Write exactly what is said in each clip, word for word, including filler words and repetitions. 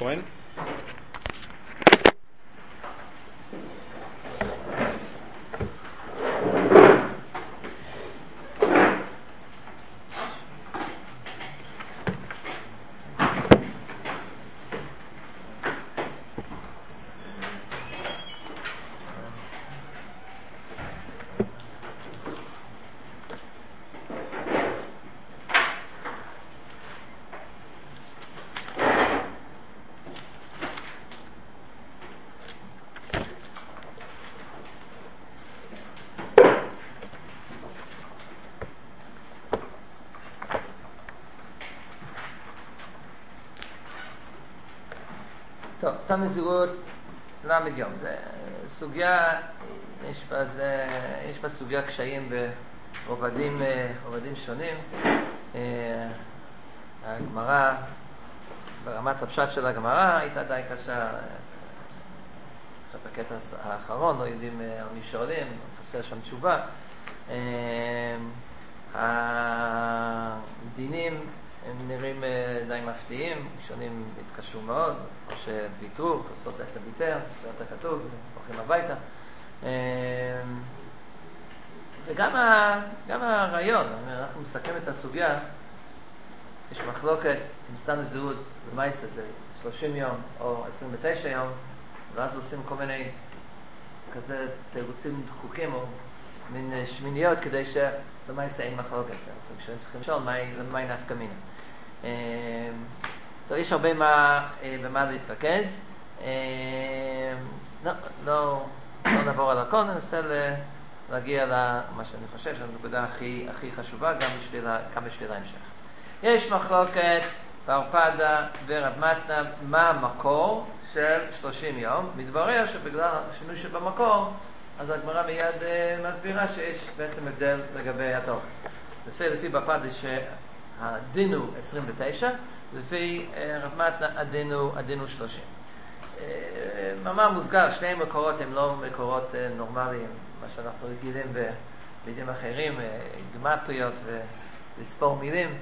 כהן. טוב, סתם נזירות למד יום. זה סוגיה, יש בה, זה, יש בה סוגיה קשיים בעובדים, עובדים שונים. הגמרא, ברמת הפשט של הגמרא, הייתה די קשה. בקטע האחרון, לא יודעים על מי שואלים, חסר שם תשובה. הדינים הם נראים די מפתיעים, שונים התקשו מאוד, או שביטרו, כוסות בעצם ביטר, סרט הכתוב, הולכים הביתה. וגם ה, גם הרעיון, אנחנו מסכם את הסוגיה, יש מחלוקת עם סתם נזירות במייסה, זה שלושים יום או עשרים ותשע יום, ואז עושים כל מיני כזה תירוצים דחוקים או מין שמיניות כדי שבמייסה אין מחלוקת. כשאני צריכים לשאול מה היא נפקא מינה. טוב, יש הרבה מה, במה להתרכז. לא, לא, לא נעבור על הכל, ננסה להגיע למה שאני חושב, לנקודה הכי, הכי חשובה, גם בשביל, גם בשביל ההמשך. יש מחלוקת בערפדה ורב מתנה, מה המקור של שלושים יום. מתברר שבגלל השינוי שבמקור, אז הגמרא מיד מסבירה שיש בעצם הבדל לגבי התוכן. נעשה לפי בערפדה שהדין הוא עשרים ותשע, לפי רב מתנה הדין הוא שלושים. מאמר מוסגר, שני מקורות הם לא מקורות נורמליים, מה שאנחנו רגילים במילים אחרים, גמטריות ולספור מילים.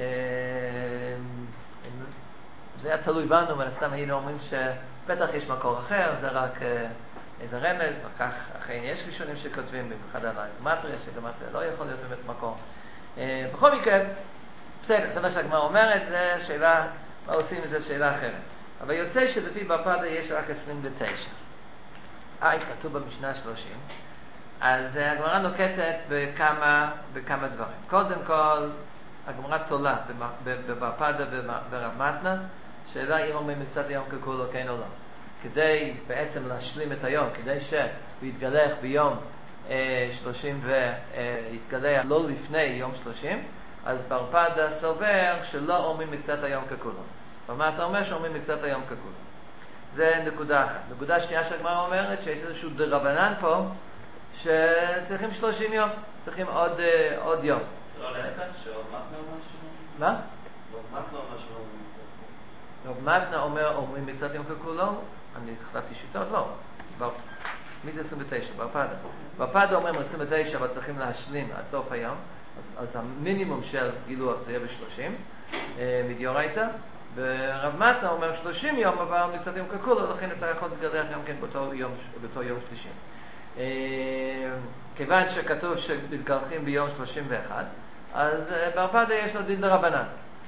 זה היה תלוי בנו, אבל סתם היינו אומרים שבטח יש מקור אחר, זה רק איזה רמז, וכך אכן יש ראשונים שכותבים, במיוחד על הגמטריה, שגמטריה לא יכול להיות באמת מקור. בכל מקרה, בסדר, זה מה שהגמרא אומרת, זה שאלה, מה עושים עם זה שאלה אחרת. אבל יוצא שלפי בערפדה יש רק עשרים ותשע. אה, כתוב במשנה שלושים. אז הגמרא נוקטת בכמה, בכמה דברים. קודם כל, הגמרא תולה בערפדה וברב מתנה, שאלה אם אומרים מצד היום ככולו כן או לא. כדי בעצם להשלים את היום, כדי שהוא יתגלח ביום אה, שלושים ויתגלח לא לפני יום שלושים, אז בערפדה סובר שלא אומרים מקצת היום ככולו. ומה אתה אומר שאומרים מקצת היום ככולו? זה נקודה אחת. נקודה שנייה שהגמרא אומרת שיש איזשהו דרבנן פה שצריכים שלושים יום, צריכים עוד, uh, עוד יום. לא נקטה שרב מתנה אומר שלא? מה? רב מתנה אומר שלא אומרים מקצת. רב מתנה אומר אומרים מקצת יום ככולו? אני החלטתי שיטות? לא. בר... מי זה עשרים ותשע? בערפדה. בערפדה אומרים עשרים ותשע אבל צריכים להשלים עד סוף היום. אז, אז המינימום של גילוח זה יהיה ב-שלושים מדאורייתא. ורב מתנה אומר שלושים יום אבל מקצת יום ככולו, לכן אתה יכול להתגלח גם כן באותו יום, באותו יום שלישי. כיוון שכתוב שמתגלחים ביום שלושים ואחת, אז בערפדה יש לו דין דרבנן,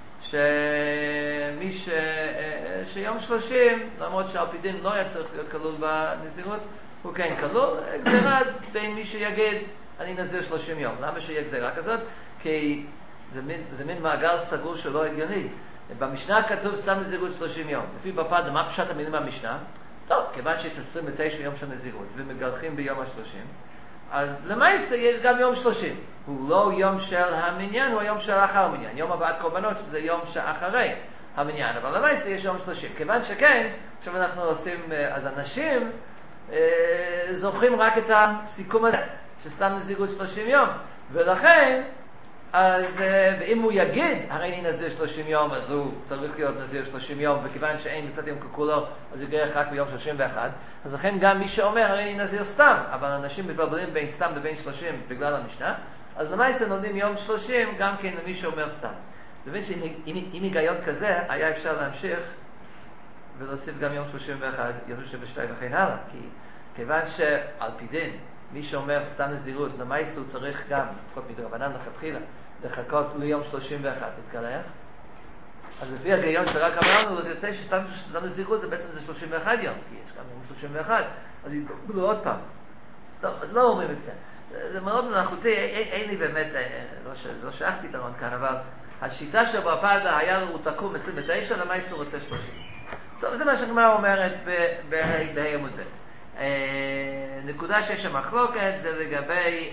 שמי ש... שיום שלושים, למרות שעל פי דין לא היה צריך להיות כלול בנזירות, הוא כן כלול, גזירה בין מי שיגיד אני נזיר שלושים יום. למה שיהיה גזירה כזאת? כי זה מין, זה מין מעגל סגור שלא הגיוני. במשנה כתוב סתם נזירות שלושים יום. לפי בערפדה, מה פשט המילים במשנה? טוב, כיוון שיש עשרים ותשע יום של נזירות ומגלחים ביום השלושים, אז למעשה יש גם יום שלושים. הוא לא יום של המניין, הוא היום של אחר המניין. יום הבאת קורבנות שזה יום שאחרי המניין, אבל למעשה יש יום שלושים. כיוון שכן, עכשיו אנחנו עושים, אז אנשים אה, זוכרים רק את הסיכום הזה, שסתם נזירות שלושים יום. ולכן, אז אם הוא יגיד, הרי אני נזיר שלושים יום, אז הוא צריך להיות נזיר שלושים יום, וכיוון שאין מצד יום ככולו, אז הוא יגרח רק ביום שלושים ואחת. אז לכן גם מי שאומר, הרי אני נזיר סתם, אבל אנשים מתבלבלים בין סתם ובין שלושים בגלל המשנה, אז למעשה נותנים יום שלושים גם כן למי שאומר סתם. זה מבין שאם היגיון כזה, היה אפשר להמשיך ולהוסיף גם יום שלושים ואחת, יום שלושים ושתיים וכן הלאה. כי כיוון שעל פי דין, מי שאומר סתם נזירות, למעשה הוא צריך גם, לפחות מדרבנן לכתחילה, לחכות ליום שלושים ואחת להתגלח. אז לפי הגיון שרק אמרנו, זה יוצא שסתם נזירות זה בעצם זה שלושים ואחת יום, כי יש גם יום שלושים ואחת, אז יתגלו עוד פעם. טוב, אז לא אומרים את זה. זה מאוד מלאכותי, אין, אין לי באמת, לא, ש, לא שייך פתרון כאן, אבל השיטה שברפדה היה לו, הוא תקום עשרים ותשע, למעשה הוא רוצה שלושים. טוב, זה מה שהגמרא אומרת בה' עמוד ב'. נקודה שיש שם מחלוקת, זה לגבי,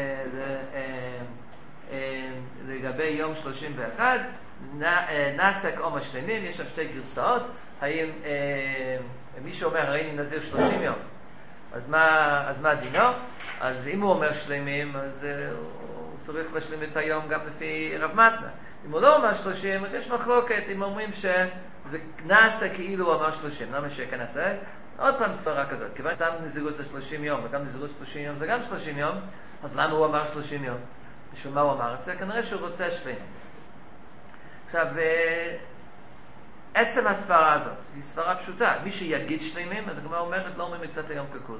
לגבי יום שלושים ואחת, נסק או משלימים, יש שם שתי גרסאות, האם מי שאומר הרי אני נזיר שלושים יום, אז מה, אז מה דינו? אז אם הוא אומר שלמים, אז הוא צריך להשלים את היום גם לפי רב מתנה. אם הוא לא אומר שלושים, אז יש מחלוקת, אם אומרים שזה נעשה כאילו הוא אמר שלושים, למה שכן נעשה? עוד פעם סברה כזאת, כיוון שסתם נזירות זה שלושים יום, וגם נזירות שלושים יום זה גם שלושים יום, אז למה הוא אמר שלושים יום? בשביל מה הוא אמר את זה? כנראה שהוא רוצה שלמים. עכשיו, עצם הסברה הזאת, היא סברה פשוטה. מי שיגיד שלמים, אז הגמרא אומרת, לא אומרים מצאת היום ככולו.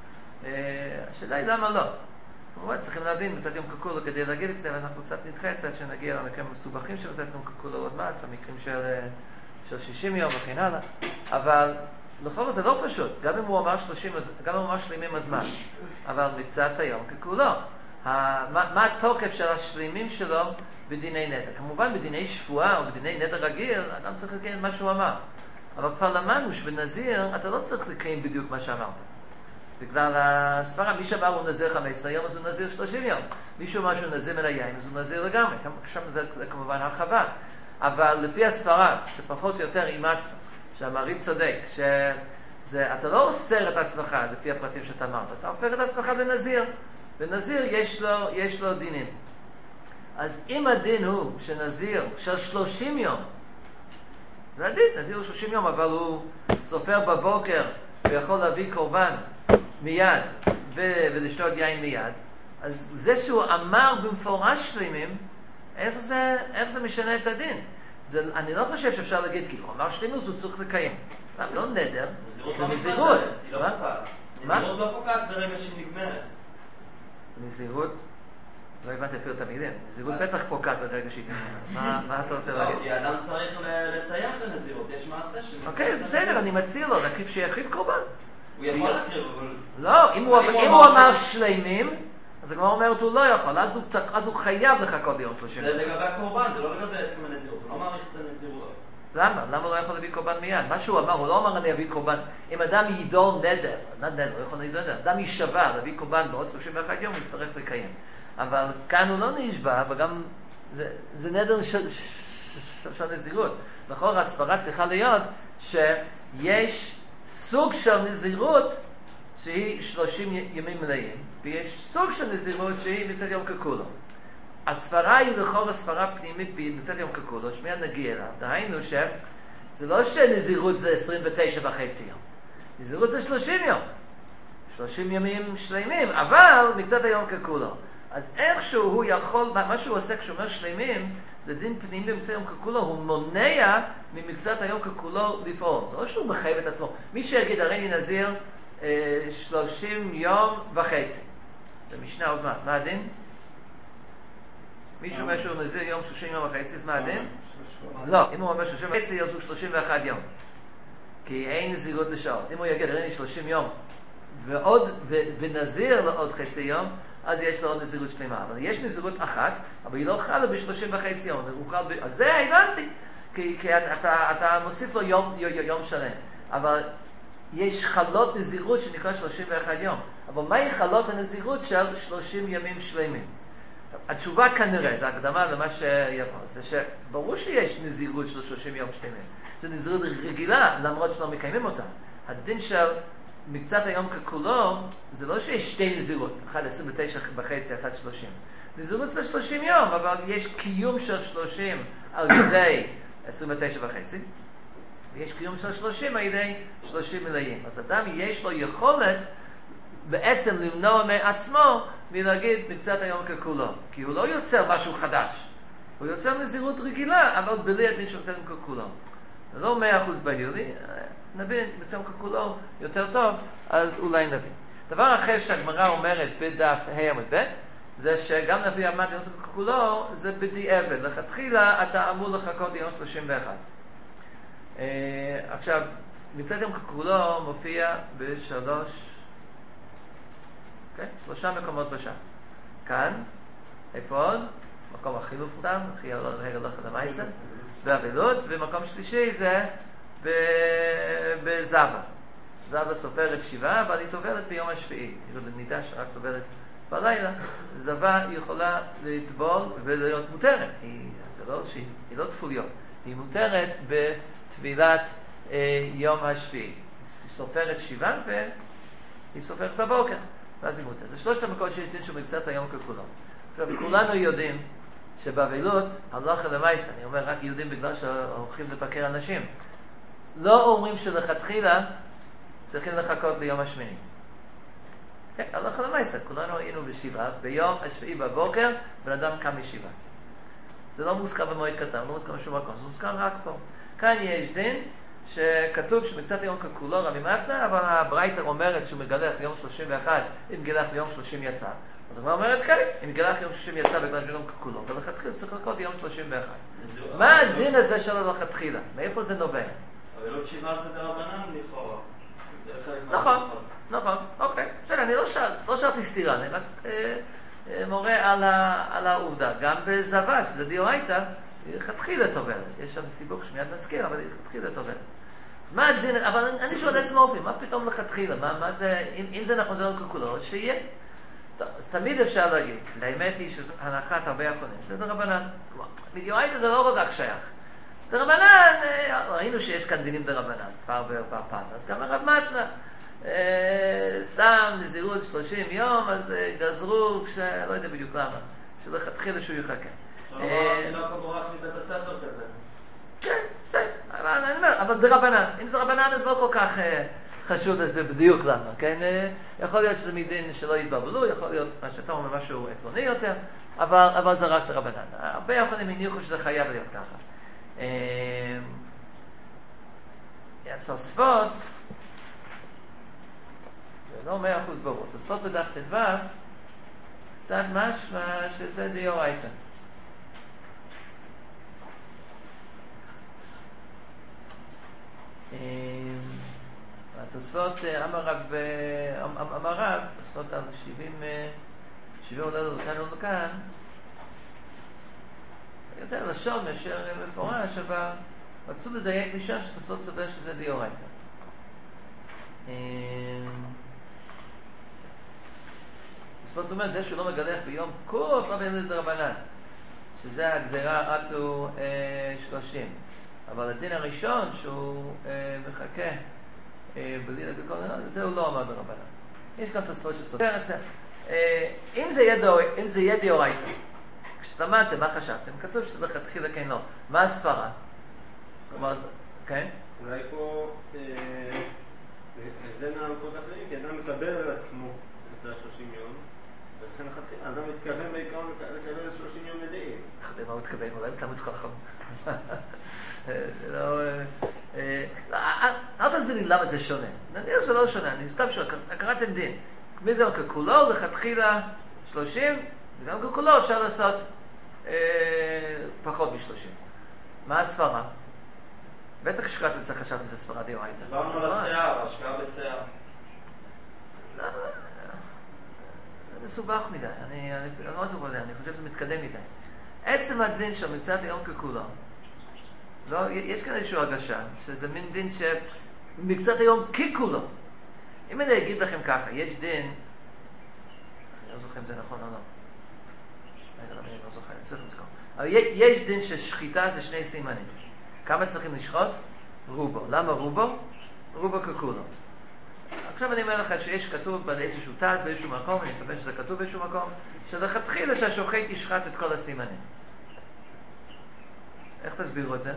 השאלה היא למה לא. כמובן צריכים להבין מצאת יום ככולו כדי להגיד את זה, ואנחנו קצת נדחה את זה, שנגיע למקרים מסובכים של מצאת יום ככולו עוד מעט, המקרים של, של שישים יום וכן הלאה. אבל לכל זה לא פשוט. גם אם הוא אמר שלושים, גם אם הוא אמר שלמים, אז מה? אבל מצאת היום ככולו. מה, מה התוקף של השלמים שלו בדיני נדר? כמובן בדיני שבועה או בדיני נדר רגיל, אדם צריך לקיים מה שהוא אמר. אבל כבר למדנו שבנזיר אתה לא צריך לקיים בדיוק מה שאמרת. בגלל הסברה, מי שאמר הוא נזיר חמש עשרה יום, אז הוא נזיר שלושים יום. מישהו אמר שהוא נזיר מן היין, אז הוא נזיר לגמרי. שם זה, זה כמובן הרחבה. אבל לפי הסברה, שפחות או יותר אימצנו, שהמעריץ צודק, שזה, אתה לא אוסר את עצמך לפי הפרטים שאתה אמרת, אתה הופך את עצמך לנזיר. ונזיר יש לו, יש לו דינים. אז אם הדין הוא שנזיר של שלושים יום, זה הדין, נזיר הוא שלושים יום, אבל הוא סופר בבוקר ויכול להביא קורבן מיד ו- ולשתות יין מיד, אז זה שהוא אמר במפורש שלמים, איך זה, איך זה משנה את הדין? זה, אני לא חושב שאפשר להגיד, כי הוא אמר שלמים, הוא צריך לקיים. לא נדר, זה נזירות. נזירות לא פוקעת ברגע שהיא נגמרת. נזירות? לא הבנתי אפילו את המילים. נזירות בטח פוקעת ברגע שהיא נגמרת. מה אתה רוצה להגיד? כי האדם צריך לסיים את הנזירות, יש מעשה של... אוקיי, בסדר, אני מציע לו, להקריב שיקריב קורבן. הוא יכול להקריב, אבל... לא, אם הוא אמר שלמים, אז הגמרא אומרת הוא לא יכול, אז הוא חייב לחכות ליום שלושים. זה לגבי הקורבן, זה לא לגבי עצם הנזירות, הוא לא מעריך את הנזירות. למה? למה הוא לא יכול להביא קורבן מיד? מה שהוא אמר, הוא לא אמר אני אביא קורבן. אם אדם יידור נדר, נדר, לא יכול להידור נדר, אדם יישבע להביא קורבן בעוד שלושים ואחת יום, הוא יצטרך לקיים. אבל כאן הוא לא נשבע, וגם זה, זה נדר של, של, של נזירות. לכאורה הסברה צריכה להיות שיש סוג של נזירות שהיא שלושים ימים מלאים, ויש סוג של נזירות שהיא מצד יום ככולו. הסברה היא לכאורה סברה פנימית מצד יום ככולו, שמיד נגיע אליו. דהיינו שזה לא שנזירות זה עשרים ותשע וחצי יום. נזירות זה שלושים יום. שלושים ימים שלמים, אבל מצד היום ככולו. אז איכשהו הוא יכול, מה שהוא עושה כשהוא אומר שלמים, זה דין פנימי מצד היום ככולו, הוא מונע ממצד היום ככולו לפעול. זה לא שהוא מחייב את עצמו. מי שיגיד, הרי אני נזיר אה, שלושים יום וחצי. זה משנה עוד מעט. מה הדין? מישהו אומר שהוא נזיר יום שלושים יום וחצי, אז מה הדין? לא, אם הוא אומר שלושים וחצי, אז הוא שלושים ואחת יום. כי אין נזירות לשעות. אם הוא יגיד, הרי אני שלושים יום, ועוד, ונזיר לעוד חצי יום, אז יש לו עוד נזירות שלמה. אבל יש נזירות אחת, אבל היא לא חלה בשלושים וחצי יום. ב... אז זה הבנתי. כי, כי אתה, אתה מוסיף לו יום, יום, יום שלם. אבל יש חלות נזירות שנקרא שלושים ואחת יום. אבל מהי חלות הנזירות של שלושים ימים שלמים? התשובה כנראה, זה הקדמה למה שיבוא, זה שברור שיש נזירות של שלושים יום שלמים. זה נזירות רגילה, למרות שלא מקיימים אותה. הדין של מקצת היום ככולו, זה לא שיש שתי נזירות, אחת עשרים ותשע וחצי, אחת שלושים. נזירות זה שלושים יום, אבל יש קיום של שלושים על ידי עשרים ותשע וחצי, ויש קיום של שלושים על ידי שלושים מלאים. אז אדם יש לו יכולת בעצם למנוע מעצמו מלהגיד מקצת היום ככולו. כי הוא לא יוצר משהו חדש. הוא יוצר נזירות רגילה, אבל בלי הדין של מקצת היום ככולו. זה לא מאה אחוז בהיר לי, נבין בצום ככולו יותר טוב, אז אולי נבין. דבר אחר שהגמרא אומרת בדף ה' עמוד ב', זה שגם נביא עמד יום ככולו, זה בדיעבד. לכתחילה אתה אמור לחכות ליום שלושים ואחת. עכשיו, מצד יום ככולו מופיע בשלוש, okay, שלושה מקומות בש"ס. כאן, איפה עוד? מקום הכי מפורסם, הכי הרגע לך למעשה, באבלות, ומקום שלישי זה בזווה. זווה סופרת שבעה, אבל היא טובלת ביום השביעי. היא נידה שרק טובלת בלילה. זווה יכולה לטבול ולהיות מותרת. היא, זה לא, שהיא, היא לא תפוליות. היא מותרת בטבילת אה, יום השביעי. היא סופרת שבעה והיא סופרת בבוקר. ואז היא מותרת. זה שלושת המקומות שיש דין שהוא מקצת היום ככולו. עכשיו, כולנו יודעים שבאבלות, הלכה למעשה, אני אומר רק יהודים בגלל שהולכים לבקר אנשים, לא אומרים שלכתחילה צריכים לחכות ליום השמיני. כן, הלכה למעשה, כולנו היינו בשבעה, ביום השביעי בבוקר, בן אדם קם משבעה. זה לא מוזכר במועד קטן, לא מוזכר בשום מקום, זה מוזכר רק פה. כאן יש דין שכתוב שמצאת יום ככולו רבי מתנה, אבל הברייתא אומרת שהוא מגלח ליום שלושים ואחת, אם גלח ליום שלושים יצא. אז הוא אומרת כן, אם גלח יום שלושים יצא בגלל שיום ככולו, ולכתחילה צריך לחכות יום שלושים ואחת. מה הדין הזה שלו לכתחילה? מאיפה זה נובע? אבל לא שבעה זה דרבנן לכאורה. נכון, נכון, אוקיי. בסדר, אני לא שאלתי סתירה, אני רק מורה על העובדה. גם בזווה, שזה דאורייתא, היא לכתחילה טובלת. יש שם סיבוך שמיד נזכיר, אבל היא לכתחילה טובלת. אז מה הדין? אבל אני שואל עצמו אופי, מה פתאום לכתחילה? מה זה, אם זה נכון זה לא ככולו, שיהיה. אז תמיד אפשר להגיד, האמת היא שהנחת הרבה אחרונים, שזה דרבנן. בדאורייתא זה לא רק שייך. דרבנן, ראינו שיש כאן דינים דרבנן, כבר בפן, אז גם הרב מתנה, סתם נזירות שלושים יום, אז גזרו, לא יודע בדיוק למה, שלכתחילה שהוא יחכה. לא כמובן מבית הספר כזה. כן, בסדר, אבל דרבנן, אם זה דרבנן אז לא כל כך חשוב אז בדיוק למה, כן? יכול להיות שזה מדין שלא יתבלבלו, יכול להיות מה שאתה אומר משהו עקרוני יותר, אבל זה רק דרבנן. הרבה יכולים הניחו שזה חייב להיות ככה. התוספות, זה לא מאה אחוז ברור, התוספות בדף ט"ו, קצת משמע שזה דאורייתא. התוספות, אמר רב, אמר רב, התוספות על שבעים, שבעים עולה לכאן ולכאן, יותר לשון מאשר מפורש, אבל רצו לדייק משם שתוספות סובר שזה דאורייתא. תוספות אומר, זה שהוא לא מגלח ביום קוף, לא בילד דרבנן, שזה הגזירה עטו שלושים. אבל הדין הראשון שהוא מחכה בלי לגכל, זה הוא לא אמר דרבנן. יש גם תוספות שסופר את זה. אם זה יהיה דאורייתא, כשלמדתם, מה חשבתם? כתוב שזה לכתחילה כן לא. מה הספרה? כלומר, כן? אולי פה זה נעם כל כך לי, כי אדם מקבל על עצמו את ה-שלושים יום, ולכן לכתחילה, אדם מתכוון בעיקרון לקבל שלושים יום מלאים. למה הוא מתכוון? אולי מתלמד חכם. אל תסביר לי למה זה שונה. נניח שזה לא שונה, אני סתם שונה. קראתם דין. גם ככולו, לכתחילה שלושים, וגם ככולו אפשר לעשות פחות משלושים. מה הספרה? בטח כשקראתם את זה חשבתם שזה ספרה דאורייתא. דיברנו על השיער, השקעה בשיער. לא, לא, זה מסובך מדי. אני לא מסובך מדי, אני חושב שזה מתקדם מדי. עצם הדין של מצוות היום ככולו, לא, יש כאן איזושהי הרגשה, שזה מין דין שמצוות היום ככולו. אם אני אגיד לכם ככה, יש דין, אני לא זוכר אם זה נכון או לא. אני לא זוכר, אני צריך לזכור. אבל יש דין ששחיטה זה שני סימנים. כמה צריכים לשחוט? רובו. למה רובו? רובו ככולו. עכשיו אני אומר לך שיש כתוב באיזשהו תז, באיזשהו מקום, אני מקווה שזה כתוב באיזשהו מקום, שלכתחילה שהשוחט ישחט את כל הסימנים. איך תסבירו את זה?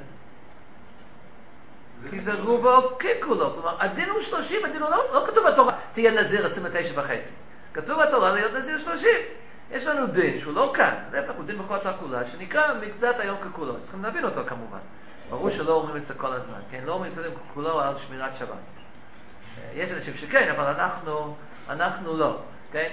כי זה רובו ככולו. כלומר, הדין הוא שלושים, הדין הוא לא, לא כתוב בתורה, תהיה נזיר עשרים ותשע וחצי. כתוב בתורה להיות נזיר שלושים. יש לנו דין שהוא לא כאן, להפך הוא דין בכל התורה כולה, שנקרא מקצת היום ככולו. צריכים להבין אותו כמובן. ברור שלא אומרים את זה כל הזמן, כן? לא אומרים את זה ככולו על שמירת שבת. יש אנשים שכן, אבל אנחנו, אנחנו לא, כן?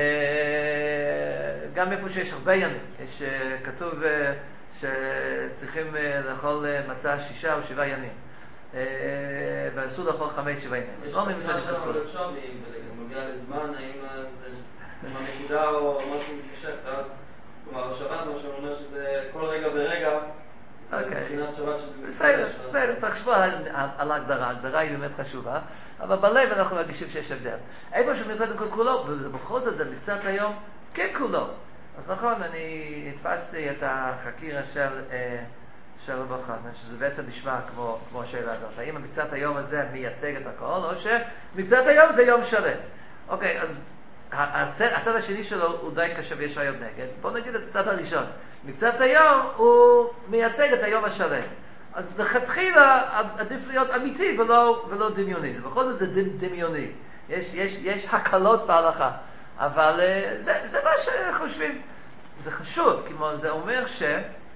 גם איפה שיש הרבה ימים, יש כתוב שצריכים לאכול מצה שישה או שבעה ימים. ואסור לאכול חמש שבעה ימים. יש לך מה שאנחנו להיות שם, מגיע לזמן, האם זה מהנקודה או משהו מתקשק, ואז, כלומר, השבת, מה שאני אומר שזה כל רגע ברגע, זה מבחינת שבת שזה מתקשק. בסדר, בסדר, תחשבו על ההגדרה, ההגדרה היא באמת חשובה, אבל בלב אנחנו מרגישים שיש הבדל. איפה שמקצת כולו, ובכל זאת זה מקצת היום ככולו. אז נכון, אני התפסתי את החקירה של... של רבחן, שזה בעצם נשמע כמו, כמו השאלה הזאת. האם המקצת היום הזה מייצג את הכל, או שמקצת היום זה יום שלם. אוקיי, אז הצד, הצד השני שלו הוא די קשה ויש היום נגד. בואו נגיד את הצד הראשון. מקצת היום הוא מייצג את היום השלם. אז לכתחילה עדיף להיות אמיתי ולא, ולא דמיוני. זה בכל זאת זה דמיוני. יש, יש, יש הקלות בהלכה. אבל זה, זה מה שחושבים. זה חשוב, כמו זה אומר ש...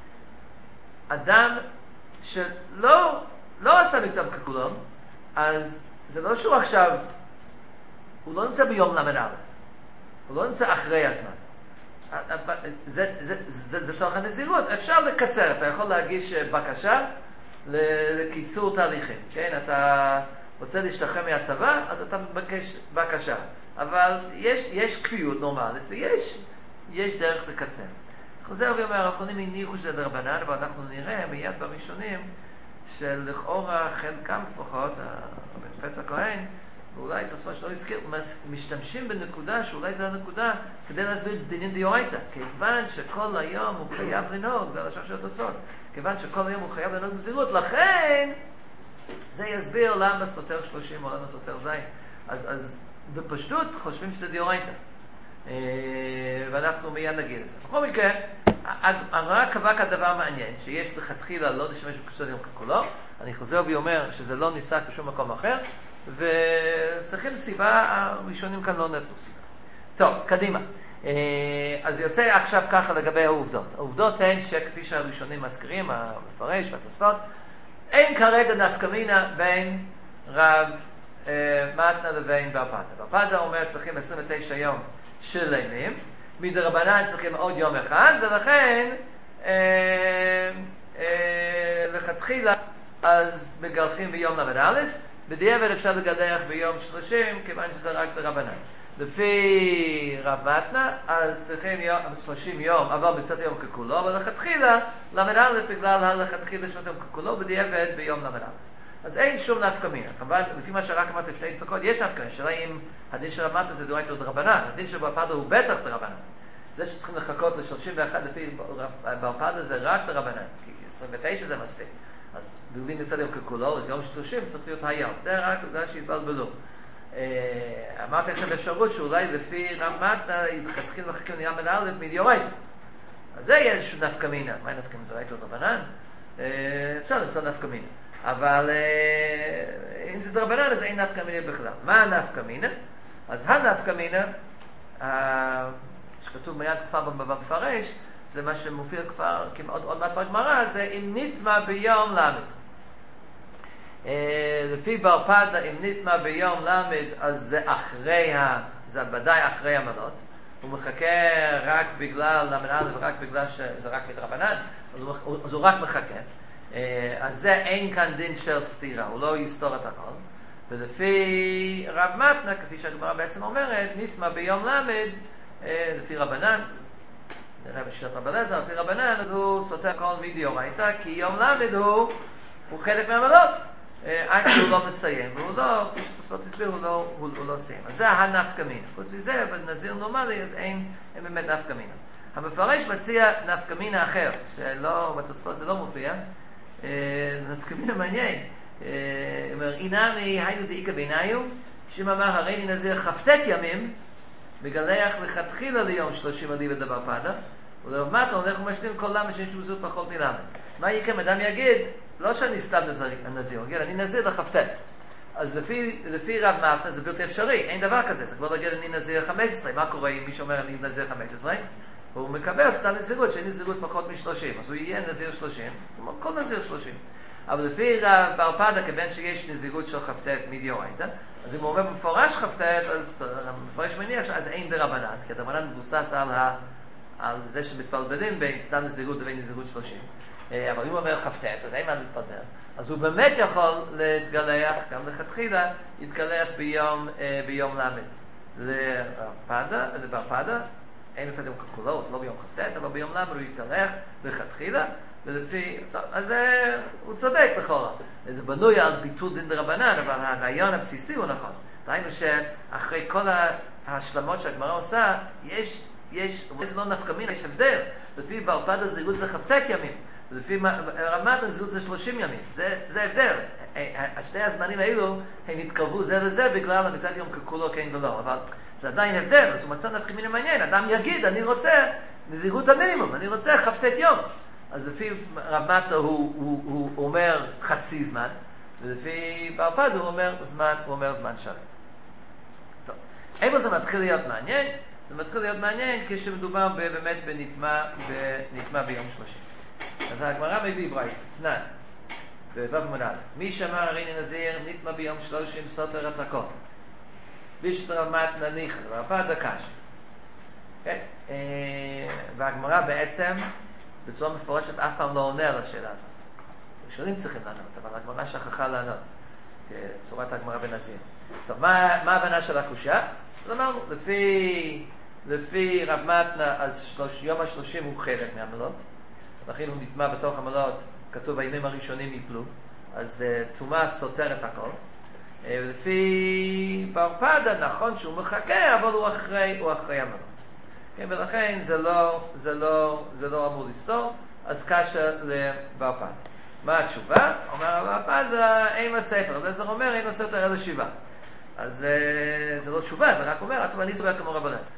אדם שלא לא עשה מקצת ככולו, אז זה לא שהוא עכשיו, הוא לא נמצא ביום למד א', הוא לא נמצא אחרי הזמן. זה, זה, זה, זה תוך הנזירות. אפשר לקצר, אתה יכול להגיש בקשה לקיצור תהליכים, כן? אתה רוצה להשתחרר מהצבא, אז אתה מבקש בקשה. אבל יש, יש קביעות נורמלית ויש יש דרך לקצר. חוזר ואומר, האחרונים הניחו שזה דרבנן, אבל אנחנו נראה מיד בראשונים שלכאורה חלקם לפחות, בן פצע כהן, ואולי תוספות שלא הזכיר, משתמשים בנקודה שאולי זו הנקודה כדי להסביר דינין דיורייתא. כיוון שכל היום הוא חייב לנהוג, זה הלשון של תוספות, כיוון שכל היום הוא חייב לנהוג בזהירות, לכן זה יסביר למה סותר שלושים או למה סותר זין. אז, אז בפשטות חושבים שזה דיורייתא. ואנחנו מיד נגיד את זה. בכל מקרה, הר"א קבע כדבר מעניין, שיש לכתחילה לא להשתמש בקצת יום ככולו. אני חוזר ואומר שזה לא נפסק בשום מקום אחר, וצריכים סיבה, הראשונים כאן לא נתנו סיבה. טוב, קדימה. אז יוצא עכשיו ככה לגבי העובדות. העובדות הן שכפי שהראשונים מזכירים, המפרש והתוספות, אין כרגע נפקא מינה בין רב מתנה לבין בר פדה. בר פדה אומר צריכים עשרים ותשע יום שלמים, מדרבנן צריכים עוד יום אחד, ולכן אה, אה, לכתחילה אז מגלחים ביום למד א', בדיעבד אפשר לגדח ביום שלושים, כיוון שזה רק דרבנן. לפי רב מתנה, אז צריכים יום, שלושים יום, אבל מצד יום ככולו, אבל לכתחילה למד א' בגלל הלכתחילה של יום ככולו, בדיעבד ביום למד א'. אז אין שום נפקא מינה. כמובן, לפי מה שרק אמרתי לפני דקות, יש נפקא מינה. שאלה אם הדין של רב מתנה זה דאורייתא או דרבנן. הדין של בר פדה הוא בטח דרבנן. זה שצריכים לחכות ל-שלושים ואחת לפי בר פדה זה רק דרבנן. כי עשרים ותשע זה מספיק. אז בגלל מצד יום ככולו, אז יום שלושים צריך להיות היום. זה רק בגלל שהתבלבלו. אמרתי עכשיו אפשרות שאולי לפי רב מתנה יתחיל לחכים לימד א' מדאורייתא. אז זה יהיה איזשהו נפקא מינה. מה נפקא מינה? דאורייתא או דרבנן? אפשר למצוא נפקא מינה. אבל אם זה דרבנן אז אין נפקא מינה בכלל. מה הנפקא מינה? אז הנפקא מינה שכתוב מיד כבר במפרש, זה מה שמופיע כבר עוד, עוד מעט בגמרא, זה אם נטמע ביום למד. לפי בר פדה אם נטמע ביום למד אז זה אחרי ה... זה ודאי אחרי המנות. הוא מחכה רק בגלל למד א' ורק בגלל שזה רק מדרבנן, אז הוא, אז הוא רק מחכה. אז זה אין כאן דין של סתירה, הוא לא יסתור את הכל. ולפי רב מתנה, כפי שהגמרא בעצם אומרת, נטמע ביום למד, לפי רבנן, נראה בשיטת רב אליעזר, לפי רבנן, אז הוא סותר כל מדאורייתא, כי יום למד הוא, הוא חלק מהמלות, עד שהוא לא מסיים, והוא לא, כפי שתוספות הסביר, הוא לא, הוא, הוא לא סיים. אז זה הנפקא מינה. חוץ מזה, בנזיר נורמלי, אז אין, אין באמת נפקא מינה. המפרש מציע נפקא מינה אחר, שלא, בתוספות זה לא מופיע, זה נפקא מינה מעניין. אומר, אינמי היינו דאיקה ביניו, שאמר הרי נזיר כ"ט ימים, מגלח לכתחילה ליום שלושים עדי ודבר פדה, ולרב מתנה הולך ומשלים כל למה שיש בזאת פחות מלמד. מה יקרה? אדם יגיד, לא שאני סתם נזיר, נזיר, אני נזיר לכ"ט. אז לפי, לפי רב מתנה זה בלתי אפשרי, אין דבר כזה, זה כבר להגיד אני נזיר חמש עשרה, מה קורה אם מישהו אומר אני נזיר חמש עשרה? הוא מקבל סתם נזירות, שאין נזירות פחות מ-שלושים, אז הוא יהיה נזיר שלושים, כמו כל נזיר שלושים. אבל לפי רב בר פדה, כיוון שיש נזירות של חפטט מדאורייתא, אז אם הוא אומר במפורש חפטט, אז המפרש מניח שאז אין דרבנן, כי הדרבנן מבוסס על, ה, על זה שמתפלבלים בין סתם נזירות לבין נזירות שלושים. אבל אם הוא אומר חפטט, אז אין מה להתפלבל. אז הוא באמת יכול להתגלח, גם לכתחילה, להתגלח ביום, ביום למד. לפדה, לבר פדה, אין עושה יום ככולו, אז לא ביום חפטט, אבל ביום למד הוא יתגלח לכתחילה, ולפי, טוב, אז הוא צודק לכאורה. זה בנוי על ביטול דין דרבנן, אבל הרעיון הבסיסי הוא נכון. ראינו שאחרי כל ההשלמות שהגמרא עושה, יש, יש, זה לא נפקא מינה, יש הבדל. לפי בר פדה זירוז זה חפטט ימים, ולפי רמת הזירוז זה שלושים ימים. זה, זה הבדל. השני הזמנים האלו, הם התקרבו זה לזה בגלל המצאת יום ככולו כן ולא. אבל זה עדיין הבדל, אז הוא מצא נפקא מינה מעניין. אדם יגיד, אני רוצה נזירות המינימום, אני רוצה חפטט יום. אז לפי רב מתנה הוא, הוא, הוא אומר חצי זמן, ולפי בר פדה הוא אומר זמן, הוא אומר זמן שלם. טוב, איפה זה מתחיל להיות מעניין? זה מתחיל להיות מעניין כשמדובר באמת בנטמע, בנטמע ביום שלושים. אז הגמרא מביא ברייתא, תנן, בו"ב מ"א, מי שאמר הריני נזיר נטמע ביום שלושים סותר את הכל. בישת רב מתנה ניחא, בר פדה קשיא. כן? והגמרא בעצם בצורה מפורשת אף פעם לא עונה על השאלה הזאת. ראשונים צריכים לענות, אבל הגמרא שכחה לענות, כצורת הגמרא בנזיר. טוב, מה, מה ההבנה של הקושיה? אז אמרנו, לפי, לפי רב מתנה, אז שלוש, יום השלושים הוא חלק מהמלות, לכן הוא נטמע בתוך המלות, כתוב הימים הראשונים יפלו, אז טומאה סותר את הכל. ולפי בר פדה, נכון שהוא מחכה, אבל הוא אחרי, הוא אחרי המלות. כן, ולכן זה לא, זה לא, זה לא אמור לסתור, אז קשה לבר פדה. מה התשובה? אומר בר פדה, אין הספר, אבל זה אומר אין הספר אלא שבעה. אז זה לא תשובה, זה רק אומר, אני סובר כמו רב אליעזר.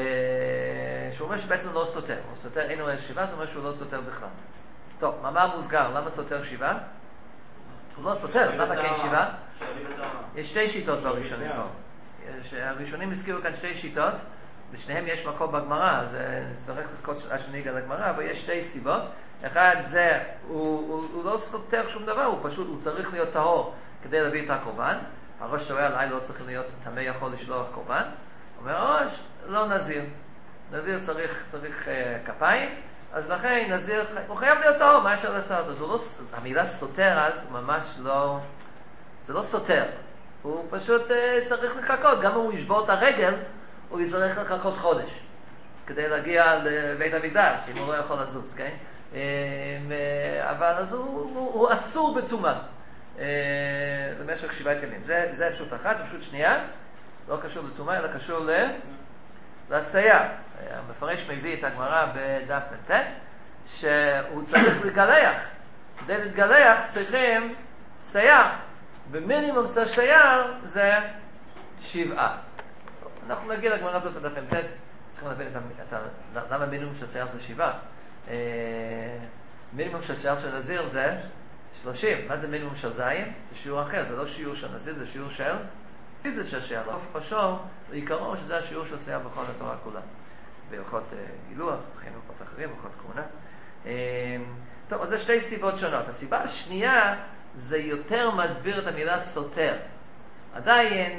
שהוא אומר שבעצם לא סותר, הוא סותר אין אלא שבעה, זאת אומרת שהוא לא סותר בכלל. טוב, מאמר מוסגר, למה סותר שבעה? הוא לא סותר, אז למה כן שבעה? יש שתי שיטות בראשונים פה. הראשונים הזכירו כאן שתי שיטות, לשניהם יש מקום בגמרא, אז נצטרך לחכות השני על הגמרא, אבל יש שתי סיבות. אחד זה, הוא, הוא, הוא לא סותר שום דבר, הוא פשוט, הוא צריך להיות טהור כדי להביא את הקורבן. הראש שואל, אולי לא צריך להיות טמא יכול לשלוח קורבן. אומר ראש, לא נזיר. נזיר צריך, צריך uh, כפיים, אז לכן נזיר, הוא חייב להיות טהור, מה אפשר לעשות? אז לא, המילה סותר אז, הוא ממש לא, זה לא סותר. הוא פשוט uh, צריך לחכות, גם אם הוא ישבור את הרגל, הוא יצטרך לחכות חודש, כדי להגיע לבית המקדש, אם הוא לא יכול לזוז, כן? אבל אז הוא, הוא, הוא אסור בטומאה, למשך שבעת ימים. זה, זה אפשרות אחת. אפשרות שנייה, לא קשור לטומאה, אלא קשור ל... לעשייה. המפרש מביא את הגמרא בדף פ"ט, שהוא צריך לגלח. כדי להתגלח צריכים שיער. במינימום של שיער זה שבעה. אנחנו נגיד לגמרא הזאת בדף פ"ט, צריכים להבין את ה... למה מינימום של שיער זה שבעה? מינימום של שיער של נזיר זה שלושים. מה זה מינימום של זין? זה שיעור אחר, זה לא שיעור של נזיר, זה שיעור של פיזית של שיער. לא פשור, בעיקרון שזה השיעור של שיער בכל התורה כולה. בהלכות גילוח, בהלכות אחרים, בהלכות כהונה. טוב, אז זה שתי סיבות שונות. הסיבה השנייה זה יותר מסביר את המילה סותר. עדיין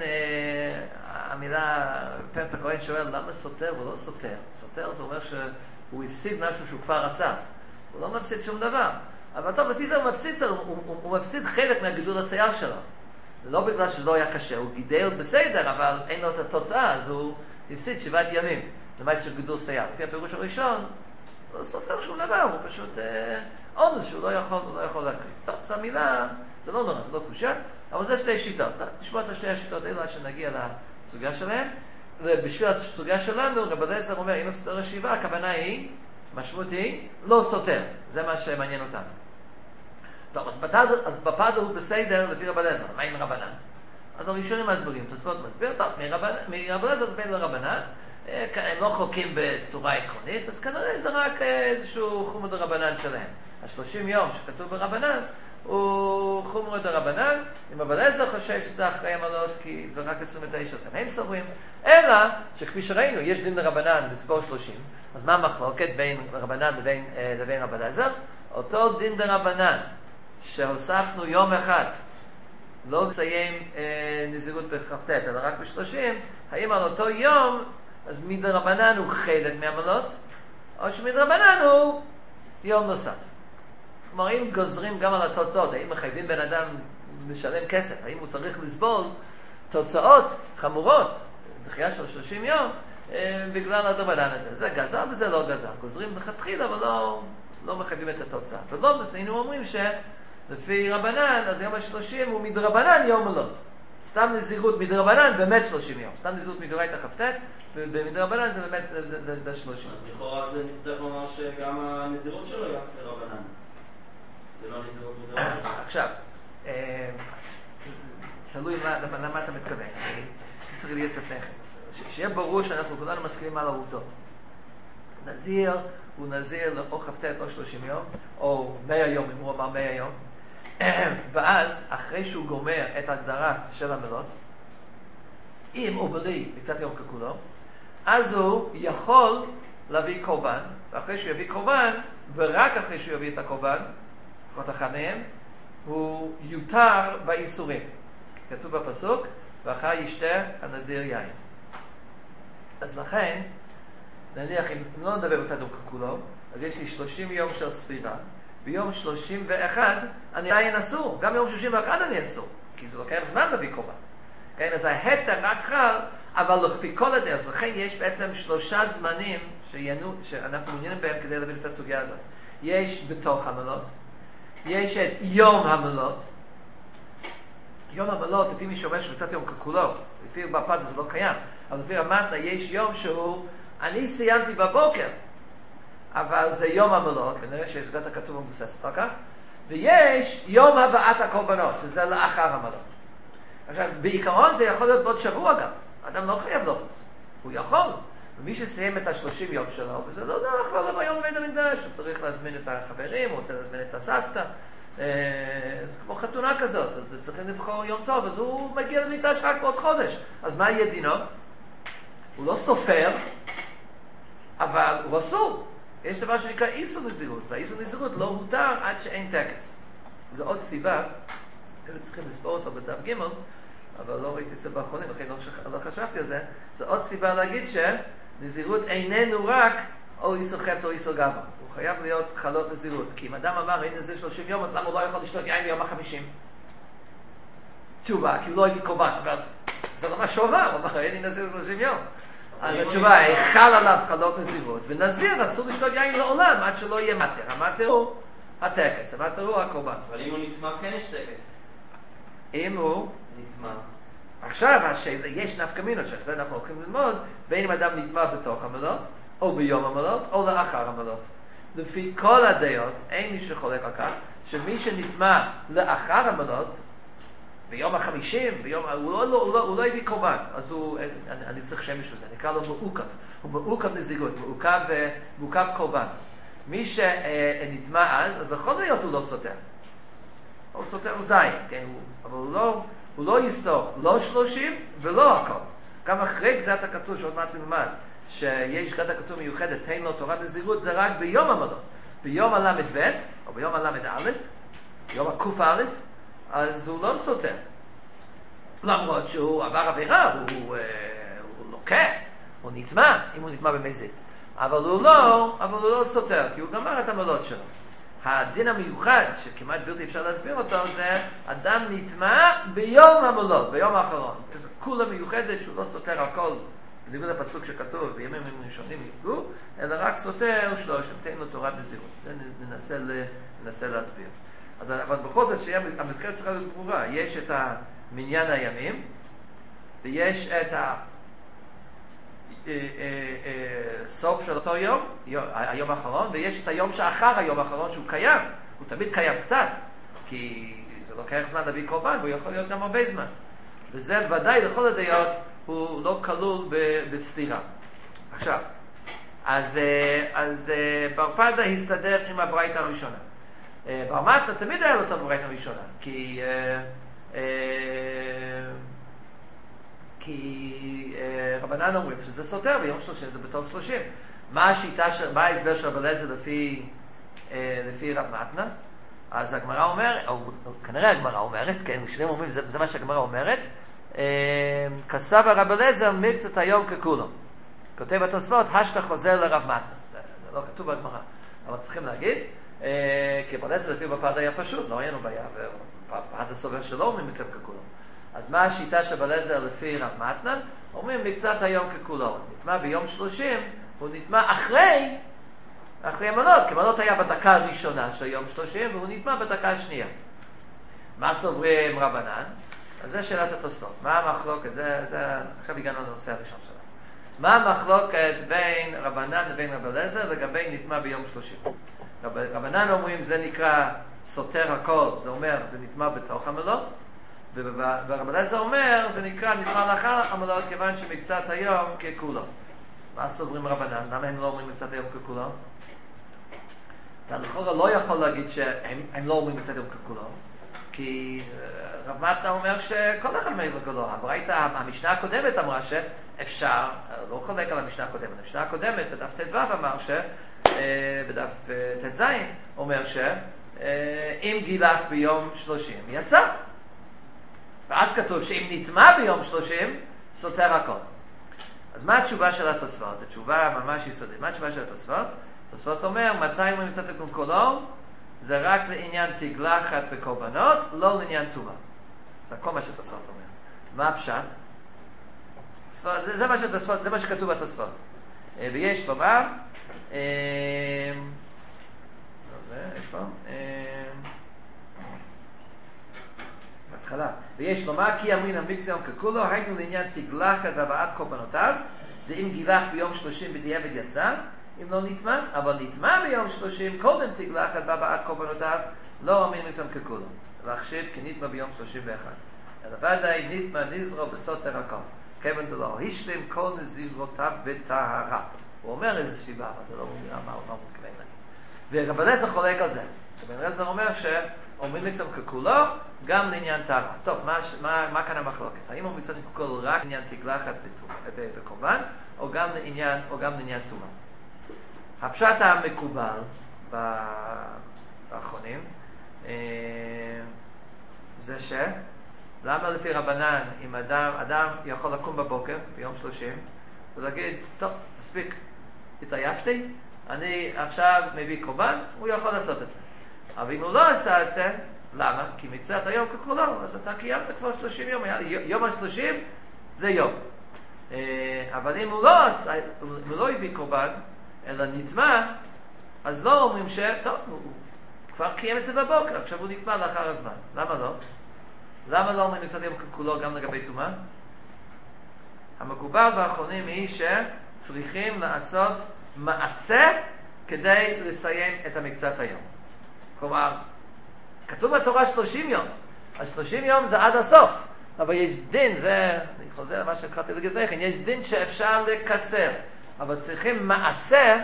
המילה, פרץ הכהן שואל למה סותר ולא סותר. סותר זה אומר שהוא הפסיד משהו שהוא כבר עשה. הוא לא מפסיד שום דבר. אבל טוב, לפי זה הוא מפסיד, הוא, הוא, הוא מפסיד חלק מהגידול השיער שלו. לא בגלל שלא היה קשה, הוא גידל בסדר, אבל אין לו את התוצאה, אז הוא הפסיד שבעת ימים. זה מה של גידול שיער. לפי הפירוש הראשון, הוא לא סותר שום דבר, הוא פשוט עונש שהוא לא יכול, הוא לא יכול להקריא. טוב, זו המילה, זה לא נורא, זה לא קושה, אבל זה שתי שיטות. נשמע את השתי השיטות האלה עד שנגיע לסוגיה שלהם. ובשביל הסוגיה שלנו, רב אליעזר אומר, אם הסותר השבעה, הכוונה היא, משמעות היא, לא סותר. זה מה שמעניין אותנו. טוב, אז, בתד, אז בפד הוא בסדר לפי רב אליעזר. מה עם רבנן? אז הראשונים מסבירים, תוספות מסביר, טוב, מרב אליעזר בין לרבנן, הם לא חולקים בצורה עקרונית, אז כנראה זה רק איזשהו חומר דרבנן שלהם. השלושים יום שכתוב ברבנן, הוא חומרו דרבנן. אם אבל עזר חושב שזה אחרי עמלות, כי זה רק עשרים ותשע, אז הם סוברים. אלא שכפי שראינו, יש דין דרבנן לספור שלושים, אז מה המחלוקת בין רבנן לבין, לבין רבי אליעזר? אותו דין דרבנן שהוספנו יום אחד, לא לסיים אה, נזירות בכ"ט, אלא רק בשלושים, האם על אותו יום, אז מדרבנן הוא חלק מעמלות, או שמדרבנן הוא יום נוסף. כלומר, אם גוזרים גם על התוצאות, האם מחייבים בן אדם לשלם כסף, האם הוא צריך לסבול תוצאות חמורות, דחייה של שלושים יום, אה, בגלל הדרבנן הזה. זה גזר וזה לא גזר. גוזרים לכתחיל, אבל לא, לא מחייבים את התוצאה. ולא, היינו אומרים ש... לפי רבנן, אז יום השלושים הוא מדרבנן יום מלוא. סתם נזירות מדרבנן באמת שלושים יום. סתם נזירות מדאורייתא כ"ט, ובמדרבנן זה באמת, זה, זה, זה, זה שלושים. אז לכאורה זה נצטרך לומר שגם הנזירות שלו גם לרבנן. זה לא נזירות מדאורייתא. עכשיו, תלוי למה אתה מתכוון. אני צריך להיות ספק. שיהיה ברור שאנחנו כולנו מסכימים על העובדות. נזיר הוא נזיר או כ"ט או שלושים יום, או מאה יום, אם הוא אמר מאה יום. ואז, אחרי שהוא גומר את ההגדרה של המלות, אם הוא בלי מקצת יום ככולו, אז הוא יכול להביא קורבן, ואחרי שהוא יביא קורבן, ורק אחרי שהוא יביא את הקורבן, לפחות אחד מהם, הוא יותר באיסורים. כתוב בפסוק, ואחר ישתה הנזיר יין. אז לכן, נניח, אם לא נדבר בצד יום ככולו, אז יש לי שלושים יום של ספירה, ביום שלושים ואחד אני עדיין אסור, גם ביום שלושים ואחד אני אסור, כי זה לוקח זמן להביא קורבן. כן, אז ההתר רק חל, אבל לפי כל הדרך, לכן יש בעצם שלושה זמנים שינו, שאנחנו מעוניינים בהם כדי להבין את הסוגיה הזאת. יש בתוך המלות, יש את יום המלות, יום המלות, לפי מי שאומר שבצד יום ככולו, לפי בפד זה לא קיים, אבל לפי המתנה יש יום שהוא, אני סיימתי בבוקר, אבל זה יום המלות, ונראה שהסגת הכתוב המבוסס אחר כך, ויש יום הבאת הקורבנות, שזה לאחר המלות. עכשיו, בעיקרון זה יכול להיות בעוד שבוע גם, אדם לא חייב לוחץ, הוא יכול, ומי שסיים את השלושים יום שלו, וזה לא דרך כבר לא ביום בית המקדש, הוא צריך להזמין את החברים, הוא רוצה להזמין את הסבתא, זה כמו חתונה כזאת, אז צריכים לבחור יום טוב, אז הוא מגיע למקדש רק בעוד חודש, אז מה יהיה דינו? הוא לא סופר, אבל הוא אסור. יש דבר שנקרא איסור נזירות, והאיסור נזירות לא הותר עד שאין טקס. זו עוד סיבה, הם צריכים לספור אותו בדף ג', אבל לא ראיתי את זה באחרונים, לכן לא, לא חשבתי על זה. זו עוד סיבה להגיד שנזירות איננו רק או איסור חפץ או איסור גבר. הוא חייב להיות חלות נזירות, כי אם אדם אמר, הנה זה שלושים יום, אז למה הוא לא יכול לשתות יין ביום החמישים? תשובה, כי הוא לא הביא קורבן, אבל זה לא מה שהוא אמר, הוא אמר, הנה נזיר שלושים יום. אז התשובה היא, חל עליו חלות נזירות, ונזיר אסור לשתות יין לעולם עד שלא יהיה מטר. המטר הוא הטקס, המטר הוא הקורבן. אבל אם הוא נטמע, כן יש טקס. אם הוא נטמע. עכשיו, השאלה, יש נפקא מינות, שזה אנחנו הולכים ללמוד, בין אם אדם נטמע בתוך המלות, או ביום המלות, או לאחר המלות. לפי כל הדעות, אין מי שחולק על כך, שמי שנטמע לאחר המלות, ביום החמישים, ביום, הוא לא, הוא לא, הוא לא הביא קורבן, אז הוא, אני, אני צריך שם בשביל זה, נקרא לו מעוקב, הוא מעוקב נזירות, מעוקב, מעוקב קורבן. מי שנטמע אז, אז לכל להיות הוא לא סותר. הוא סותר זין, כן, הוא, אבל הוא לא, הוא לא יסתור, לא שלושים ולא הכל. גם אחרי גזת הכתוב, שעוד מעט נלמד, שיש גזת הכתוב מיוחדת, תן לו תורת נזירות, זה רק ביום המלות. ביום הלמד ב' או ביום הלמד א', ביום הקוף א', אז הוא לא סותר. למרות שהוא עבר עבירה, הוא, הוא, הוא לוקה, הוא נטמע, אם הוא נטמע במזיד. אבל הוא לא, אבל הוא לא סותר, כי הוא גמר את המלות שלו. הדין המיוחד, שכמעט בלתי אפשר להסביר אותו, זה אדם נטמע ביום המלות, ביום האחרון. זו כולה מיוחדת שהוא לא סותר הכל, בניגוד לפסוק שכתוב, בימים ראשונים יפגעו, אלא רק סותר שלוש, תן לו תורת נזירות. זה ננסה, ננסה להסביר. אז, אבל בכל זאת שהמזכרת צריכה להיות ברורה, יש את המניין הימים, ויש את הסוף של אותו יום, היום האחרון, ויש את היום שאחר היום האחרון שהוא קיים, הוא תמיד קיים קצת, כי זה לוקח זמן להביא קורבן, והוא יכול להיות גם הרבה זמן. וזה ודאי לכל הדעות הוא לא כלול בספירה. עכשיו, אז, אז בר פדה הסתדר עם הברייתא הראשונה. ברמתנה תמיד היה לו טוב ברייתא ראשונה, כי כי רבנן אומרים שזה סותר ביום שלושים זה בתוך שלושים. מה השיטה, מה ההסבר של רב אליעזר לפי לפי רב מתנה? אז הגמרא אומרת, או כנראה הגמרא אומרת, כן, כשאתם אומרים, זה, זה מה שהגמרא אומרת, כסב הרב אליעזר מקצת היום ככולו. כותב התוספות, השכח חוזר לרב מתנה. זה, זה לא כתוב בגמרא, אבל צריכים להגיד, כי רב אליעזר לפי בפרד היה פשוט, לא היינו בעיה, ופרד הסובר שלו אומרים מקצת ככולו. אז מה השיטה של רב אליעזר לפי רב מתנה? אומרים מקצת היום ככולו. אז נטמע ביום שלושים, הוא נטמע אחרי, אחרי מנות, כי מנות היה בדקה הראשונה של יום שלושים, והוא נטמע בדקה השנייה. מה סוברים רבנן? אז זה שאלת התוספות. מה המחלוקת? זה, זה, עכשיו הגענו לנושא הראשון שלנו. מה המחלוקת בין רבנן לבין רב אליעזר לגבי נטמע ביום שלושים? רב, רבנן אומרים זה נקרא סותר הכל, זה אומר זה נטמע בתוך המלות, ורב אליעזר אומר זה נקרא נטמע לאחר המלות כיוון שמקצת היום ככולו. מה סוברים רבנן? למה הם לא אומרים מקצת היום ככולו? אתה לכאורה לא יכול להגיד שהם לא אומרים מקצת היום ככולו, כי רב מתנה אומר שכל אחד מהם ככולו. הברייתא, המשנה הקודמת אמרה שאפשר, לא חולק על המשנה הקודמת, המשנה הקודמת בדף ט"ו אמר ש... בדף ט"ז אומר שאם גילח ביום שלושים יצא. ואז כתוב שאם נטמע ביום שלושים סותר הכל. אז מה התשובה של התוספות? התשובה ממש יסודית. מה התשובה של התוספות? התוספות אומר, מתי אומרים מצאת כולו? זה רק לעניין תגלחת וקורבנות, לא לעניין טומאה. זה כל מה שהתוספות אומר. מה הפשט? זה מה שהתוספות, זה מה שכתוב בתוספות. ויש לומר, יש פה, בהתחלה, ויש לומר כי אמרין המקצה יום ככולו, היינו לעניין תגלחת והבאת קורבנותיו, ואם גילח ביום שלושים בדיעבד יצא, אם לא נטמע, אבל נטמע ביום שלושים, קודם תגלחת והבאת קורבנותיו, לא אמרין המקצה יום ככולו. להחשיב כי נטמע ביום שלושים ואחת. אלא ודאי נטמע נזרו בסותר הכל. כיוון דלא השלים כל נזירותיו בטהרה. הוא אומר איזה סיבה, אבל זה לא מבינה מה הוא מתכוון להגיד. ורב אליעזר חולק על זה. רב אליעזר אומר שאומרים מקצת ככולו גם לעניין טהרה. טוב, מה, מה, מה כאן המחלוקת? האם אומרים מקצת ככולו רק לעניין תגלחת וקורבן, או גם לעניין, או גם לעניין טומאה? הפשט המקובל באחרונים זה ש למה לפי רבנן אם אדם, אדם יכול לקום בבוקר ביום שלושים ולהגיד, טוב, מספיק, התעייפתי, אני עכשיו מביא קורבן, הוא יכול לעשות את זה. אבל אם הוא לא עשה את זה, למה? כי מקצת היום ככולו, אז אתה קיימת כבר שלושים יום, יום השלושים זה יום. אבל אם הוא לא, עשה, אם הוא לא הביא קורבן, אלא נטמע, אז לא אומרים ש... טוב, הוא כבר קיים את זה בבוקר, עכשיו הוא נטמע לאחר הזמן. למה לא? למה לא אומרים מקצת היום ככולו גם לגבי טומאה? המקובל באחרונים היא שצריכים לעשות מעשה כדי לסיים את המקצת היום. כלומר, כתוב בתורה שלושים יום. אז שלושים יום זה עד הסוף. אבל יש דין, זה, אני חוזר למה שהתחלתי להגיד לכם, יש דין שאפשר לקצר. אבל צריכים מעשה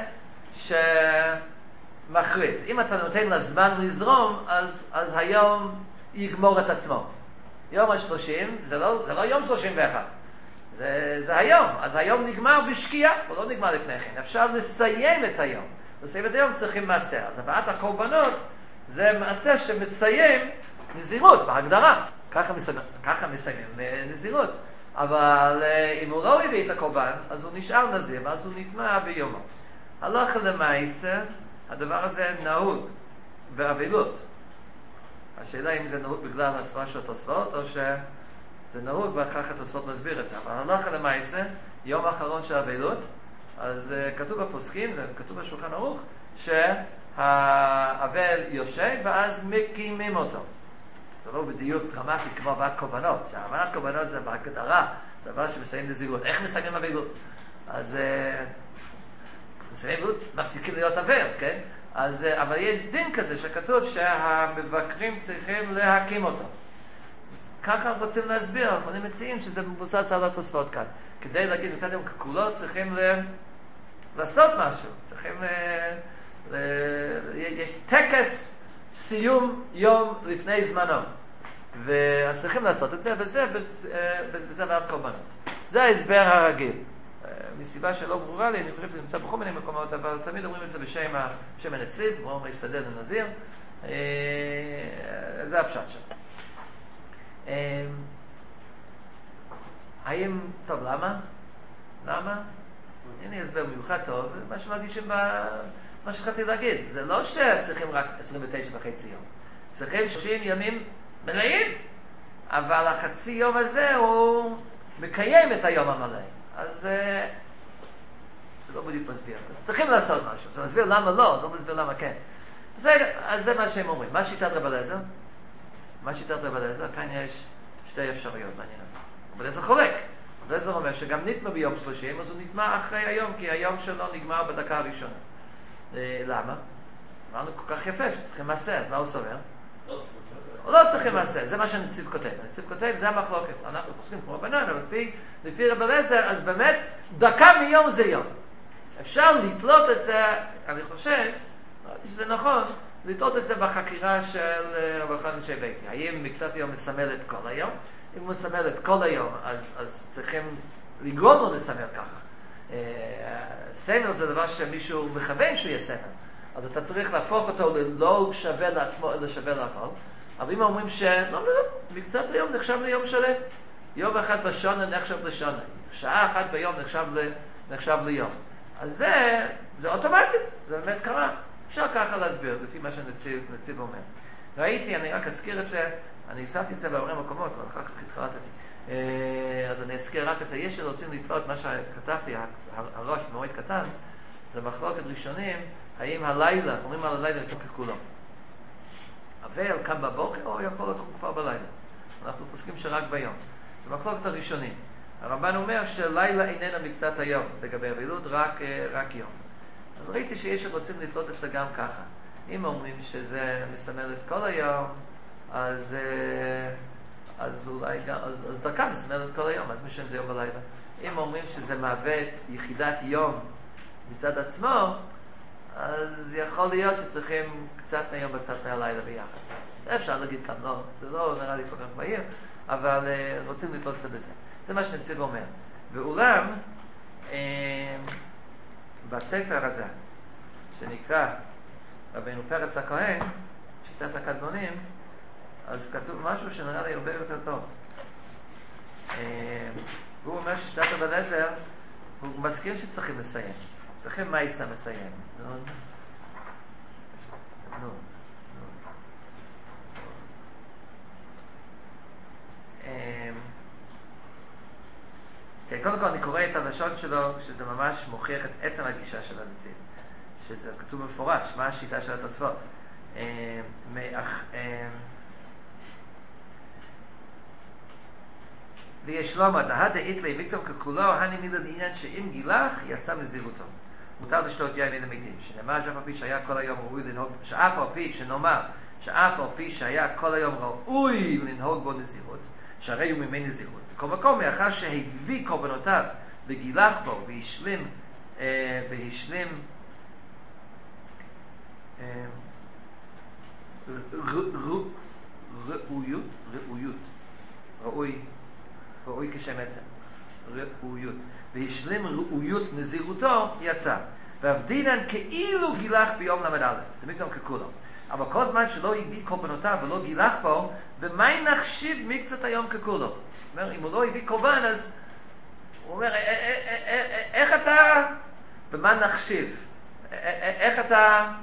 שמכריז. אם אתה נותן לזמן לזרום, אז, אז היום יגמור את עצמו. יום השלושים, זה לא, זה לא יום שלושים ואחת. זה, זה היום. אז היום נגמר בשקיעה, הוא לא נגמר לפני כן. אפשר לסיים את היום. לסיים את היום צריכים מעשה. אז הבאת הקורבנות זה מעשה שמסיים נזירות, בהגדרה. ככה מסיימים, ככה מסיימים נזירות. אבל אם הוא לא הביא את הקורבן, אז הוא נשאר נזיר, ואז הוא נטמע ביומו. הלכה למעשה, הדבר הזה נהוג באבלות. השאלה אם זה נהוג בגלל הסברה של התוספות, או שזה נהוג וכך התוספות מסביר את זה. אבל הלכה למעשה, יום האחרון של אבלות, אז כתוב בפוסקים, זה כתוב בשולחן ערוך, שהאבל יושב ואז מקימים אותו. זה לא בדיוק דרמטי כמו הבאת קורבנות, שהבאת קורבנות זה בהגדרה, זה דבר שמסיים נזירות. איך מסיים אבלות? אז מסיים אבלות, מפסיקים להיות אבל, כן? אז, אבל יש דין כזה שכתוב שהמבקרים צריכים להקים אותו. אז ככה רוצים להסביר, אנחנו מציעים שזה מבוסס על התוספות כאן. כדי להגיד מצד יום ככולו צריכים ל... לעשות משהו, צריכים ל... ל... יש טקס סיום יום לפני זמנו. ואז צריכים לעשות את זה, וזה בזה ועד קורבנות. זה ההסבר הרגיל. מסיבה שלא ברורה לי, אני חושב שזה נמצא בכל מיני מקומות, אבל תמיד אומרים את זה בשם, בשם הנציב, כמו אומר יסתדל לנזיר. זה הפשט שם. האם, טוב, למה? למה? הנה הסבר מיוחד טוב, מה שמרגישים מה שחתי להגיד. זה לא שצריכים רק עשרים ותשע וחצי יום. צריכים שלושים ימים מלאים, אבל החצי יום הזה הוא מקיים את היום המלא. אז זה לא בדיוק מסביר. אז צריכים לעשות משהו. זה מסביר למה לא, זה לא מסביר למה כן. בסדר, אז זה מה שהם אומרים. מה שיטת רב אליעזר? מה שיטת רב אליעזר? כאן יש שתי אפשרויות מעניינות. רב אליעזר חולק. רב אליעזר אומר שגם נטמע ביום שלושים, אז הוא נטמע אחרי היום, כי היום שלו נגמר בדקה הראשונה. למה? אמרנו כל כך יפה שצריכים מעשה, אז מה הוא סובר? הוא לא צריכים מעשה, זה מה שהנציב כותב. הנציב כותב, זה המחלוקת. אנחנו חושבים כמו בנן, אבל לפי, לפי רב אליעזר, אז באמת, דקה מיום זה יום. אפשר לתלות את זה, אני חושב, שזה נכון, לתלות את זה בחקירה של רב חנן אנשי ביתי. האם מקצת היום מסמל את כל היום? אם הוא מסמל את כל היום, אז, אז צריכים לגרום לו לסמל ככה. סמל זה דבר שמישהו מכוון שהוא יהיה סמל. אז אתה צריך להפוך אותו ללא שווה לעצמו, אלא שווה להכל. אבל אם אומרים שלא, לא, מקצת היום נחשב ליום שלם. יום אחד בשונה נחשב לשונה. שעה אחת ביום נחשב, ל, נחשב ליום. אז זה, זה אוטומטית, זה באמת קרה. אפשר ככה להסביר, לפי מה שנציב אומר. ראיתי, אני רק אזכיר את זה, אני הסעתי את זה בהרבה מקומות, אבל אחר כך התחלטתי. אז אני אזכיר רק את זה. יש שרוצים לתלות מה שכתבתי, הראש במועד קטן, זה מחלוקת ראשונים, האם הלילה, אומרים על הלילה לצום ככולו. אבל קם בבוקר או יכול לקום כבר בלילה. אנחנו פוסקים שרק ביום. זה מחלוקת הראשונים. הרמב"ן אומר שלילה איננה מקצת היום, לגבי אבילות, רק, רק יום. אז ראיתי שיש שרוצים לתלות את זה גם ככה. אם אומרים שזה מסמל את כל היום, אז, אז אולי גם, אז, אז דקה מסמל את כל היום, אז משנה זה יום בלילה. אם אומרים שזה מהווה יחידת יום מצד עצמו, אז יכול להיות שצריכים קצת מהיום וקצת מהלילה ביחד. אפשר להגיד כאן, לא, זה לא נראה לי כל כך מהיר, אבל uh, רוצים לתלות את זה בזה. זה מה שנציב אומר. ואולם, uh, בספר הזה, שנקרא רבינו פרץ הכהן, שיטת הקדמונים, אז כתוב משהו שנראה לי הרבה יותר טוב. Uh, והוא אומר ששיטת רב אליעזר, הוא מזכיר שצריכים לסיים. צריכים מייסה מסיים. נו, נו, נו. כן, קודם כל אני קורא את הלשון שלו, שזה ממש מוכיח את עצם הגישה של הנציב. שזה כתוב מפורש, מה השיטה של התוספות. ויש לומר, דהה דאית לי מקצום ככולו, הני מילה לעניין שאם גילח, יצא מזירותו. מותר לשתות יין מן המתים, שנאמר שאף על פי שהיה כל היום ראוי לנהוג, שאף על פי שנאמר, שאף על פי שהיה כל היום ראוי לנהוג בו נזירות, שהרי הוא ממי נזירות. בכל מקום, מאחר שהביא קורבנותיו וגילח בו והשלים, אה, והשלים אה, ר, ר, ראויות, ראויות, ראוי, ראוי כשם עצם, ראויות. והשלים ראויות נזירותו יצא. והבדינן כאילו גילח ביום למד א', דמיקתום ככולו. אבל כל זמן שלא הביא קורבנותיו ולא גילח בו, במאי נחשיב מקצת היום ככולו? אומר, אם הוא לא הביא קורבן, אז הוא אומר, איך אתה, במה נחשיב? איך אתה,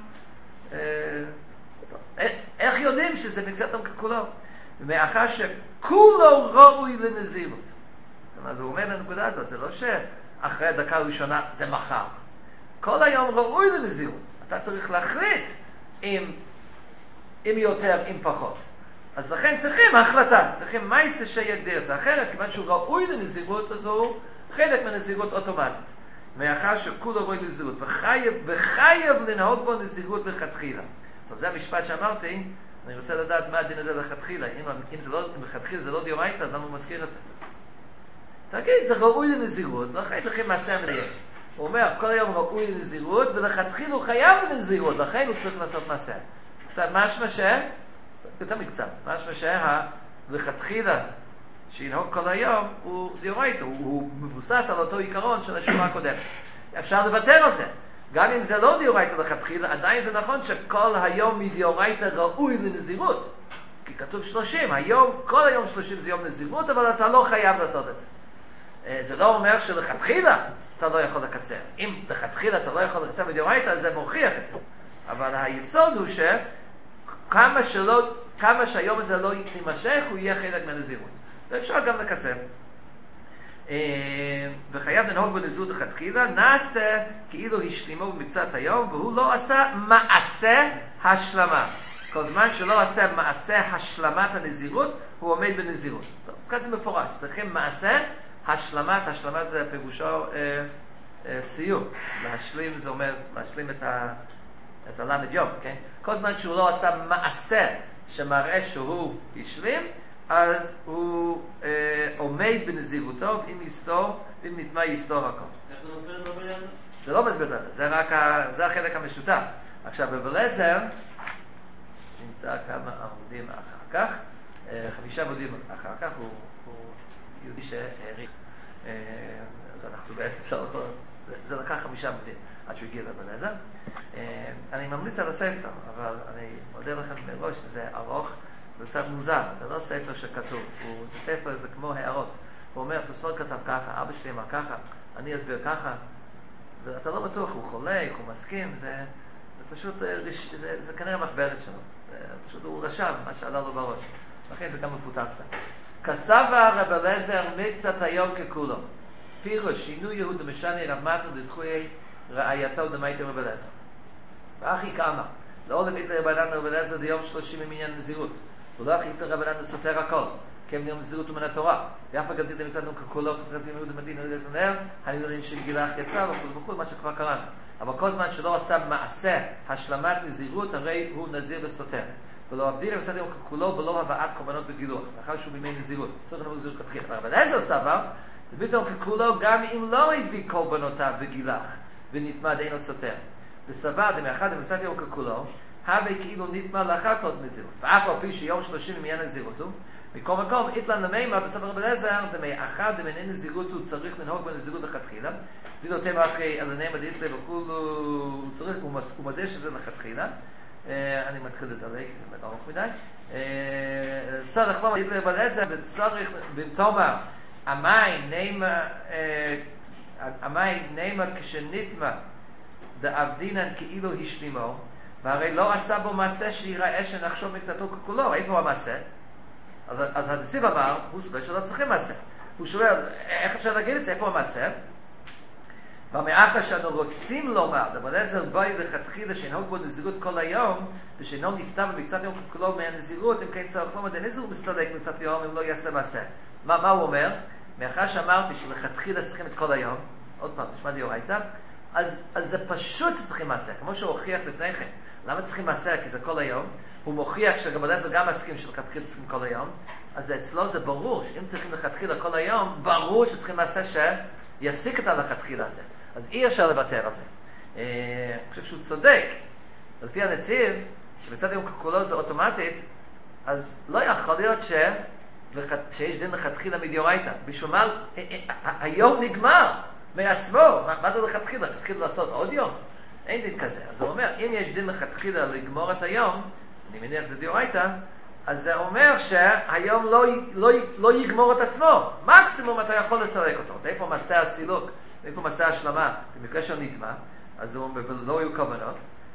איך יודעים שזה מקצת היום ככולו? מאחר שכולו ראוי לנזירות. אז הוא אומר לנקודה הזאת, זה לא שאחרי הדקה הראשונה זה מחר. כל היום ראוי לנזירות. אתה צריך להחליט אם, אם יותר, אם פחות. אז לכן צריכים החלטה, צריכים מייסה שיגדיר את זה. אחרת, כיוון שהוא ראוי לנזירות, אז הוא חלק מהנזירות אוטומטית. מאחר שכולו ראוי לנזירות, וחייב, וחייב לנהוג בו נזירות לכתחילה. טוב, זה המשפט שאמרתי, אני רוצה לדעת מה הדין הזה לכתחילה. אם, אם זה לא, אם לכתחילה זה לא דיורייתא, אז למה הוא מזכיר את זה? תגיד, זה ראוי לנזירות, לכן צריכים מעשה מסיים. הוא אומר, כל היום ראוי לנזירות, ולכתחילה הוא חייב לנזירות, לכן הוא צריך לעשות מעשה. קצת משמע ש... יותר מקצת, משמע שהלכתחילה שינהוג כל היום הוא דאורייתא, הוא, הוא מבוסס על אותו עיקרון של השורה הקודמת. אפשר לוותר על זה. גם אם זה לא דאורייתא לכתחילה, עדיין זה נכון שכל היום מדאורייתא ראוי לנזירות. כי כתוב שלושים, היום, כל היום שלושים זה יום נזירות, אבל אתה לא חייב לעשות את זה. זה לא אומר שלכתחילה אתה לא יכול לקצר. אם לכתחילה אתה לא יכול לקצר מדאורייתא, אז זה מוכיח את זה. אבל היסוד הוא שכמה שלא, כמה שהיום הזה לא יימשך, הוא יהיה חלק מהנזירות. ואפשר גם לקצר. וחייב לנהוג בנזירות לכתחילה, נעשה כאילו השלימו במקצת היום, והוא לא עשה מעשה השלמה. כל זמן שלא עשה מעשה השלמת הנזירות, הוא עומד בנזירות. טוב, אז כאן זה מפורש. צריכים מעשה השלמת, השלמה זה פירושו אה, אה, סיום. להשלים זה אומר, להשלים את, ה, את הלמד יום, כן? כל זמן שהוא לא עשה מעשה שמראה שהוא השלים, אז הוא אה, עומד בנזירותו, אם יסתור, אם נטמע יסתור הכל. איך זה מסביר את הבעיה הזאת? זה לא מסביר את זה, זה רק ה, זה החלק המשותף. עכשיו, בבלזר, נמצא כמה עמודים אחר כך, חמישה עמודים אחר כך, הוא, הוא יהודי שהעריך. אז אנחנו באמצע, זה לקח חמישה עמודים עד שהוא הגיע לבלזר. אני ממליץ על הספר, אבל אני מודה לכם מראש שזה ארוך, זה קצת מוזר, זה לא ספר שכתוב, הוא, זה ספר, זה כמו הערות. הוא אומר, תוספות כתב ככה, אבא שלי אמר ככה, אני אסביר ככה, ואתה לא בטוח, הוא חולק, הוא מסכים, זה, זה פשוט, זה, זה כנראה מחברת שלו. פשוט הוא רשם מה שעלה לו בראש. לכן זה גם מפותח קצת. כסבה רב אליעזר מקצת היום ככולו. פירוש שינוי יהוד ומשנה רמתנו לדחוי רעייתו דמייתי רב אליעזר. ואחי כאמר, לא לביט לרבנן רב אליעזר דיום שלושים ממניין נזירות. ולא אחי לרבנן סותר הכל. כם דיום נזירות ומן התורה. ואף אגב דידם מצאנו ככולו כתרזים יהוד ומדין רב אליעזר. הנילונים של גילח יצא וכו' וכו' מה שכבר קראנו. אבל כל זמן שלא עשה מעשה השלמת נזירות, הרי הוא נזיר וסותר. ולא עבדין מצד יום ככולו בלא הבאת קורבנות בגילוח, לאחר שהוא בימי נזירות. צריך לנהוג נזירות כתחילה. אבל רב אליעזר סבר, ובצום ככולו גם אם לא הביא קורבנותיו בגילח, ונטמע דאינו סותר. וסבר דמאחד מצד יום ככולו, הווה כאילו נטמע לאחר תלות נזירות. ואף על פי שיום שלושים ממניין נזירות הוא, מכל מקום, איתלן למימה בסבר רב אליעזר, דמאחד דמני נזירות הוא צריך לנהוג בנזירות לכתחילה. דידו תמה אחרי על הנאמר דיתלה וכולו, הוא צריך, הוא מודה שזה לכתחילה. אני מתחיל לדלג, כי זה מאוד ארוך מדי. צריך לחלום דיתלה בלעזר, וצריך במתומר, המים נאמר, המים נאמר כשנטמע, דאבדינן כאילו השלימו, והרי לא עשה בו מעשה שיראה שנחשוב מקצתו ככולו. איפה הוא המעשה? אז, אז הנציב אמר, הוא סבר שלא צריכים מעשה. הוא שואל, איך אפשר להגיד את זה? איפה הוא המעשה? ומאחר שאנו רוצים לומר, רב אליעזר בא לכתחילה שנהוג בו נזירות כל היום, ושאינו נפטר במקצת יום ככולו מהנזירות, אם כן צריך לומר, דנזיר הוא מסתלק מקצת יום, אם לא יעשה מעשה. מה, מה הוא אומר? מאחר שאמרתי שלכתחילה צריכים את כל היום, עוד פעם, נשמע דאורייתא, אז, אז זה פשוט שצריכים מעשה, כמו שהוא הוכיח לפני כן. למה צריכים מעשה? כי זה כל היום. הוא מוכיח שרב אליעזר גם מסכים שלכתחילה צריכים כל היום, אז אצלו זה ברור, שאם צריכים לכתחילה כל היום, ברור שצריכים מעשה שיפסיק את הלכתחילה הזה. אז אי אפשר לוותר על זה. אני חושב שהוא צודק. לפי הנציב, שבצד יום ככולו זה אוטומטית, אז לא יכול להיות ש... שיש דין לכתחילה מדאורייתא. בשביל מה? היום נגמר מעצמו. מה זה לכתחילה? לכתחילה לעשות עוד יום? אין דין כזה. אז הוא אומר, אם יש דין לכתחילה לגמור את היום, אני מניח שזה דאורייתא, אז זה אומר שהיום לא, לא, לא יגמור את עצמו. מקסימום אתה יכול לסלק אותו. זה איפה מעשה הסילוק. איפה מסע השלמה, במקרה של נטמע, אז הוא אומר, ולא היו כוונות.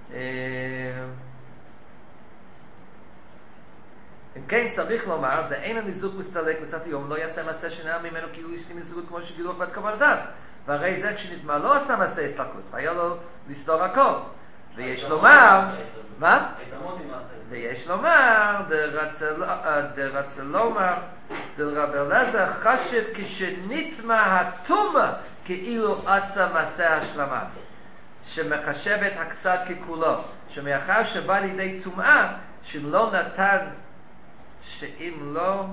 אם כן, צריך לומר, ואין הניזוק מסתלק מצד היום, לא יעשה מעשה שנראה ממנו כאילו ישלים נזירות כמו שגילוח ואת כוונותיו. והרי זה כשנטמע לא עשה מעשה הסתלקות, והיה לו לסתור הכל. ויש לומר, מה? ויש לומר, דרצה לומר, דרב אליעזר חשב כשנטמע התומה, כאילו עשה מעשה השלמה, שמחשבת הקצת ככולו, שמאחר שבא לידי טומאה, שאם לא נתן, שאם לא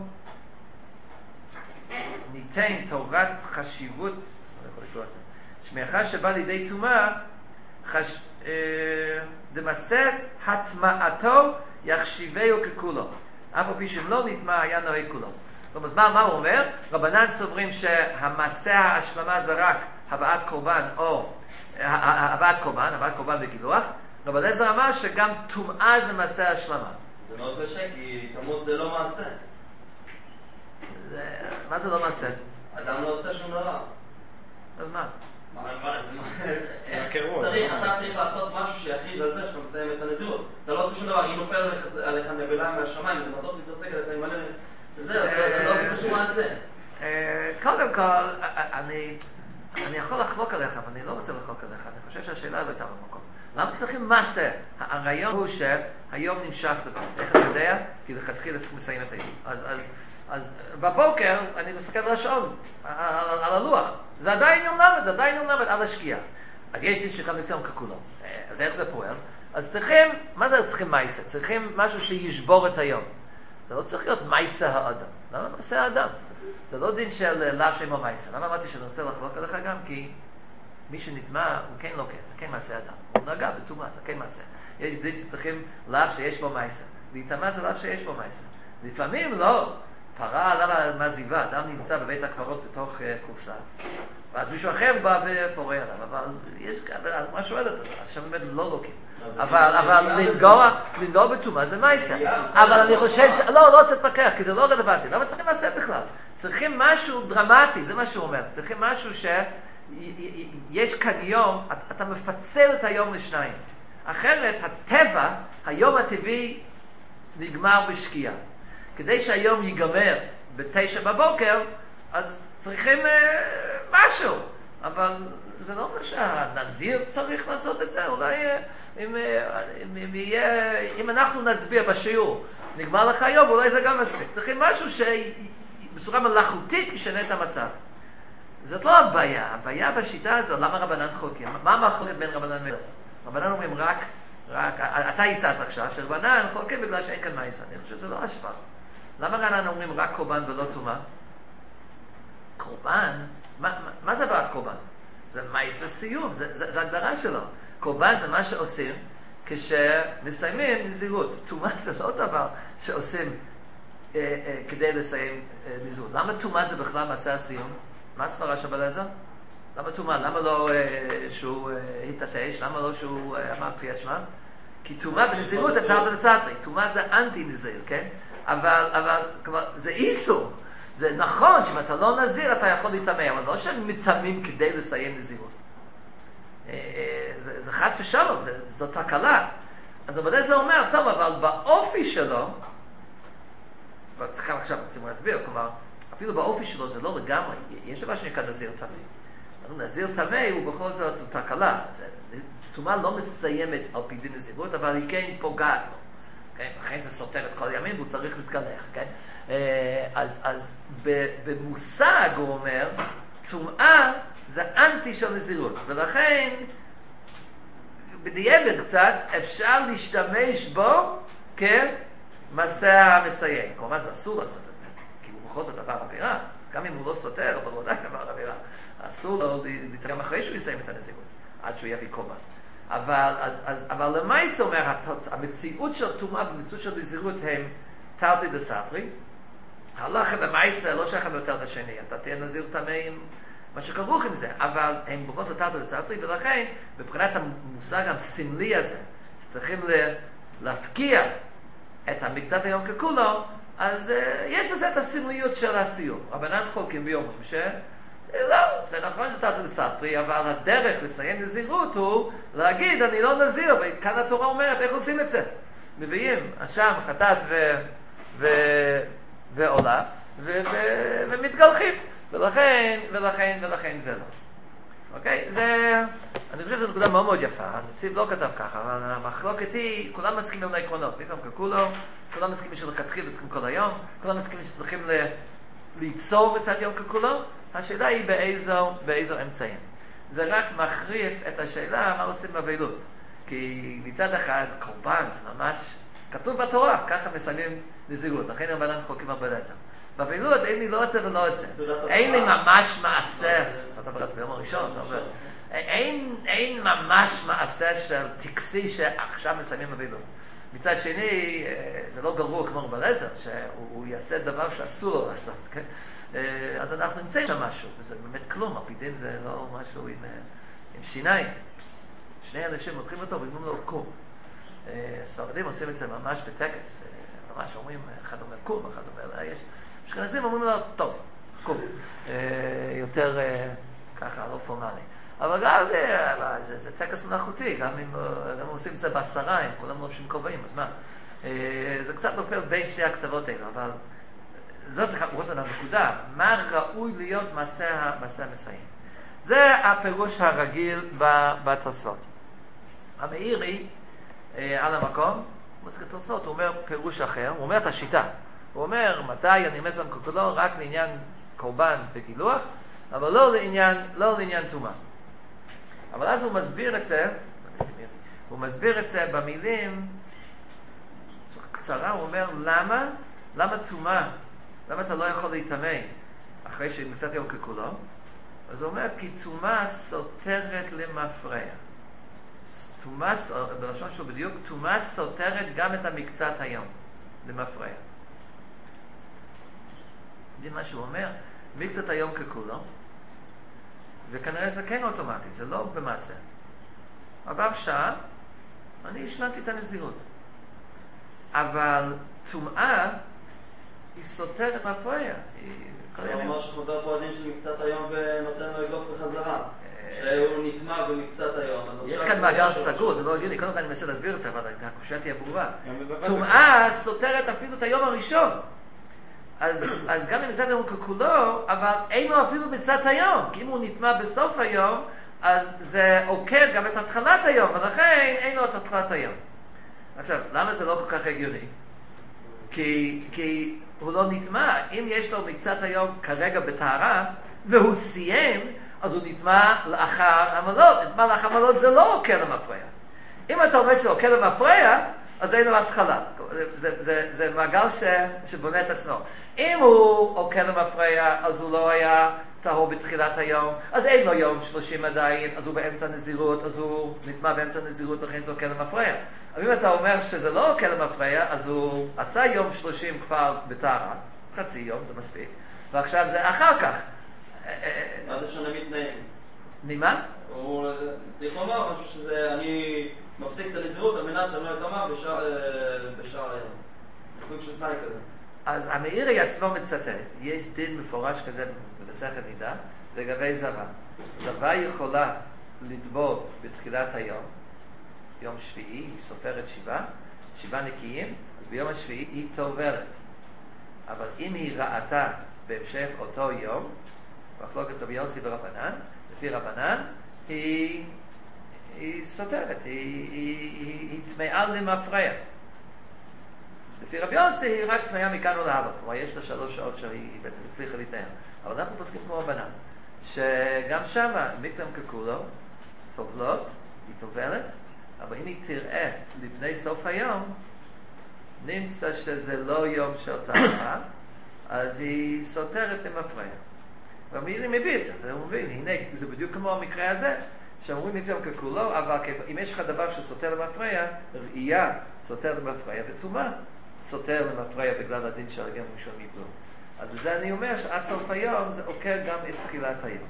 ניתן תורת חשיבות, שמאחר שבא לידי טומאה, דמעשה הטמעתו יחשיבהו ככולו. אף על פי שאם לא נטמע היה נוהג כולו. אז מה, מה הוא אומר? רבנן סוברים שהמעשה ההשלמה זה רק הבאת קורבן או הבאת קורבן, הבאת קורבן בגילוח. רבן עזרא אמר שגם טומאה זה מעשה השלמה. זה מאוד קשה, כי תמות זה לא מעשה. זה... מה זה לא מעשה? אדם לא עושה שום דבר. אז מה? צריך, אתה צריך לעשות משהו שיכריז על זה שאתה מסיים את הנזירות. אתה לא עושה שום דבר, אם נופל עליך נבלה מהשמיים, זה מטוס מתעסק עליך עם מלא... זה, אתה לא עושה שום מעשה. קודם כל, אני יכול לחלוק עליך, אבל אני לא רוצה לחלוק עליך. אני חושב שהשאלה לא הייתה במקום. למה צריכים מעשה? הרעיון הוא שהיום נמשך בכל. איך אני יודע? כי לכתחילה צריך לסיים את היום. אז, אז, אז בבוקר אני מסתכל על השעון, על, על הלוח. זה עדיין יום למד, זה עדיין יום למד על השקיעה. אז יש דין שגם נצא ככולו. אז איך זה פועל? אז צריכים, מה זה צריכים מייסה? צריכים משהו שישבור את היום. זה לא צריך להיות מייסה האדם. למה מעשה האדם? זה לא דין של לאו שמו מייסה. למה אמרתי שאני רוצה לחלוק עליך גם? כי מי שנטמע הוא כן לוקט, זה כן מעשה אדם. הוא נגע בטומאה, זה כן מעשה. יש דין שצריכים לאו שיש בו מייסה. להיטמע זה לאו שיש בו מייסה. לפעמים לא. פרה עליו על מעזיבה, אדם נמצא בבית הקברות בתוך uh, קופסה, ואז מישהו אחר בא ופורע עליו, אבל יש, אז מה שואל את זה? אז שם באמת לא לוקים. אבל, אבל לנגוע, לנגוע בטומאה זה מייסה. אבל אני חושב ש... לא, לא רוצה להתפקח, כי זה לא רלוונטי. למה צריכים לעשות בכלל? צריכים משהו דרמטי, זה מה שהוא אומר. צריכים משהו שיש כאן יום, אתה מפצל את היום לשניים. אחרת, הטבע, היום הטבעי נגמר בשקיעה. כדי שהיום ייגמר בתשע בבוקר, אז צריכים אה, משהו. אבל זה לא אומר שהנזיר צריך לעשות את זה. אולי אה, אם, אה, אם, אם, יהיה, אם אנחנו נצביע בשיעור, נגמר לך היום, אולי זה גם מספיק. צריכים משהו שבצורה מלאכותית ישנה את המצב. זאת לא הבעיה. הבעיה בשיטה הזו, למה רבנן חולקים? מה המחלוקת בין רבנן ומלאכות? רבנן אומרים רק, רק, אתה הצעת עכשיו, שרבנן חולקים בגלל שאין כאן מייסה. אני חושב שזה לא השפעה. למה רבנן אומרים רק קורבן ולא טומאה? קורבן? מה, מה, מה זה הבאת קורבן? זה מייסה סיום, זה, זה, זה הגדרה שלו. קורבן זה מה שעושים כשמסיימים נזירות. טומאה זה לא דבר שעושים אה, אה, כדי לסיים אה, נזירות. למה טומאה זה בכלל מעשה הסיום? מה הסברה של רבי אליעזר? למה טומאה? למה לא אה, שהוא אה, התעטש? למה לא שהוא אה, אמר קריאת שמע? כי טומאה בנזירות אתה תרתי דסתרי. טומאה זה אנטי נזיר, כן? אבל, אבל, כבר, זה איסור. זה נכון שאם אתה לא נזיר אתה יכול להתאמה, אבל לא שהם מתאמים כדי לסיים נזירות. זה, זה חס ושלום, זה, זאת תקלה. אז אבל זה אומר, טוב, אבל באופי שלו, צריכים עכשיו, רוצים להסביר, כלומר, אפילו באופי שלו זה לא לגמרי, יש דבר שנקרא נזיר תמה. נזיר תמה הוא בכל זאת תקלה. טומאה לא מסיימת על פי דין נזירות, אבל היא כן פוגעת לו. לכן זה סותר את כל הימים והוא צריך להתגלח, כן? אז, אז במושג הוא אומר, טומאה זה אנטי של נזירות, ולכן בדיעבד קצת אפשר להשתמש בו כמעשה המסיים. כלומר זה אסור לעשות את זה, כי הוא בכל זאת עבר עבירה, גם אם הוא לא סותר, אבל הוא עדיין עבר עבירה. אסור לו להתרגם אחרי שהוא יסיים את הנזירות, עד שהוא יביא קורבן. אבל, אז, אז, אבל למעשה אומר, המציאות של טומאה והמציאות של נזירות הם תרתי דסתרי. הלכה למעשה לא שייך יותר את השני, אתה תהיה נזיר טמא עם מה שכרוך עם זה, אבל הם בכל זאת תרתי דסתרי, ולכן מבחינת המושג הסמלי הזה, שצריכים להפקיע את המקצת היום ככולו, אז uh, יש בזה את הסמליות של הסיום. רבנן חולקים ביומם ש... לא, זה נכון שזה תרתי דסתרי, אבל הדרך לסיים נזירות הוא להגיד, אני לא נזיר, וכאן התורה אומרת, איך עושים את זה? מביאים אשם, חטאת ו... ו... ועולה, ו... ו... ומתגלחים. ולכן, ולכן, ולכן זה לא. אוקיי? זה... אני חושב שזו נקודה מאוד מאוד יפה. הנציב לא כתב ככה, אבל המחלוקת היא, כולם מסכימים על העקרונות. פתאום ככולו, כולם מסכימים שלכתחילה צריכים כל היום, כולם מסכימים שצריכים ל... ליצור מצד יום ככולו. השאלה היא באיזו, באיזו אמצעים. זה רק מחריף את השאלה מה עושים בבהילות. כי מצד אחד, קורבן זה ממש כתוב בתורה, ככה מסיימים נזירות. לכן רבנן חולקים על רבי אליעזר. בבהילות אין לי לא את זה ולא את זה. אין לי ממש מעשה. זאת אומרת, ביום הראשון, אין, אין ממש מעשה של טקסי שעכשיו מסיימים אבידו. מצד שני, זה לא גרוע כמו בלזר, שהוא יעשה דבר שאסור לו לעשות, כן? אז אנחנו נמצאים שם משהו, וזה באמת כלום, על פי דין זה לא משהו עם, עם שיניים. שני אנשים לוקחים אותו ואומרים לו קום. ספרדים עושים את זה ממש בטקס, ממש אומרים, אחד אומר קום, אחד אומר, יש אשכנזים אומרים לו, טוב, קום. יותר ככה, לא פורמלי. אבל גם, זה, זה טקס מלאכותי, גם אם גם עושים את זה בעשרה, אם כולם לובשים כובעים, אז מה? זה קצת נופל בין שני הקצוות האלה, אבל זאת ראשון הנקודה, מה ראוי להיות מעשה, מעשה המסיים. זה הפירוש הרגיל בתוספות. המאירי, על המקום, במסכת תוספות, הוא אומר פירוש אחר, הוא אומר את השיטה. הוא אומר, מתי אני מת למקולו רק לעניין קורבן וגילוח, אבל לא לעניין, לא לעניין תומה. אבל אז הוא מסביר את זה, הוא מסביר את זה במילים קצרה, הוא אומר, למה? למה תומה? למה אתה לא יכול להתאמה אחרי שמצאת יום ככולו? אז הוא אומר, כי תומה סותרת למפרע. תומה, בלשון שהוא בדיוק, תומה סותרת גם את המקצת היום, למפרע. יודעים מה שהוא אומר? מקצת היום ככולו, וכנראה זה כן אוטומטי, זה לא במעשה. עבר שעה, אני השלמתי את הנזירות. אבל תומעה היא סותרת מפרע. הוא אמר שחוזר פה הדין של מקצת היום ונותן לו אגלוף בחזרה. שהוא נטמע במקצת היום. יש כאן מעגל סגור, זה לא הגיוני. קודם כל אני מנסה להסביר את זה, אבל הקושיה תהיה ברורה. תומעה סותרת אפילו את היום הראשון. אז, אז גם אם מצד היום ככולו, אבל אין לו אפילו מצד היום. כי אם הוא נטמע בסוף היום, אז זה עוקר גם את התחלת היום, ולכן אין לו את התחלת היום. עכשיו, למה זה לא כל כך הגיוני? כי, כי הוא לא נטמע. אם יש לו מצד היום כרגע בטהרה, והוא סיים, אז הוא נטמע לאחר המלות. נטמע לאחר המלות זה לא עוקר למפרע. אם אתה אומר שזה עוקר למפרע, אז אין לו התחלה. זה, זה, זה, זה מעגל ש, שבונה את עצמו. אם הוא עוקר למפרע, אז הוא לא היה טהור בתחילת היום, אז אין לו יום שלושים עדיין, אז הוא באמצע נזירות, אז הוא נטמע באמצע נזירות, לכן זה עוקר למפרע. אבל אם אתה אומר שזה לא עוקר למפרע, אז הוא עשה יום שלושים כבר בטהרה, חצי יום, זה מספיק, ועכשיו זה אחר כך. מה זה שונה מתנאים? ממה? הוא צריך לומר משהו שזה, אני מפסיק את הנזירות על מנת שאני לא אטמע בשער היום. סוג של תנאי כזה. אז המאירי עצמו מצטט, יש דין מפורש כזה במסכת נידה לגבי זבה. זבה יכולה לטבול בתחילת היום, יום שביעי, היא סופרת שבעה, שבעה נקיים, אז ביום השביעי היא טובלת. אבל אם היא ראתה בהמשך אותו יום, מחלוקת רבי יוסי ורבנן, לפי רבנן, היא, היא סותרת, היא, היא, היא, היא טמאה למפרע. לפי רבי יוסי היא רק טמאה מכאן ולהבא, כלומר יש לה שלוש שעות שהיא בעצם הצליחה להתאר. אבל אנחנו פוסקים כמו רבנן, שגם שמה מקצת ככולו, טובלות, היא טובלת, אבל אם היא תראה לפני סוף היום, נמצא שזה לא יום של טהרה, אז היא סותרת למפרע. והמאירי מביא את זה, זה הוא מבין, הנה, זה בדיוק כמו המקרה הזה, שאומרים מקצת ככולו, אבל אם יש לך דבר שסותר למפרע, ראייה סותר למפרע, וטומאה סותר למפרע בגלל הדין של הגם ראשון מבלו. אז בזה אני אומר שעד סוף היום זה עוקר גם את תחילת היום.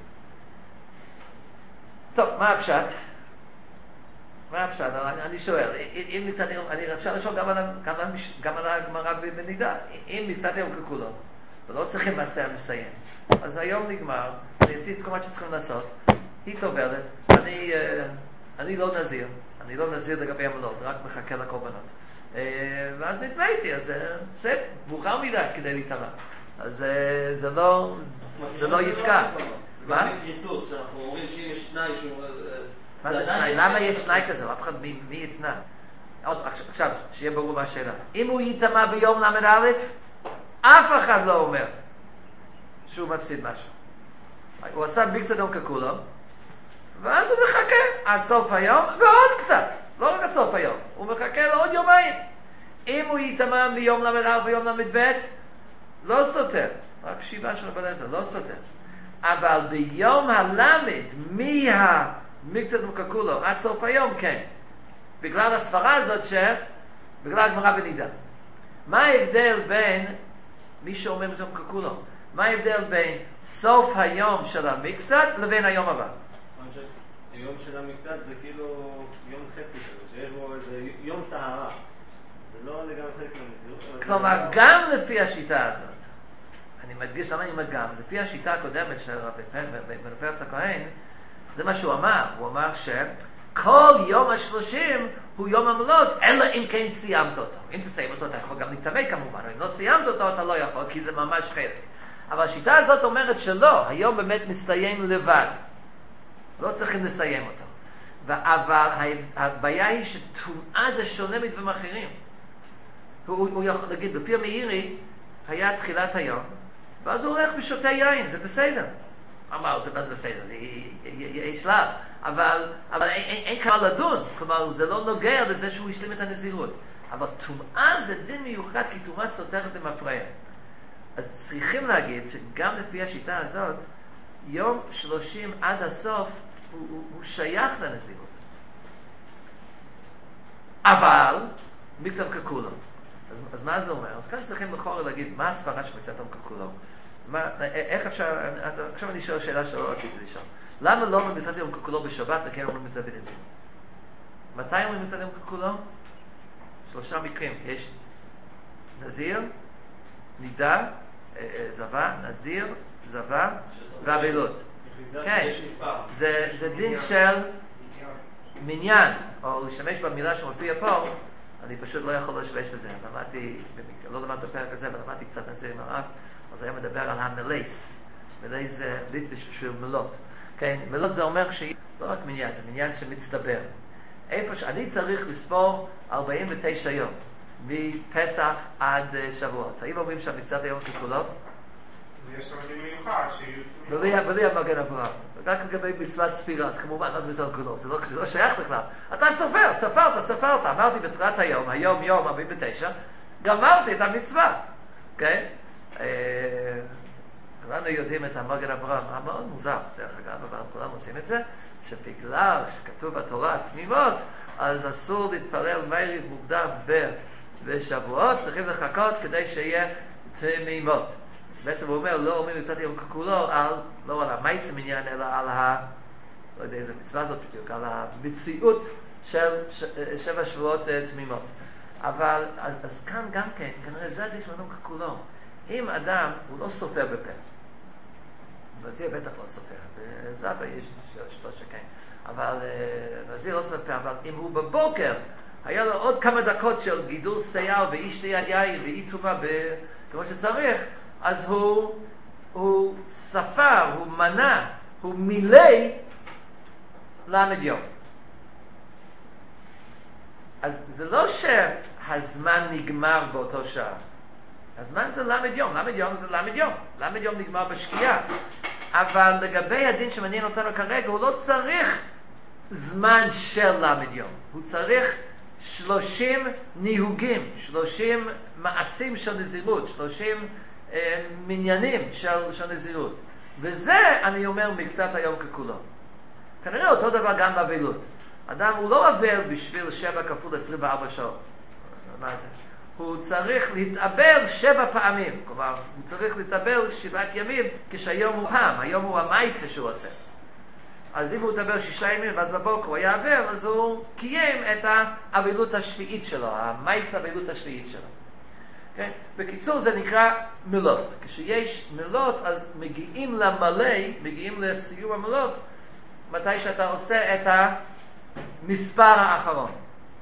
טוב, מה הפשט? מה הפשט? אני, אני שואל, אם מצד היום, אני אפשר לשאול גם על, גם על, גם על הגמרא בנידה, אם מצד היום ככולו, ולא צריכים מעשה המסיים, אז היום נגמר, אני עשיתי את כל מה שצריכים לעשות, היא טובלת, אני, אני לא נזיר, אני לא נזיר לגבי המלות, רק מחכה לקורבנות. ואז נתמאתי, אז זה מאוחר מדי כדי להתאמה. אז זה לא, זה לא יפקע. מה? בכריתות, שאנחנו אומרים שאם יש תנאי שהוא... מה זה תנאי? למה יש תנאי כזה? אף אחד מי יתנא? עכשיו, שיהיה ברור מה השאלה. אם הוא יתאמה ביום למד א', אף אחד לא אומר שהוא מפסיד משהו. הוא עשה בקצת יום ככולו, ואז הוא מחכה עד סוף היום, ועוד קצת. לא רק עד סוף היום. הוא מחכה לעוד יומיים. אם הוא יתאמה ביום למד א' ויום למד ב', לא סותר. רק שבעה של הבלסה, לא סותר. אבל ביום הלמד, מקצת מקקולו, עד סוף היום, כן. בגלל הספרה הזאת ש... בגלל הגמרא בנידה. מה ההבדל בין, מי שאומר מקצת מקקולו, מה ההבדל בין סוף היום של המקצת לבין היום הבא? היום של המקצת זה כאילו יום חצי כזה, שיש בו איזה יום טהרה. זה לא לגמרי חלק מהנזירות. כלומר, גם לפי השיטה הזאת, אני מדגיש למה אני אומר גם, לפי השיטה הקודמת של רבי פרץ הכהן, זה מה שהוא אמר. הוא אמר שכל יום השלושים הוא יום המלות, אלא אם כן סיימת אותו. אם תסיים אותו, אתה יכול גם להתאבק כמובן, אם לא סיימת אותו, אתה לא יכול, כי זה ממש חלק. אבל השיטה הזאת אומרת שלא, היום באמת מסתיים לבד. לא צריכים לסיים אותו. אבל הבעיה היא שטומאה זה שונה מדברים אחרים. הוא, הוא יכול להגיד, לפי המאירי, היה תחילת היום, ואז הוא הולך ושותה יין, זה בסדר. אמר, זה מה זה בסדר, יש שלב. אבל, אבל אין, אין, אין כבר לדון, כלומר, זה לא נוגע לזה שהוא השלים את הנזירות. אבל טומאה זה דין מיוחד, כי טומאה סותרת למפרע. אז צריכים להגיד שגם לפי השיטה הזאת, יום שלושים עד הסוף הוא, הוא, הוא שייך לנזירות. אבל, מקצת מקקולו. אז, אז מה זה אומר? אז כאן צריכים לכאורה להגיד, מה הסברה של מקצת מקקולו? מה, איך אפשר, עכשיו אני שואל שאלה שלא רציתי לשאול. למה לא אומרים מקצת מקקולו בשבת וכן אומרים מקצת בנזירות? מתי אומרים מקצת מקקולו? שלושה מקרים. יש נזיר, נידה, זבה, נזיר, זבה והבלות. כן, זה, זה דין של מניין, או להשתמש במילה שמופיע פה, אני פשוט לא יכול להשתמש בזה. למדתי, לא למדתי בפרק הזה, אבל למדתי קצת נזיר עם הרב, אז היה מדבר על המלייס. מלייס זה ליטבי של מלות. כן, מלות זה אומר שהיא לא רק מניין, זה מניין שמצטבר. איפה שאני צריך לספור ארבעים ותשע יום, מפסח עד שבועות. האם אומרים שהמקצת היום ככולו? יש רבים מיוחד שיהיו... בלי המגן אברהם. רק לגבי מצוות ספירה, אז כמובן, מה זה מצוות כולו? זה לא שייך בכלל. אתה סופר, ספרת, ספרת. אמרתי בתחילת היום, היום יום ארבעים ותשע, גמרתי את המצווה. כן? כולנו יודעים את המגן אברהם, מה מאוד מוזר, דרך אגב, אבל כולם עושים את זה, שבגלל שכתוב בתורה תמימות, אז אסור להתפלל מייריד מוקדם בשבועות, צריכים לחכות כדי שיהיה תמימות. בעצם הוא אומר, לא אומרים מצאת יום ככולו, על, לא על המייס מניין, אלא על ה... לא יודע איזה מצווה זאת בדיוק, על המציאות של ש, שבע שבועות uh, תמימות. אבל, אז, אז כאן גם כן, כנראה זה הדין של יום ככולו. אם אדם, הוא לא סופר בפה, נזיר בטח לא סופר, בזבה יש שתות שכן, אבל uh, נזיר לא סופר בפה, אבל אם הוא בבוקר, היה לו עוד כמה דקות של גידול שיער ואי שתיית יין ואי טומאה כמו שצריך, אז הוא, הוא ספר, הוא מנה, הוא מילא למד יום. אז זה לא שהזמן נגמר באותו שעה. הזמן זה למד יום. למד יום זה למד יום. למד יום נגמר בשקיעה. אבל לגבי הדין שמעניין אותנו כרגע, הוא לא צריך זמן של למד יום. הוא צריך שלושים ניהוגים, שלושים מעשים של נזירות, שלושים מניינים של, של נזירות. וזה, אני אומר, מקצת היום ככולו. כנראה אותו דבר גם באבלות. אדם הוא לא אבל בשביל שבע כפול עשרים וארבע שעות. מה זה? הוא צריך להתאבל שבע פעמים. כלומר, הוא צריך להתאבל שבעת ימים, כשהיום הוא פעם. היום הוא המייסה שהוא עושה. אז אם הוא יתאבל שישה ימים, ואז בבוקר הוא היה אבל, אז הוא קיים את האבלות השביעית שלו, המייסה האבלות השביעית שלו. Okay? בקיצור זה נקרא מלות. כשיש מלות אז מגיעים למלא, מגיעים לסיום המלות מתי שאתה עושה את המספר האחרון.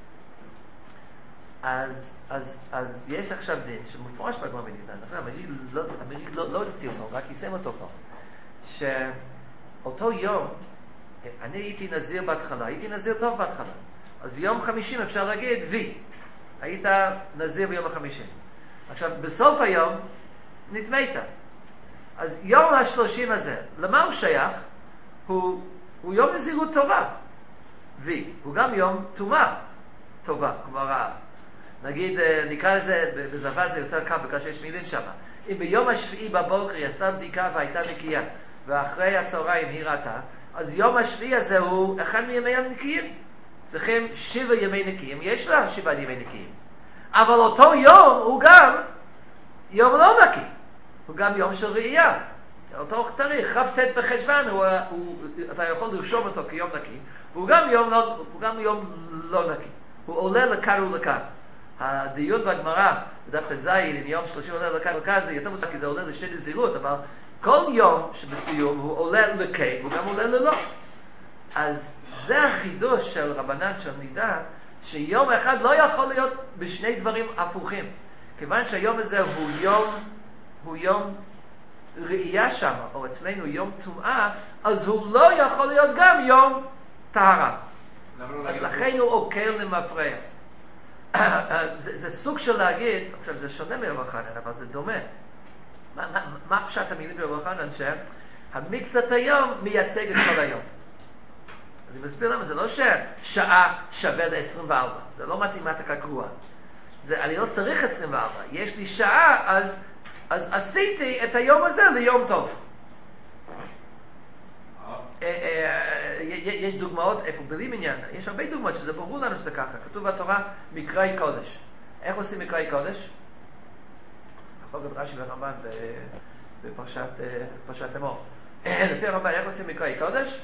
אז, אז, אז יש עכשיו דין שמפורש בגמרא בנידה, אני לא, לא, לא הציע אותו, רק יישם אותו פה, שאותו יום אני הייתי נזיר בהתחלה, הייתי נזיר טוב בהתחלה, אז יום חמישים אפשר להגיד וי, היית נזיר ביום החמישים. עכשיו, בסוף היום נתמית. אז יום השלושים הזה, למה הוא שייך? הוא, הוא יום נזירות טובה. וי, הוא גם יום טומאה טובה, כמו רעב. נגיד, נקרא לזה, בזבה זה יותר קל, בגלל שיש מילים שם. אם ביום השביעי בבוקר היא עשתה בדיקה והייתה נקייה, ואחרי הצהריים היא ראתה, אז יום השביעי הזה הוא אחד מימי הנקיים. צריכים שבע ימי נקיים, יש לה שבע ימי נקיים. אבל אותו יום הוא גם יום לא נקי. הוא גם יום של ראייה. אותו תאריך, כ"ט בחשוון, הוא, הוא, אתה יכול לרשום אותו כיום נקי, והוא גם יום לא, הוא גם יום לא נקי. הוא עולה לכאן ולכאן. הדיון בגמרא, בדף ח' זין, אם יום שלושים עולה לכאן ולכאן, זה יותר מושג, כי זה עולה לשתי נזירות, אבל כל יום שבסיום הוא עולה לכאן, והוא גם עולה ללא. אז זה החידוש של רבנן של נידה, שיום אחד לא יכול להיות בשני דברים הפוכים. כיוון שהיום הזה הוא יום, הוא יום ראייה שם, או אצלנו יום טומאה, אז הוא לא יכול להיות גם יום טהרה. אז לכן הוא עוקר למפרע. זה, זה סוג של להגיד, עכשיו זה שונה מרב חנן, אבל זה דומה. מה, מה, מה פשט המילים ברב חנן? שהמקצת היום מייצג את כל היום. אז אני מסביר למה, זה לא ששעה שווה ל-עשרים וארבע, זה לא מתמטיקה קרואה. זה, אני לא צריך עשרים וארבע, יש לי שעה, אז, אז עשיתי את היום הזה ליום טוב. יש דוגמאות, איפה בלי מניין, יש הרבה דוגמאות שזה ברור לנו שזה ככה. כתוב בתורה מקראי קודש. איך עושים מקראי קודש? חוק את רש"י ורמב"ן בפרשת אמור. לפי הרמב"ן, איך עושים מקראי קודש?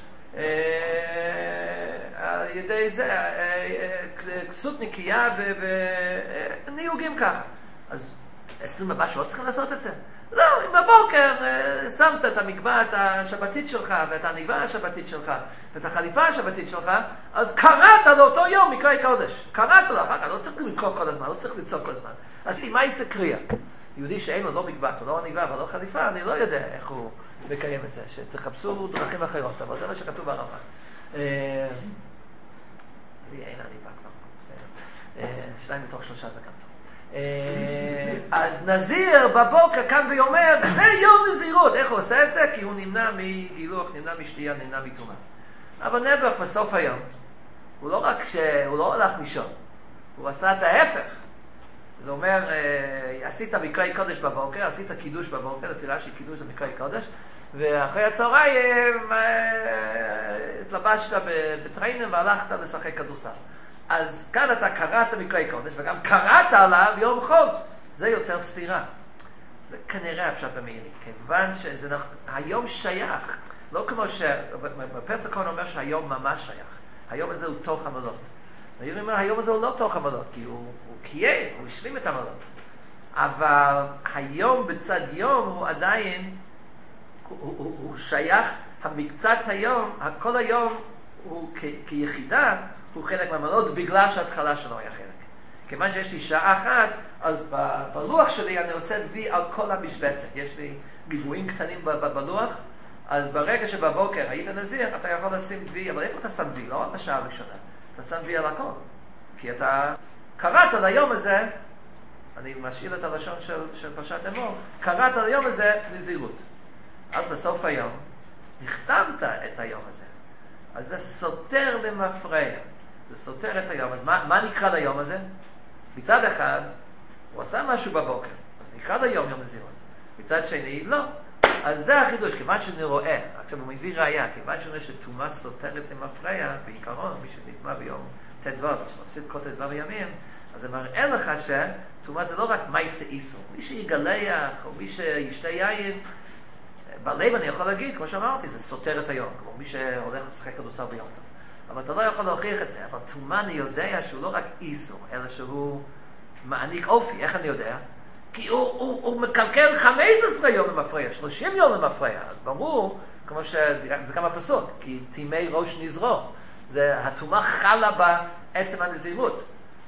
על ידי זה, כסות נקייה וניוגים ככה. אז עשרים ומה שעות צריכים לעשות את זה? לא, אם בבוקר שמת את המגבעת השבתית שלך ואת הנגבה השבתית שלך ואת החליפה השבתית שלך, אז קראת לאותו יום מקראי קודש. קראת לו, אחר כך לא צריך לקרוא כל הזמן, לא צריך לצעוק כל הזמן. אז מה יעשה קריאה? יהודי שאין לו לא מגבעת, לא נגבה ולא חליפה, אני לא יודע איך הוא מקיים את זה, שתחפשו דרכים אחרות, אבל זה מה שכתוב ברמב"ן. לי אין עניבה כבר, שניים מתוך שלושה זה גם טוב. אז נזיר בבוקר קם ואומר, זה יום נזירות. איך הוא עושה את זה? כי הוא נמנע מגילוח, נמנע משתייה, נמנע מטומאה. אבל נעבך בסוף היום, הוא לא רק שהוא לא הלך לישון, הוא עשה את ההפך. זה אומר, עשית מקראי קודש בבוקר, עשית קידוש בבוקר, לפי רש"י קידוש זה מקראי קודש, ואחרי הצהריים התלבשת בטריינים והלכת לשחק כדורסל. אז כאן אתה קראת מקראי קודש, וגם קראת עליו יום חול. זה יוצר סתירה. זה כנראה הפשט במילים, כיוון שהיום שייך, לא כמו ש... בפרץ הקורן אומר שהיום ממש שייך. היום הזה הוא תוך עמלות. ואני אומר, היום הזה הוא לא תוך עמלות, כי הוא, הוא קיים, הוא השלים את עמלות. אבל היום בצד יום הוא עדיין, הוא, הוא, הוא שייך, המקצת היום, כל היום הוא כ, כיחידה, הוא חלק מהעמלות בגלל שההתחלה שלו היה חלק. כיוון שיש לי שעה אחת, אז בלוח שלי אני עושה וי על כל המשבצת. יש לי גיבועים קטנים בלוח, אז ברגע שבבוקר היית נזיר, אתה יכול לשים וי, אבל איפה אתה שם וי? לא רק בשעה הראשונה. אתה שם וי על הכל. כי אתה קראת על היום הזה, אני משאיל את הלשון של, של פרשת אמור, קראת על היום הזה נזירות. אז בסוף היום, נכתמת את היום הזה. אז זה סותר למפרע. זה סותר את היום. אז מה, מה נקרא ליום הזה? מצד אחד, הוא עשה משהו בבוקר, אז נקרא ליום יום נזירות. מצד שני, לא. אז זה החידוש, כיוון שאני רואה, עכשיו הוא מביא ראייה, כיוון שאני רואה שתומה סותרת למפרע, בעיקרון, מי שנטמע ביום תדבר, שמפסיד כל תדבר בימים, אז זה מראה לך שתומה זה לא רק מייסה איסור. מי שיגלח, או מי שישתה יין, בלב אני יכול להגיד, כמו שאמרתי, זה סותר את היום, כמו מי שהולך לשחק כדורסל ביום טוב. אבל אתה לא יכול להוכיח את זה, אבל תומה אני יודע שהוא לא רק איסור, אלא שהוא מעניק אופי. איך אני יודע? כי הוא, הוא, הוא מקלקל חמש עשרה יום למפרע, שלושים יום למפרע, אז ברור, כמו שזה גם הפסוק, כי תימי ראש נזרו, זה התומה חלה בעצם הנזירות.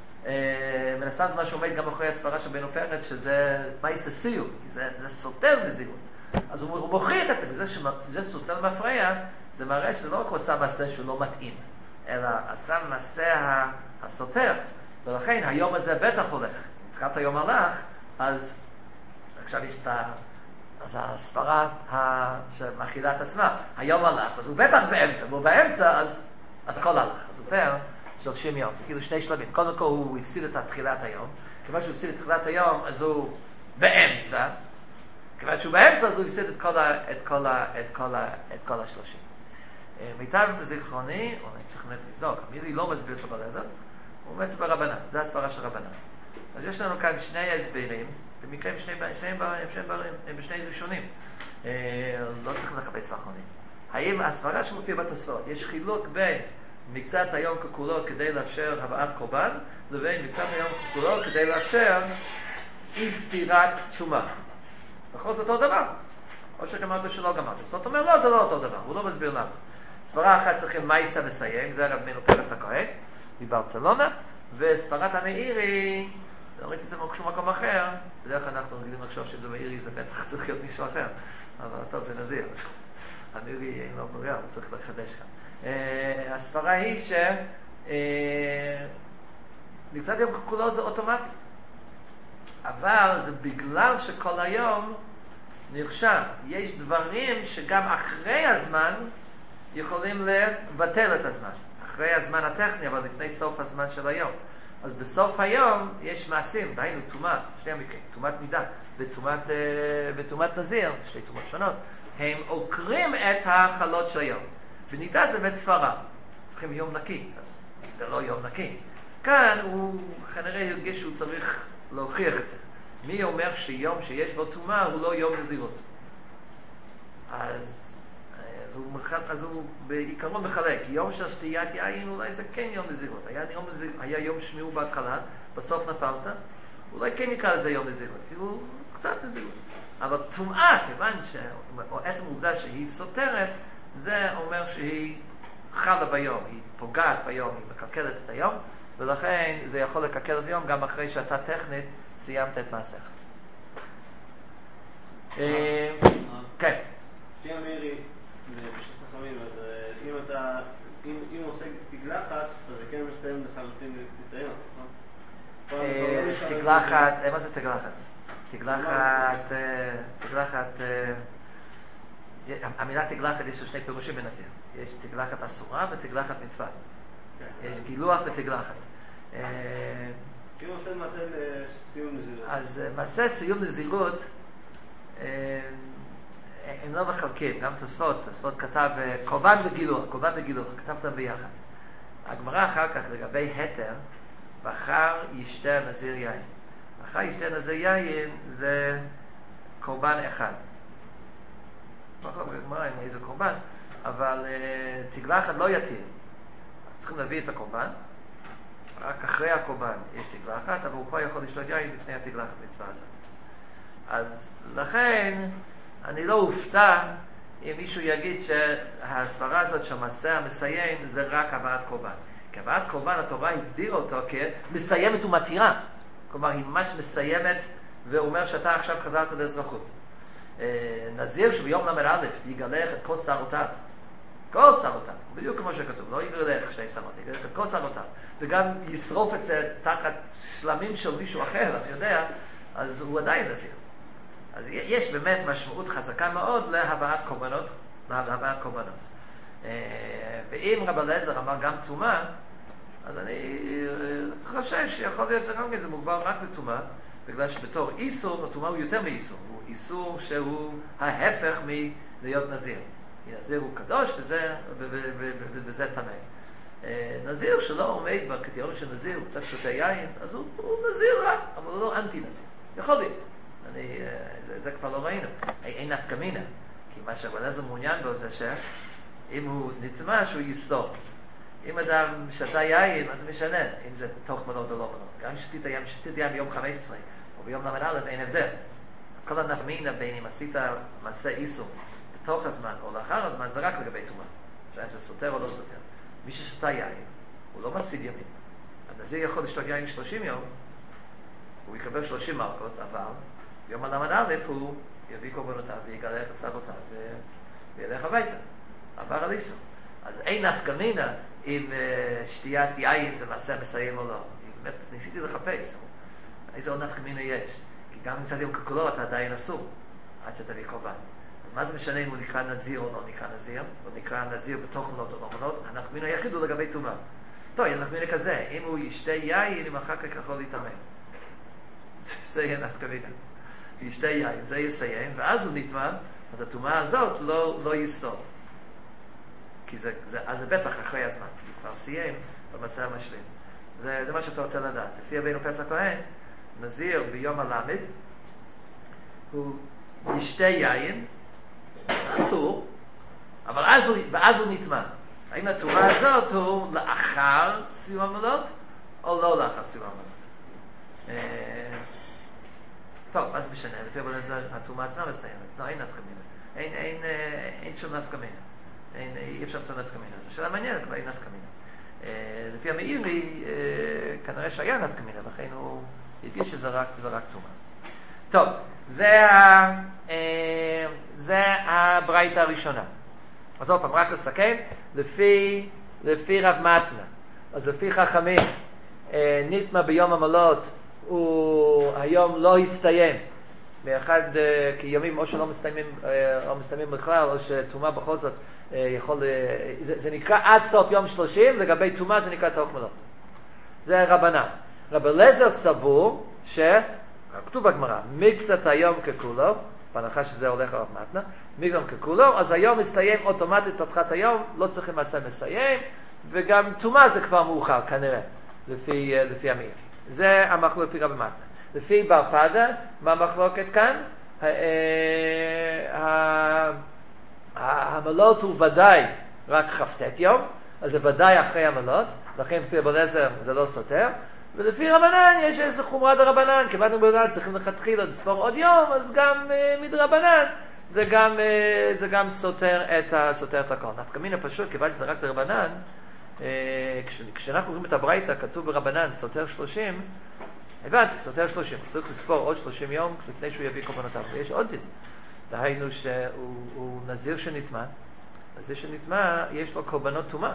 מנסה זה מה שעומד גם אחרי הסברה של בנו פרץ, שזה מייסה סיום, כי זה, זה סותר נזירות. אז הוא, הוא מוכיח את זה, בזה שזה סותר למפרע, זה מראה שזה לא רק הוא עשה מעשה שהוא לא מתאים, אלא עשה מעשה הסותר, ולכן היום הזה בטח הולך. התחילת היום הלך, אז עכשיו יש את ה... אז הסברה שמכילה את עצמה, היום הלך, אז הוא בטח באמצע, והוא באמצע, אז, אז הכל הלך. אז הוא אומר, שלושים יום, זה כאילו שני שלבים. קודם כל הוא הפסיד את תחילת היום, כיוון שהוא הפסיד את תחילת היום, אז הוא באמצע, כיוון שהוא באמצע, אז הוא הפסיד את כל ה... את כל ה... את כל ה... את כל השלושים. מיטב זיכרוני, או אני צריך לבדוק, מירי לא מסביר את רבי אליעזר, הוא אומר את זה ברבנן, זה הסברה של רבנן. אז יש לנו כאן שני הסברים, במקרה הם שני בשני ראשונים, לא צריך לחפש באחרונים. האם הסברה שמופיע בתוספות, יש חילוק בין מקצת היום ככולו כדי לאפשר הבאת קורבן, לבין מקצת היום ככולו כדי לאפשר אי סתירת טומאה. בכל זאת אותו דבר. או שגמרת שלא גמרת. זאת אומרת, לא, זה לא אותו דבר. הוא לא מסביר למה. סברה אחת צריכים מייסה מסיים, זה הרב מינו פרץ הכהן, מברצלונה, וסברת המאירי, לא ראיתי את זה בשום מקום אחר, בדרך כלל אנחנו רגילים לחשוב שזה מאירי, זה בטח צריך להיות מישהו אחר. אבל טוב, זה נזיר. המאירי אין לו בריאה, הוא צריך לחדש כאן. הסברה היא ש... מקצת יום כולו זה אוטומטי. אבל זה בגלל שכל היום נרשם. יש דברים שגם אחרי הזמן יכולים לבטל את הזמן. אחרי הזמן הטכני, אבל לפני סוף הזמן של היום. אז בסוף היום יש מעשים, דהיינו תומת, שני המקרים, תומת נידה ותומת, ותומת נזיר, שתי תומות שונות, הם עוקרים את החלות של היום. בנידה זה בית ספרה. צריכים יום נקי, אז זה לא יום נקי. כאן הוא כנראה הרגיש שהוא צריך להוכיח את זה. מי אומר שיום שיש בו תומה הוא לא יום נזירות? אז, אז, הוא, אז הוא בעיקרון מחלק. יום של שתיית יין אולי זה כן יום נזירות. היה יום, היה יום שמיעו בהתחלה, בסוף נפלת, אולי כן נקרא לזה יום נזירות, כי הוא קצת נזירות. אבל תומעה, כיוון ש... או עצם העובדה שהיא סותרת, זה אומר שהיא חלה ביום, היא פוגעת ביום, היא מקלקלת את היום, ולכן זה יכול לקלקל את היום גם אחרי שאתה טכנית סיימת את מעשיך. כן. לפי המאירי, בפשוט חכמים, אז אם אתה, אם הוא עושה תגלחת, אז זה כן מסתיים לחלוטין את היום, נכון? תגלחת, מה זה תגלחת? תגלחת, תגלחת, המילה תגלחת יש שני פירושים בנזיר. יש תגלחת אסורה ותגלחת מצווה. יש גילוח ותגלחת. כאילו עושה מעשה לסיום נזירות. אז מעשה סיום נזירות, הם לא מחלקים, גם תוספות, תוספות כתב קורבן וגילוח, קורבן וגילוח, כתב אותם ביחד. הגמרא אחר כך לגבי התר, בחר ישתה נזיר יין. בחר ישתה נזיר יין זה קורבן אחד. לא יכול לגמרא עם איזה קורבן, אבל תגלחת לא יתיר. צריכים להביא את הקורבן, רק אחרי הקורבן יש תגלחת, אבל הוא כבר יכול לשתות יין לפני התגלחת מצווה הזאת. אז לכן אני לא אופתע אם מישהו יגיד שהסברה הזאת שהמעשה המסיים זה רק הבאת קורבן. כי הבאת קורבן התורה הגדיר אותו כמסיימת ומתירה. כלומר היא ממש מסיימת ואומר שאתה עכשיו חזרת לאזרחות. נזיר שביום למד א' יגלח את כל שערותיו. כל שערותיו, בדיוק כמו שכתוב, לא יגלח שתי שערות, יגלח את כל שערותיו. וגם ישרוף את זה תחת שלמים של מישהו אחר, אני יודע, אז הוא עדיין נזיר. אז יש באמת משמעות חזקה מאוד להבאת קורבנות, להבאת קורבנות. ואם רבי אליעזר אמר גם טומאה, אז אני חושב שיכול להיות שגם זה מוגבל רק לטומאה, בגלל שבתור איסור, הטומאה הוא יותר מאיסור, הוא איסור שהוא ההפך מלהיות נזיר. כי נזיר הוא קדוש וזה, וזה טמא. נזיר שלא עומד בקריטריון של נזיר, הוא קצת שותה יין, אז הוא, הוא נזיר רע, אבל הוא לא אנטי נזיר. יכול להיות. אני, זה כבר לא ראינו. אין נפקא מינה. כי מה שרבי אליעזר מעוניין בו זה שאם הוא נטמא שהוא יסתור. אם אדם שתה יין, אז זה משנה אם זה תוך מנות או לא מנות. גם אם שתית יין, שתית יין ביום חמש עשרה או ביום למד א' אין הבדל. כל הנפקא מינה בין אם עשית מעשה איסור בתוך הזמן או לאחר הזמן זה רק לגבי טומאה. שאין זה סותר או לא סותר. מי ששתה יין, הוא לא מפסיד ימים. הנזיר יכול לשתות יין שלושים יום, הוא יקבל שלושים מלכות, אבל ביום הלמד א' הוא יביא קורבנותיו ויגלח את שערותיו וילך הביתה. עבר על איסור. אז אין נפקא מינה אם שתיית יין זה מעשה מסיים או לא. באמת ניסיתי לחפש איזה עוד נפקא מינה יש. כי גם מצד יום ככולו אתה עדיין אסור עד שתביא קורבן. אז מה זה משנה אם הוא נקרא נזיר או לא נקרא נזיר? או נקרא נזיר בתוך מנות או לא מנות? הנפקא מינה היחיד הוא לגבי טומאה. טוב, יהיה נפקא מינה כזה. אם הוא ישתה יין, אם אחר כך יכול להתאמן. זה יהיה נפקא מינה. ישתה יין, זה יסיים, ואז הוא נטמא, אז הטומאה הזאת לא, לא יסתור. כי זה, זה, אז זה בטח אחרי הזמן, הוא כבר סיים במצע המשלים. זה, זה מה שאתה רוצה לדעת. לפי רבינו פסח כהן, נזיר ביום הלמד, הוא ישתה יין, אסור, אבל אז הוא, ואז הוא נטמע. האם התורה הזאת הוא לאחר סיום המלות, או לא לאחר סיום המלות? טוב, אז משנה, לפי רבי אליעזר, התרומה עצמה מסתיימת. לא, אין נפקא מינה. אין, אין, אין שום נפקא מינה. אין, אי אפשר לצאת נפקא מינה. זו שאלה מעניינת, אבל אין נפקא מינה. לפי המאירי, כנראה שהיה נפקא מינה, לכן הוא הרגיש שזה רק, זה רק תרומה. טוב, זה ה, זה הברייתא הראשונה. אז עוד פעם, רק לסכם, לפי, לפי רב מתנה, אז לפי חכמים, נטמע ביום המלות, הוא היום לא הסתיים, באחד, כי ימים או שלא מסתיימים, או מסתיימים בכלל, או שתומה בכל זאת יכול, זה, זה נקרא עד סוף יום שלושים, לגבי תומה זה נקרא תוך מלות. זה רבנן. רב אליעזר סבור, ש... כתוב בגמרא, מקצת היום ככולו, בהנחה שזה הולך לרב מתנה, מקצת ככולו, אז היום מסתיים אוטומטית פתחת היום, לא צריכים מעשה מסיים, וגם תומה זה כבר מאוחר, כנראה, לפי, לפי המאיר. זה המחלוקת לפי רבי מתנה. לפי בר פדה, מה המחלוקת כאן? המלות הוא ודאי רק כ"ט יום, אז זה ודאי אחרי המלות, לכן לפי רבי אליעזר זה לא סותר, ולפי רבנן יש איזה חומרה דרבנן, כיוון רבנן צריכים לכתחילה לספור עוד יום, אז גם uh, מדרבנן זה גם, uh, זה גם סותר את, ה, סותר את הכל. נפקא מינה פשוט, כיוון שזה רק דרבנן, uh, כש, כשאנחנו רואים את הברייתא, כתוב ברבנן סותר שלושים, הבנתי, סותר שלושים, צריך לספור עוד שלושים יום לפני שהוא יביא קורבנותיו, ויש עוד דין. דהיינו שהוא נזיר שנטמע, נזיר שנטמע יש לו קורבנות טומאה.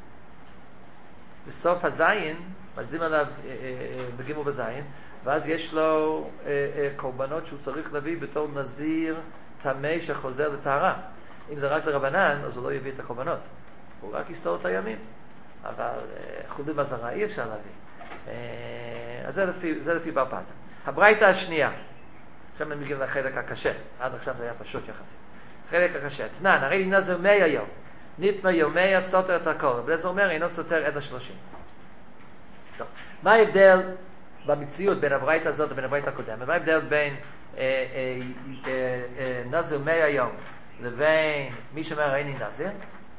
בסוף הזין, מזים עליו בגימו בזין, ואז יש לו קורבנות שהוא צריך להביא בתור נזיר טמא שחוזר לטהרה. אם זה רק לרבנן, אז הוא לא יביא את הקורבנות. הוא רק יסתור את הימים. אבל חולי מזרה אי אפשר להביא. אז זה לפי, זה לפי בר פדה. הברייתא השנייה. עכשיו הם מגיעים לחלק הקשה. עד עכשיו זה היה פשוט יחסית. חלק הקשה. תנן, הרי לי נזר מי היום. נטמע יומי סותר את הכל. וזה אומר, אינו סותר עד השלושים. טוב. מה ההבדל במציאות בין הברייתא הזאת לבין הברייתא הקודמת? מה ההבדל בין אה, אה, אה, אה, נזר מי היום לבין מי שאומר אין לי נזר?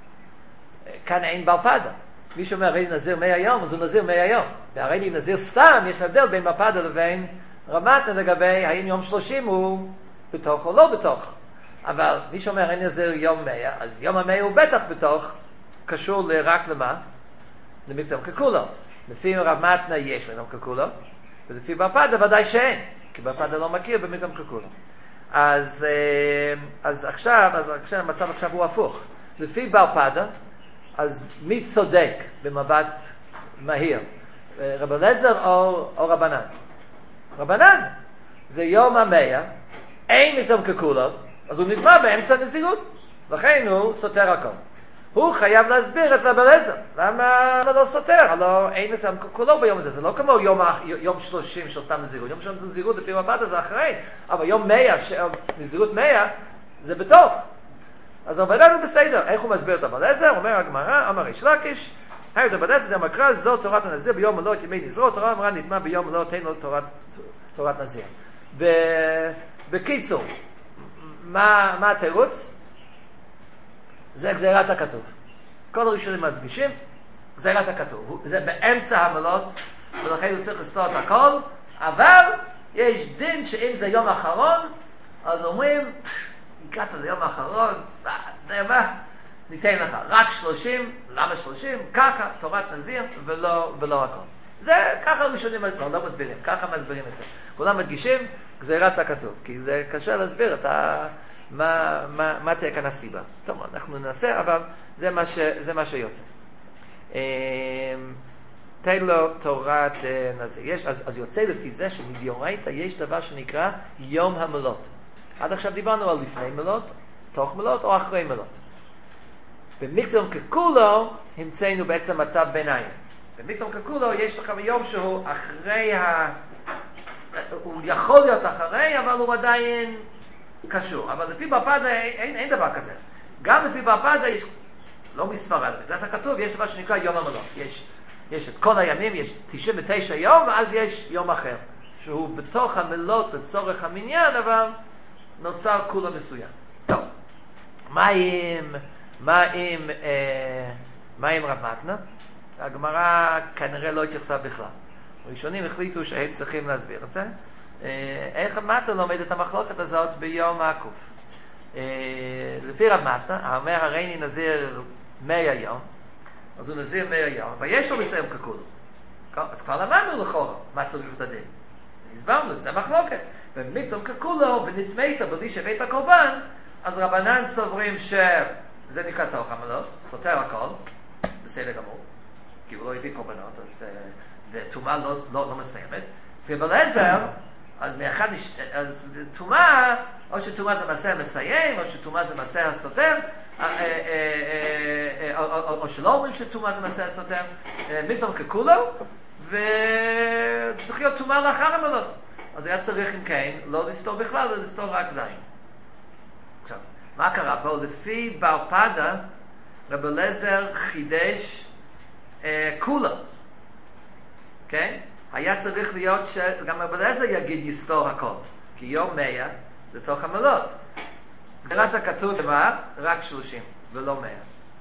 כאן אין בר פדה. מי שאומר אין לי נזר מי היום, אז הוא נזיר מי היום. והרי לי נזיר סתם, יש הבדל בין בר פדה לבין רמתנה לגבי האם יום שלושים הוא בתוך או לא בתוך. אבל מי שאומר אין נזיר יום מאה, אז יום המאה הוא בטח בתוך, קשור רק למה? למקצת ככולו. לפי רב מתנה יש לנו ככולו, ולפי בר פדה ודאי שאין, כי בר פדה לא מכיר במקצת ככולו. אז, אז עכשיו, אז עכשיו, המצב עכשיו הוא הפוך. לפי בר פדה, אז מי צודק במבט מהיר? רב אליעזר או, או רבנן? רבנן. זה יום המאה, אין מקצת ככולו, אז הוא נטמע באמצע נזירות, לכן הוא סותר הכל. הוא חייב להסביר את רב אליעזר. למה לא סותר? הלוא אין את כולו ביום הזה. זה לא כמו יום, יום שלושים של סתם נזירות. יום שלושים נזירות לפי רב פדה זה אחרי. אבל יום מאה, נזירות מאה, זה בתוך. אז רב אליעזר הוא בסדר. איך הוא מסביר את רב אליעזר? אומר הגמרא, אמר ריש לקיש, היי רב אליעזר דאמר קרא, זו תורת הנזיר ביום מלאת ימי נזירות. תורה אמרה נטמע ביום מלאת אין לו תורת, תורת נזיר. בקיצור, מה, מה התירוץ? זה גזירת הכתוב. כל הראשונים מדגישים, גזירת הכתוב. זה באמצע המלות, ולכן הוא צריך לסתור את הכל, אבל יש דין שאם זה יום האחרון, אז אומרים, הגעת ליום האחרון, מה? ניתן לך רק שלושים, למה שלושים? ככה, תורת נזיר, ולא, ולא הכל. זה ככה הראשונים מסבירים, לא מסבירים, ככה מסבירים את זה. כולם מדגישים, גזירת הכתוב, כי זה קשה להסביר את ה... מה, מה, מה תהיה כאן הסיבה. טוב, אנחנו ננסה, אבל זה מה, ש, זה מה שיוצא. תן לו תורת נזיר. יש, אז, אז יוצא לפי זה שמדאורייתא יש דבר שנקרא יום המלות. עד עכשיו דיברנו על לפני מלות, תוך מלות או אחרי מלות. במקצת ככולו המצאנו בעצם מצב ביניים. במקצת ככולו יש לך יום שהוא אחרי ה... הוא יכול להיות אחרי, אבל הוא עדיין קשור. אבל לפי בר פדה אין, אין דבר כזה. גם לפי בר פדה יש לא מספרד, בגזרת הכתוב יש דבר שנקרא יום המלוך. יש, יש את כל הימים, יש תשעים ותשע יום, ואז יש יום אחר, שהוא בתוך המלות לצורך המניין, אבל נוצר כולה מסוים. טוב, מה עם, מה עם, אה, מה עם רב מתנה? הגמרא כנראה לא התייחסה בכלל. הראשונים החליטו שהם צריכים להסביר את זה. אה, איך רב מתנה לומד את המחלוקת הזאת ביום העקוף? אה, לפי רב מתנה, האומר הריני נזיר מאה יום, אז הוא נזיר מאה יום, ויש לו מסיים ככולו. אז כבר למדנו לכאורה מה צריך את הדין. הסברנו, זה מחלוקת. ומצום ככולו, ונטמאת בלי שבית הקורבן, אז רבנן סוברים שזה נקרא תוך המלות, סותר הכל, בסדר גמור, כי הוא לא הביא קורבנות, אז תומה לא, לא, לא מסיימת. ובלעזר, אז מאחד, אז תומה, או שתומה זה מעשה המסיים, או שתומה זה מעשה הסותר, או שלא אומרים שתומה זה מעשה הסותר, מצום ככולו, וצריך להיות תומה לאחר המלות. אז היה צריך אם כן, לא לסתור בכלל, אלא לסתור רק זין. עכשיו, מה קרה פה? לפי בר פדה, רב אליעזר חידש אה, כולה. כן? היה צריך להיות שגם רב אליעזר יגיד יסתור הכל. כי יום מאה זה תוך המלות. גזירת הכתוב מה? רק שלושים, ולא מאה.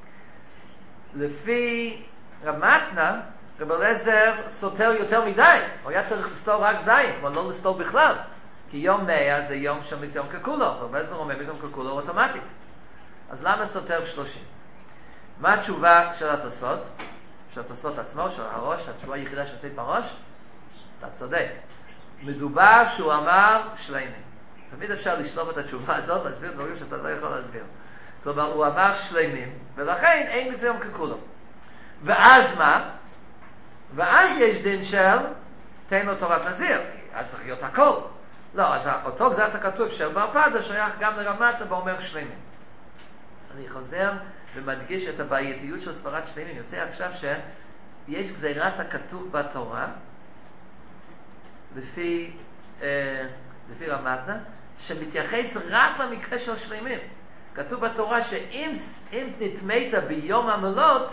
לפי רב מתנה, רב אליעזר סותר יותר מדי. הוא היה צריך לסתור רק זין, אבל לא לסתור בכלל. כי יום מאה זה יום של מצום ככולו. רב אליעזר אומר מצום ככולו אוטומטית. אז למה סותר שלושים? מה התשובה של התוספות? של התוספות עצמו, של הראש, התשובה היחידה שנמצאת בראש? אתה צודק. מדובר שהוא אמר שלמים. תמיד אפשר לשלוף את התשובה הזאת, להסביר דברים שאתה לא יכול להסביר. כלומר, הוא אמר שלמים, ולכן אין מצום ככולו. ואז מה? ואז יש דין של תן לו תורת נזיר, כי אז צריך להיות הכל. לא, אז אותו גזרת הכתוב של בר פדה שייך גם לרב מתנה ואומר שלמים. אני חוזר ומדגיש את הבעייתיות של סברת שלמים. יוצא עכשיו שיש גזירת הכתוב בתורה, לפי, אה, לפי רב מתנה, שמתייחס רק למקרה של שלמים. כתוב בתורה שאם אם נטמאת ביום המלות,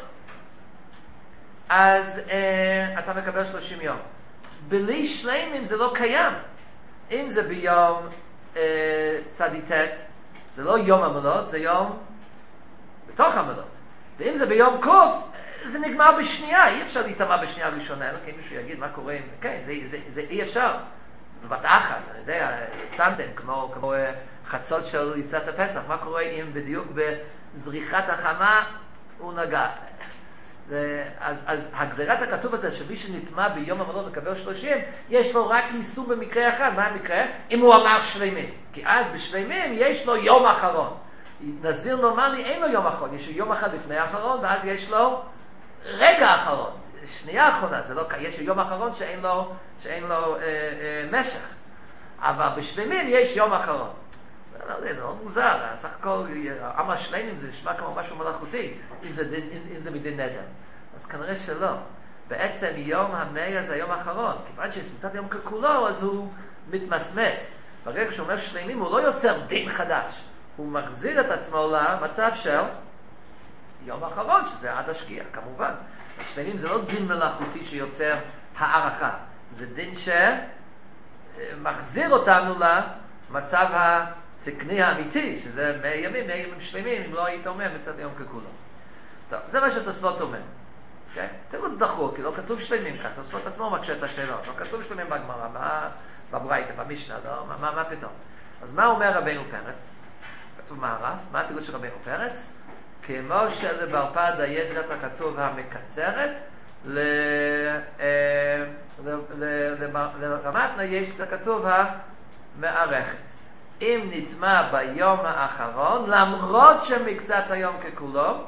אז אה, אתה מקבל שלושים יום. בלי שלמים זה לא קיים. אם זה ביום אה, צדיטת, זה לא יום המלות, זה יום בתוך המלות. ואם זה ביום קוף, זה נגמר בשנייה. אי אפשר להתאמה בשנייה הראשונה, אלא כי מישהו יגיד מה קורה עם... כן, זה, זה, זה אי אפשר. בבת אחת, אני יודע, צמצם, כמו, כמו חצות של יצאת הפסח, מה קורה אם בדיוק בזריחת החמה הוא נגע. אז, אז הגזירת הכתוב הזה שמי שנטמע ביום המלות מקבל שלושים, יש לו רק יישום במקרה אחד. מה המקרה? אם הוא אמר שלמים. כי אז בשלמים יש לו יום אחרון. נזיר נורמלי אין לו יום אחרון, יש לו יום אחד לפני האחרון, ואז יש לו רגע אחרון, שנייה אחרונה. זה לא, יש לו יום אחרון שאין לו, שאין לו אה, אה, משך. אבל בשלמים יש יום אחרון. לא יודע, זה מאוד מוזר, סך הכל, אמר שלמים זה נשמע כמו משהו מלאכותי, אם זה, אם, אם זה מדין נדר. אז כנראה שלא. בעצם יום המאה זה היום האחרון. כיוון ששמיטת יום ככולו, אז הוא מתמסמס. ברגע שהוא אומר שלמים, הוא לא יוצר דין חדש. הוא מחזיר את עצמו למצב של יום האחרון, שזה עד השקיעה, כמובן. השלמים זה לא דין מלאכותי שיוצר הערכה. זה דין שמחזיר אותנו למצב ה... תקני האמיתי, שזה מאה ימים, מאה ימים שלמים, אם לא היית אומר מצד יום ככולו. טוב, זה מה שתוספות אומר. כן? תירוץ דחוק, כי לא כתוב שלמים כאן, תוספות עצמו מקשה את השאלות, לא כתוב שלמים בגמרא, מה, בברייתא, במשנה, לא, מה, מה, מה פתאום? אז מה אומר רבינו פרץ? כתוב מערב, מה התירוץ של רבינו פרץ? כמו שלבר פדה יש את הכתוב המקצרת, לרב מתנה יש את הכתוב המערכת. אם נטמע ביום האחרון, למרות שמקצת היום ככולו,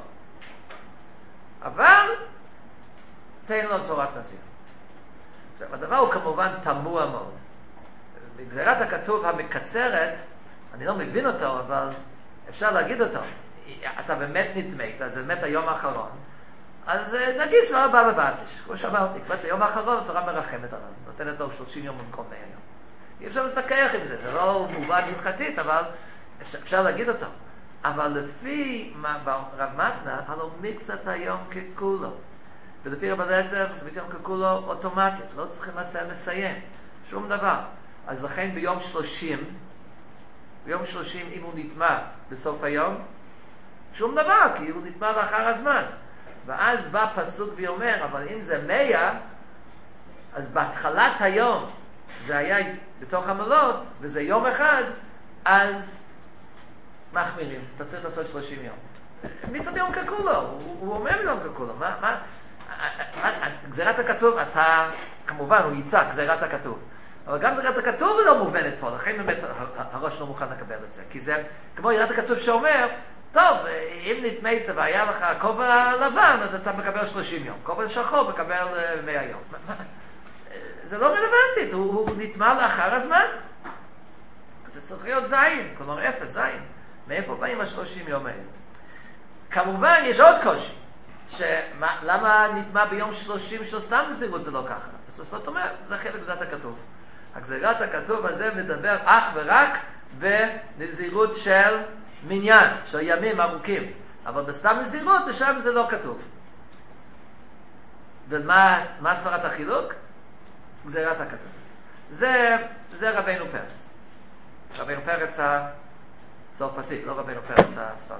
אבל תן לו תורת נזיר. עכשיו, הדבר הוא כמובן תמוה מאוד. בגזירת הכתוב המקצרת, אני לא מבין אותו, אבל אפשר להגיד אותו. אתה באמת נטמאת, זה באמת היום האחרון. אז נגיד סברה בא בבתש, כמו שאמרתי, כבר זה היום האחרון, התורה מרחמת עליו, נותנת לו שלושים יום במקום מאה יום. אי אפשר לתקח עם זה, זה לא מובן הלכתית, אבל אפשר להגיד אותו. אבל לפי רב מתנה, הלא מקצת היום ככולו. ולפי רב אליעזר, מקצת היום ככולו אוטומטית, לא צריכים לסיים, שום דבר. אז לכן ביום שלושים, ביום שלושים אם הוא נטמע בסוף היום, שום דבר, כי הוא נטמע לאחר הזמן. ואז בא פסוק ואומר, אבל אם זה מאה, אז בהתחלת היום, זה היה בתוך המלות, וזה יום אחד, אז מחמירים, אתה צריך לעשות שלושים יום. מצד יום ככולו, הוא, הוא אומר יום ככולו, מה, מה, גזירת הכתוב, אתה, כמובן, הוא ייצא, גזירת הכתוב. אבל גם גזירת הכתוב לא מובנת פה, לכן באמת הראש לא מוכן לקבל את זה. כי זה כמו גזירת הכתוב שאומר, טוב, אם נטמאת והיה לך כובע לבן, אז אתה מקבל שלושים יום. כובע שחור מקבל מאה יום. זה לא רלוונטית, הוא, הוא נטמע לאחר הזמן. זה צריך להיות זין, כלומר אפס, זין. מאיפה באים השלושים יום האלה? כמובן, יש עוד קושי. שמה, למה נטמע ביום שלושים של סתם נזירות זה לא ככה? זאת אומרת, זה חלק גזירת הכתוב. הגזירת הכתוב הזה מדבר אך ורק בנזירות של מניין, של ימים ארוכים. אבל בסתם נזירות, בשם זה לא כתוב. ומה מה ספרת החילוק? גזירת הכתוב. זה, זה רבינו פרץ. רבינו פרץ הצרפתי, לא רבינו פרץ הספרדי.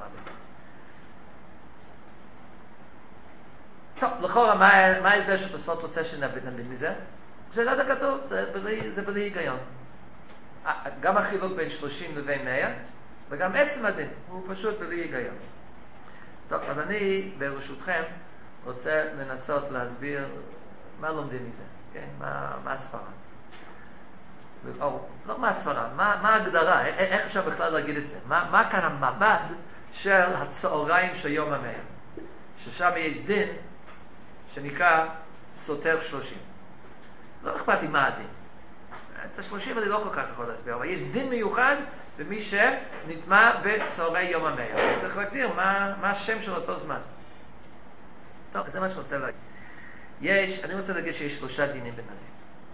טוב, לכאורה, מה, מה ההסבר שתוספות רוצה שנבין מזה? גזירת הכתוב, זה בלי, זה בלי היגיון. גם החילוק בין שלושים לבין מאה, וגם עצם הדין, הוא פשוט בלי היגיון. טוב, אז אני, ברשותכם, רוצה לנסות להסביר מה לומדים מזה, כן? מה, מה הספרה. או, לא מה הספרה, מה, מה ההגדרה, איך אפשר בכלל להגיד את זה? מה, מה כאן המבד של הצהריים של יום המאה? ששם יש דין שנקרא סותר שלושים. לא אכפת לי מה הדין. את השלושים אני לא כל כך יכול להסביר, אבל יש דין מיוחד במי שנטמע בצהרי יום המאה. צריך להגדיר מה, מה השם של אותו זמן. טוב, זה מה שאני רוצה להגיד. יש, אני רוצה להגיד שיש שלושה דינים בנזיר.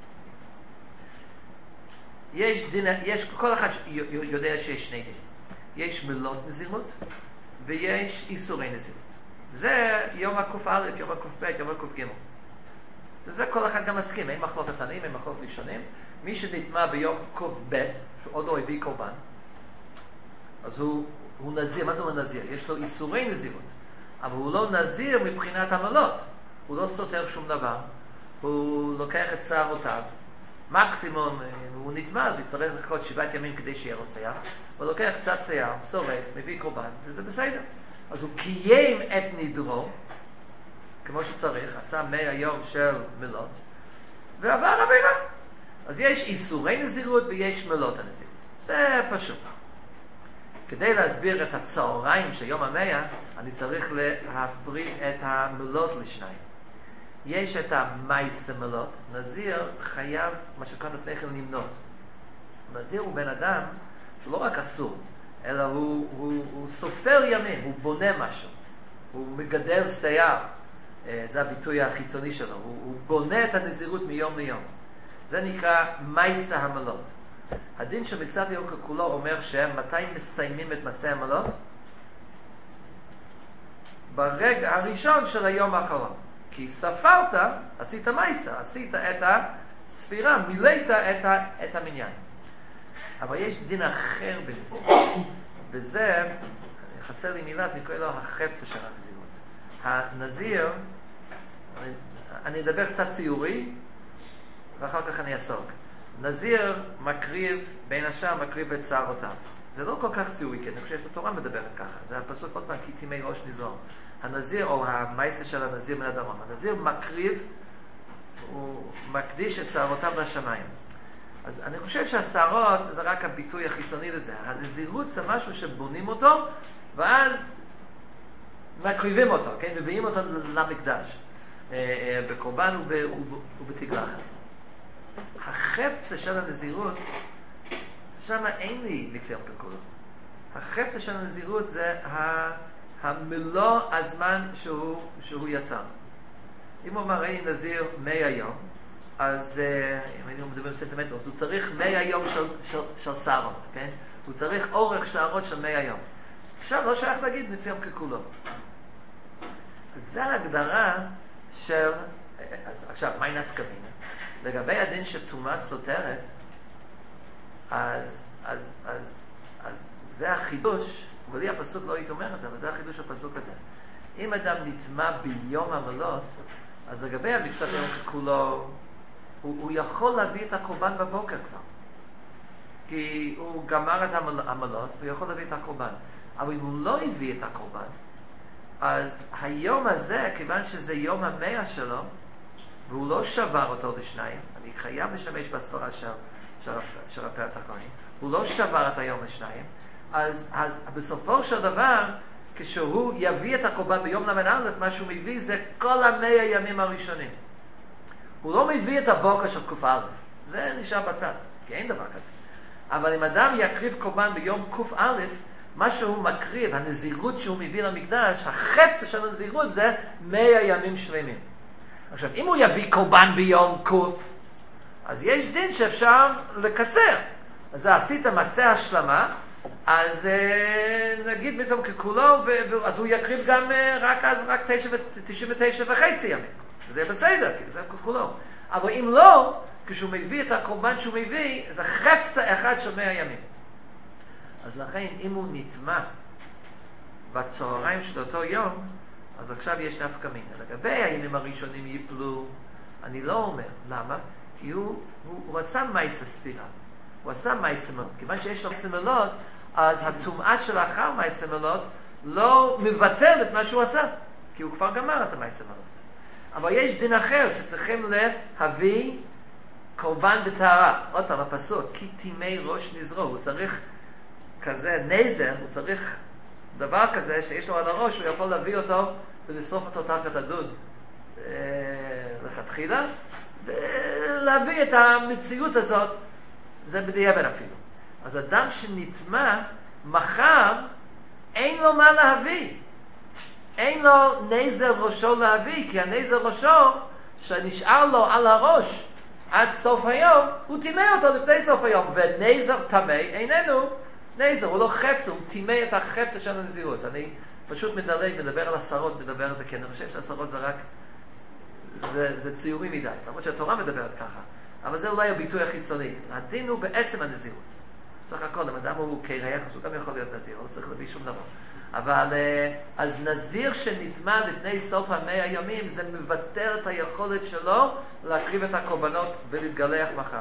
יש דין, יש, כל אחד יודע שיש שני דינים. יש מילות נזירות ויש איסורי נזירות. זה יום הקוף א', יום הקוף ב', יום הקוף ג'. וזה כל אחד גם מסכים, אין מחלוקת תנאים, אין מחלוקת ראשונים. מי שנטמע ביום קוף ב', שעוד לא הביא קורבן, אז הוא, הוא נזיר. מה זה הוא נזיר? יש לו איסורי נזירות, אבל הוא לא נזיר מבחינת המלות. הוא לא סותר שום דבר. הוא לוקח את שערותיו, מקסימום הוא נטמע, אז הוא יצטרך לחכות שבעת ימים כדי שיהיה לו שיער, הוא לוקח קצת שיער, שורף, מביא קורבן, וזה בסדר. אז הוא קיים את נדרו, כמו שצריך, עשה מאה יום של מלות, ועבר עבירה. אז יש איסורי נזירות ויש מלות הנזירות. זה פשוט. כדי להסביר את הצהריים של יום המאה, אני צריך להפריד את המלות לשניים. יש את המייס המלות, נזיר חייב, מה שקוראים לפני כן למנות. נזיר הוא בן אדם שלא רק אסור, אלא הוא, הוא, הוא סופר ימים, הוא בונה משהו, הוא מגדל שיער, זה הביטוי החיצוני שלו, הוא, הוא בונה את הנזירות מיום ליום. זה נקרא מייס המלות. הדין של מקצת היום ככולו אומר שמתי מסיימים את מסע המלות? ברגע הראשון של היום האחרון. כי ספרת, עשית מייסה, עשית את הספירה, מילאת את, ה, את המניין. אבל יש דין אחר בנזיר. וזה, חסר לי מילה, אז אני קורא לו החפצה של הנזירות. הנזיר, אני, אני אדבר קצת ציורי, ואחר כך אני אסוג. נזיר מקריב, בין השאר מקריב את שערותיו. זה לא כל כך ציורי, כי אני חושב שהתורה מדברת ככה. זה הפסוק עוד פעם, כי תימי ראש נזור. הנזיר, או המייסה של הנזיר מן הדרום, הנזיר מקריב, הוא מקדיש את שערותיו לשמיים. אז אני חושב שהשערות זה רק הביטוי החיצוני לזה. הנזירות זה משהו שבונים אותו, ואז מקריבים אותו, כן? מביאים אותו למקדש, בקורבן ובתגלחת. החפצה של הנזירות, שם אין לי מקצה יום ככולו. החפצה של הנזירות זה המלוא הזמן שהוא, שהוא יצר. אם הוא מראה נזיר מאה יום, אז אם היינו מדברים סנטימטר, אז הוא צריך מאה יום של, של, של שערות, כן? הוא צריך אורך שערות של מאה יום. עכשיו לא שייך להגיד נצא יום ככולו. זה ההגדרה של... אז עכשיו, מה היא נפקא מינה? לגבי הדין של טומאה סותרת, אז, אז, אז, אז זה החידוש, ולי הפסוק לא הייתי אומר את זה, אבל זה החידוש הפסוק הזה. אם אדם נטמא ביום עמלות, אז לגבי המצוות יום ככולו, הוא, הוא יכול להביא את הקורבן בבוקר כבר. כי הוא גמר את העמלות, והוא יכול להביא את הקורבן. אבל אם הוא לא הביא את הקורבן, אז היום הזה, כיוון שזה יום המאה שלו, והוא לא שבר אותו לשניים, אני חייב לשמש בספרה של, של, של הפרץ הכהנים, הוא לא שבר את היום לשניים, אז, אז בסופו של דבר, כשהוא יביא את הקורבן ביום למד א', מה שהוא מביא זה כל המאה ימים הראשונים. הוא לא מביא את הבוקר של קוף א', זה נשאר בצד, כי אין דבר כזה. אבל אם אדם יקריב קורבן ביום קוף א', מה שהוא מקריב, הנזירות שהוא מביא למקדש, החפץ של הנזירות זה מאה ימים שלמים. עכשיו, אם הוא יביא קורבן ביום קוף, אז יש דין שאפשר לקצר. אז עשית מעשה השלמה, אז נגיד בעצם ככולו, אז הוא יקריב גם רק אז, רק תשעים ותשע וחצי ימים. זה בסדר, כי זה ככולו. אבל אם לא, כשהוא מביא את הקורבן שהוא מביא, זה חפצה אחד של מאה ימים. אז לכן, אם הוא נטמא בצהריים של אותו יום, אז עכשיו יש נפקא מינה. לגבי הימים הראשונים ייפלו, אני לא אומר. למה? כי הוא, הוא, הוא עשה מייסה ספירה. הוא עשה מייסה מלות. כיוון שיש לו מייסה מלות, אז הטומאה של אחר מייסה מלות לא מבטל את מה שהוא עשה. כי הוא כבר גמר את המייסה מלות. אבל יש דין אחר שצריכים להביא קורבן בטהרה. עוד פעם, הפסוק, כי טימי ראש נזרו. הוא צריך כזה נזר, הוא צריך דבר כזה שיש לו על הראש, הוא יכול להביא אותו ולשרוף אותו תחת הדוד אה, לכתחילה, ולהביא את המציאות הזאת, זה בדיעבד אפילו. אז אדם שנטמא, מחר אין לו מה להביא. אין לו נזר ראשו להביא, כי הנזר ראשו שנשאר לו על הראש עד סוף היום, הוא טימא אותו לפני סוף היום, ונזר טמא איננו נזר, הוא לא חפץ, הוא טימא את החפץ של הנזירות. אני פשוט מדלג, מדבר על עשרות, מדבר על זה, כי אני חושב שעשרות זה רק, זה, זה ציורי מדי, למרות שהתורה מדברת ככה, אבל זה אולי הביטוי החיצוני. הדין הוא בעצם הנזירות. צריך הכל, אם אדם הוא קרח, אז הוא גם יכול להיות נזיר, הוא צריך להביא שום דבר. אבל אז נזיר שנטמא לפני סוף המאה ימים, זה מבטל את היכולת שלו להקריב את הקורבנות ולהתגלח מחר.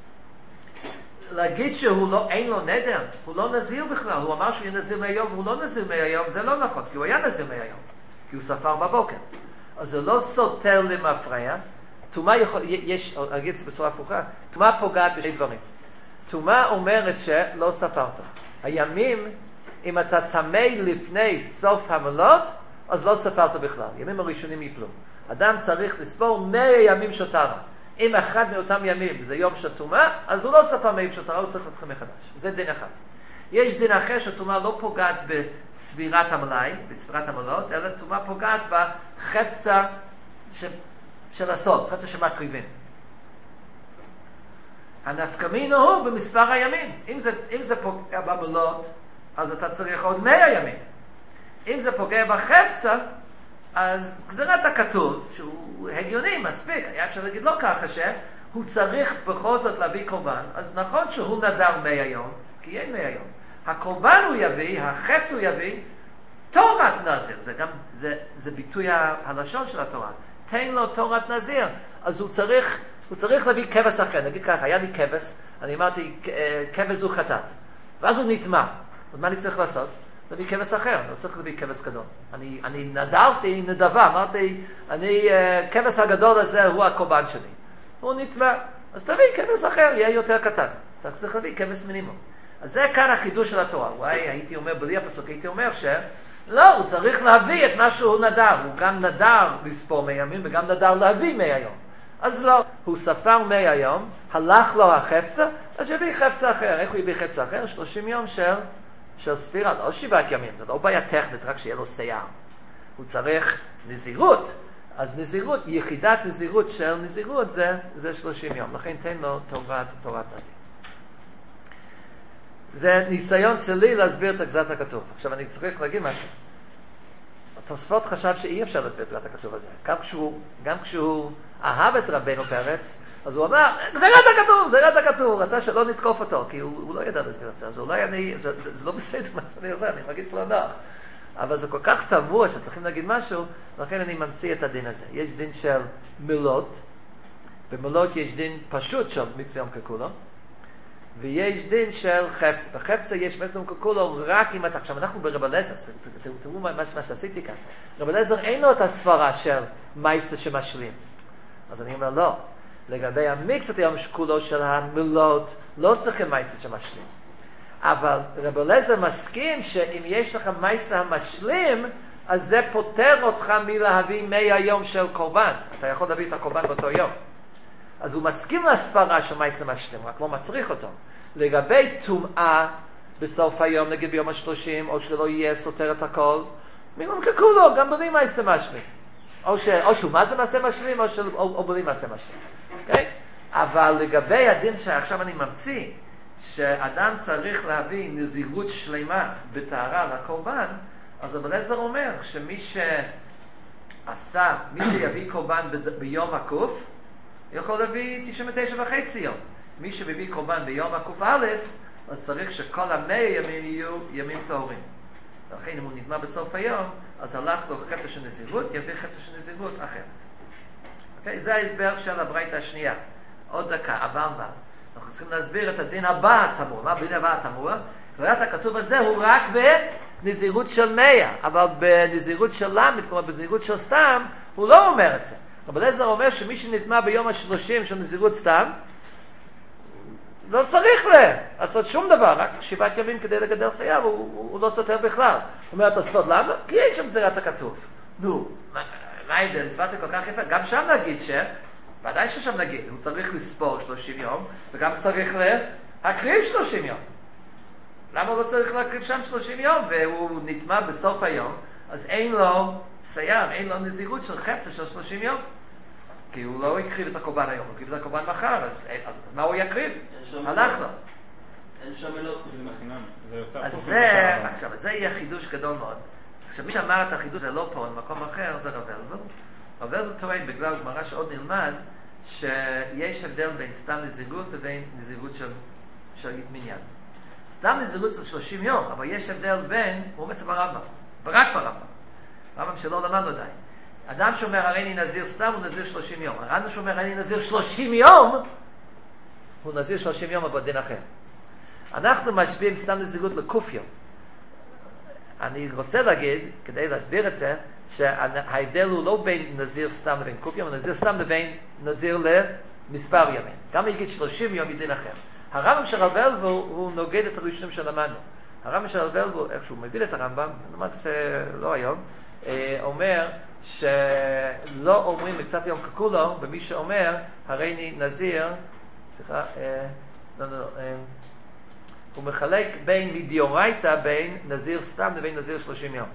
להגיד שהוא לא, אין לו נדר, הוא לא נזיר בכלל, הוא אמר שהוא יהיה נזיר מהיום, והוא לא נזיר מהיום, זה לא נכון, כי הוא היה נזיר מהיום, כי הוא ספר בבוקר. אז זה לא סותר למפרע, תומה יכול, יש, אגיד את זה בצורה הפוכה, תומה פוגעת בשני דברים. תומה אומרת שלא ספרת. הימים, אם אתה טמא לפני סוף המלות, אז לא ספרת בכלל, ימים הראשונים יפלו. אדם צריך לספור מאה ימים של טהרה. אם אחד מאותם ימים זה יום של טומאה, אז הוא לא ספר מהם של טהרה, הוא צריך להתחיל מחדש. זה דין אחד. יש דין אחר שטומאה לא פוגעת בספירת המלאי, בספירת המלות, אלא טומאה פוגעת בחפצה ש... של הסוד, חפצה שמקריבים. הנפקא מינה הוא במספר הימים. אם זה, אם זה פוגע במלות, אז אתה צריך עוד מאה ימים. אם זה פוגע בחפצה, אז גזירת הכתוב, שהוא הגיוני, מספיק, היה אפשר להגיד לא ככה שהוא צריך בכל זאת להביא קורבן, אז נכון שהוא נדר מאה יום, כי יהיה מאה יום. הקורבן הוא יביא, החפץ הוא יביא, תורת נזיר, זה גם, זה, זה ביטוי הלשון של התורה. תן לו תורת נזיר, אז הוא צריך, הוא צריך להביא כבש אחר, נגיד ככה, היה לי כבש, אני אמרתי, כבש הוא חטאת, ואז הוא נטמא, אז מה אני צריך לעשות? להביא כבש אחר, לא צריך להביא כבש גדול. אני, אני נדרתי נדבה, אמרתי, אני, uh, כבש הגדול הזה הוא הקורבן שלי. הוא נטמא, אז תביא כבש אחר, יהיה יותר קטן. אתה צריך להביא כבש מינימום. אז זה כאן החידוש של התורה. וואי, הייתי אומר, בלי הפסוק, הייתי אומר ש... לא, הוא צריך להביא את מה שהוא נדר. הוא גם נדר לספור מאה ימים, וגם נדר להביא מאה יום. אז לא, הוא ספר מאה יום, הלך לו החפצה, אז יביא חפצה אחר. איך הוא יביא חפצה אחר? שלושים יום של... של ספירה, לא שבעת ימים, זה לא בעיה טכנית, רק שיהיה לו שיער. הוא צריך נזירות, אז נזירות, יחידת נזירות של נזירות זה, זה שלושים יום, לכן תן לו תורת, תורת נזיר. זה ניסיון שלי להסביר את גזרת הכתוב. עכשיו אני צריך להגיד משהו. התוספות חשב שאי אפשר להסביר את גזרת הכתוב הזה. גם כשהוא, גם כשהוא אהב את רבנו פרץ, אז הוא אמר, גזרת הכתוב, גזרת הכתוב. רצה שלא נתקוף אותו, כי הוא, הוא לא ידע להסביר את זה. אז אולי אני, זה, זה, זה לא בסדר מה שאני עושה, אני מרגיש לא נוח. אבל זה כל כך טבוע שצריכים להגיד משהו, ולכן אני ממציא את הדין הזה. יש דין של מילות, במילות יש דין פשוט של מצווה יום ככולו, ויש דין של חפץ. בחפץ יש מצווה יום ככולו רק אם אתה... עכשיו אנחנו ברב אליעזר, תראו מה, מה שעשיתי כאן. רב אליעזר אין לו את הסברה של מייסה שמשלים. אז אני אומר לא, לגבי המקצת יום כולו של המילות, לא צריכים מייסה שמשלים. אבל רב אליעזר מסכים שאם יש לך מייסה המשלים, אז זה פותר אותך מלהביא מי היום של קורבן. אתה יכול להביא את הקורבן באותו יום. אז הוא מסכים לסברה של מייסה משלים, רק לא מצריך אותו. לגבי טומאה בסוף היום, נגיד ביום השלושים, או שלא יהיה סותר את הכל, מיום ככולו, גם בלי מייסה משלים. או, ש, או שהוא מה זה מעשה משלים, או, של, או, או בלי מעשה משלים. Okay? אבל לגבי הדין שעכשיו אני ממציא, שאדם צריך להביא נזירות שלמה בטהרה לקורבן, אז רב אליעזר אומר שמי שעשה, מי שיביא קורבן ב- ביום הקוף, יכול להביא תשעים ותשע וחצי יום. מי שמביא קורבן ביום הקוף א', אז צריך שכל המאה ימים יהיו ימים טהורים. לכן אם הוא נגמר בסוף היום, אז הלך לו חצי של נזירות, יביא חצי של נזירות אחרת. אוקיי? זה ההסבר של הברייתא השנייה. עוד דקה, אבל מה? אנחנו צריכים להסביר את הדין הבא התמור. מה הדין הבא התמור? גזרת הכתוב הזה הוא רק בנזירות של מאה, אבל בנזירות של למד, כלומר בנזירות של סתם, הוא לא אומר את זה. רב אליעזר אומר שמי שנטמע ביום השלושים של נזירות סתם, לא צריך לעשות שום דבר, רק שבעת ימים כדי לגדל שיער, הוא, הוא, הוא לא סותר בכלל. הוא אומר התוספות, למה? כי אין שם גזירת הכתוב. נו, מה, מה ההבדל? הסברת כל כך יפה. גם שם נגיד ש... ודאי ששם נגיד, הוא צריך לספור שלושים יום, וגם צריך להקריב שלושים יום. למה הוא לא צריך להקריב שם שלושים יום? והוא נטמע בסוף היום, אז אין לו שיער, אין לו נזירות של חצי של שלושים יום. כי הוא לא יקריב את הקורבן היום, הוא יקריב את הקורבן מחר, אז, אז, אז מה הוא יקריב? הלך לו. אין שם מלות. אז זה, עכשיו, זה יהיה חידוש גדול מאוד. עכשיו, מי שאמר את החידוש זה לא פה, במקום אחר, זה רב אלבו. רב אלבו טוען, בגלל גמרא שעוד נלמד, שיש הבדל בין סתם נזירות לבין נזירות של, של מניין. סתם נזירות של שלושים יום, אבל יש הבדל בין, הוא בעצם הרמב"ם, ורק ברמב"ם. רמב"ם שלא למדנו די. אדם שאומר הרי אני נזיר סתם הוא נזיר שלושים יום. אדם שאומר הרי אני נזיר שלושים יום הוא נזיר שלושים יום אבל דין אחר. אנחנו משווים סתם נזירות לקוף יום. אני רוצה להגיד, כדי להסביר את זה, שההבדל הוא לא בין נזיר סתם לבין קוף יום, נזיר סתם לבין נזיר למספר ימים. גם אם יגיד שלושים יום היא דין אחר. הרמב"ם של רב אלבו הוא נוגד את הראשונים שלמדנו. הרמב"ם של רב אלבו, איך שהוא מביא את הרמב"ם, למד את זה לא היום, אומר שלא אומרים מקצת יום ככולו, ומי שאומר הרי אני נזיר, סליחה, לא, לא, לא, הוא מחלק בין מדאורייתא בין נזיר סתם לבין נזיר שלושים יום.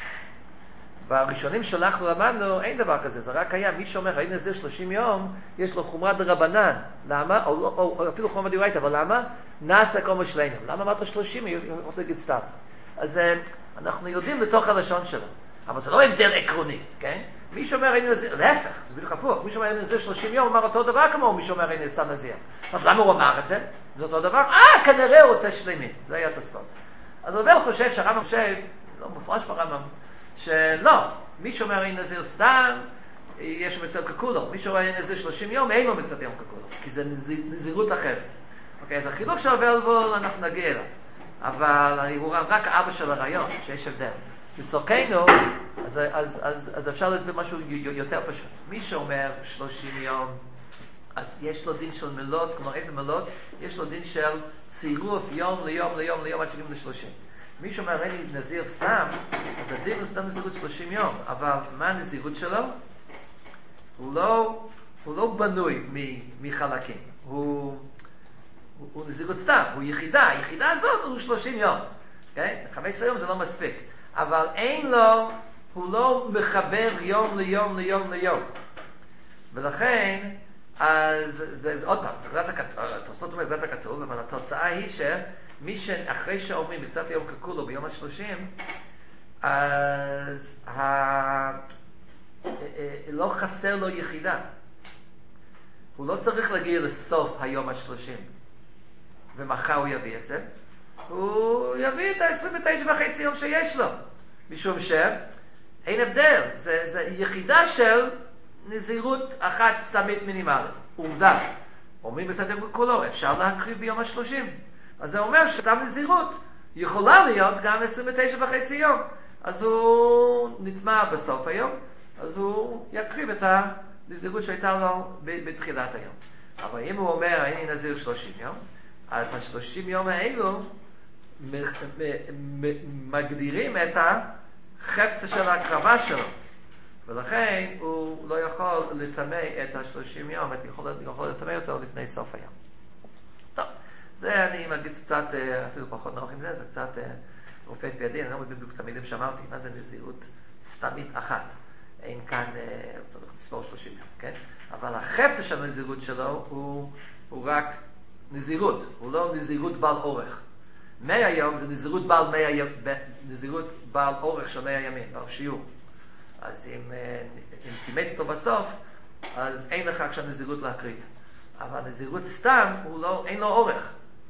בראשונים שאנחנו למדנו אין דבר כזה, זה רק היה מי שאומר הרי נזיר שלושים יום, יש לו חומרה דרבנן. למה? או, או, או אפילו חומרה דאורייתא, אבל למה? נעשה כל משלנו. למה אמרת שלושים? אני רוצה להגיד סתם. אז אנחנו יודעים לתוך הלשון שלו. אבל זה לא הבדל עקרוני, כן? מי שאומר אין נזיר, להפך, זה בדיוק הפוך. מי שאומר אין נזיר שלושים יום, אמר אותו דבר כמו מי שאומר אין סתם נזיר. אז למה הוא אמר את זה? זה אותו דבר? אה, כנראה הוא רוצה שלמים. זה היה התוספות. אז רב אלבו חושב, שהרמב"ם חושב, לא מפרש ברמב"ם, שלא, מי שאומר אין נזיר סתם, יש לו מצד ככולו. מי שאומר אין נזיר שלושים יום, אין לו מצד יום ככולו. כי זה נזירות אחרת. אוקיי, אז החילוק של רב אלבו, אנחנו נגיע אליו. אבל הוא רק אבא של הרעיון, שיש הבדל. לצורכנו, אז, אז, אז, אז אפשר להסביר משהו יותר פשוט. מי שאומר שלושים יום, אז יש לו דין של מלות, כלומר איזה מלות? יש לו דין של צירוף יום ליום ליום ליום עד שבעים לשלושים. מי שאומר אין לי נזיר סתם, אז הדין הוא סתם נזירות שלושים יום, אבל מה הנזירות שלו? הוא לא, הוא לא בנוי מחלקים, הוא, הוא, הוא נזירות סתם, הוא יחידה, היחידה הזאת הוא שלושים יום. Okay? חמש עשרה יום זה לא מספיק. אבל אין לו, הוא לא מחבר יום ליום ליום ליום. ולכן, אז, אז עוד פעם, התוספות אומר גזרת הכתוב, אבל התוצאה היא מי שאחרי שאומרים בצאת יום ככולו ביום השלושים, אז ה... לא חסר לו יחידה. הוא לא צריך להגיע לסוף היום השלושים, ומחר הוא יביא את זה. הוא יביא את ה-עשרים ותשע וחצי יום שיש לו, משום שאין הבדל. זה, זה יחידה של נזירות אחת סתמית מינימלית. עובדה. אומרים בצאת יום ככולו, אפשר להקריב ביום השלושים. אז זה אומר שסתם נזירות יכולה להיות גם עשרים ותשע וחצי יום. אז הוא נטמע בסוף היום, אז הוא יקריב את הנזירות שהייתה לו בתחילת היום. אבל אם הוא אומר, אני נזיר שלושים יום, אז השלושים יום האלו מגדירים את החפצה של ההקרבה שלו. ולכן הוא לא יכול לטמא את השלושים יום, את יכול, יכול לטמא אותו לפני סוף היום. טוב, זה אני מגיד קצת, אפילו פחות נוח עם זה, זה קצת רופא בידי, אני לא מבין בדיוק את המילים שאמרתי, מה זה נזירות סתמית אחת. אין כאן, הוא צריך לספור שלושים יום, כן? אבל החפצה של הנזירות שלו הוא, הוא רק נזירות, הוא לא נזירות בעל אורך. מאה יום זה נזירות בעל, מאה, נזירות בעל אורך של מאה ימים, בעל שיעור. אז אם, אם תימת אותו בסוף, אז אין לך עכשיו נזירות להקריב. אבל נזירות סתם, הוא לא, אין לו אורך.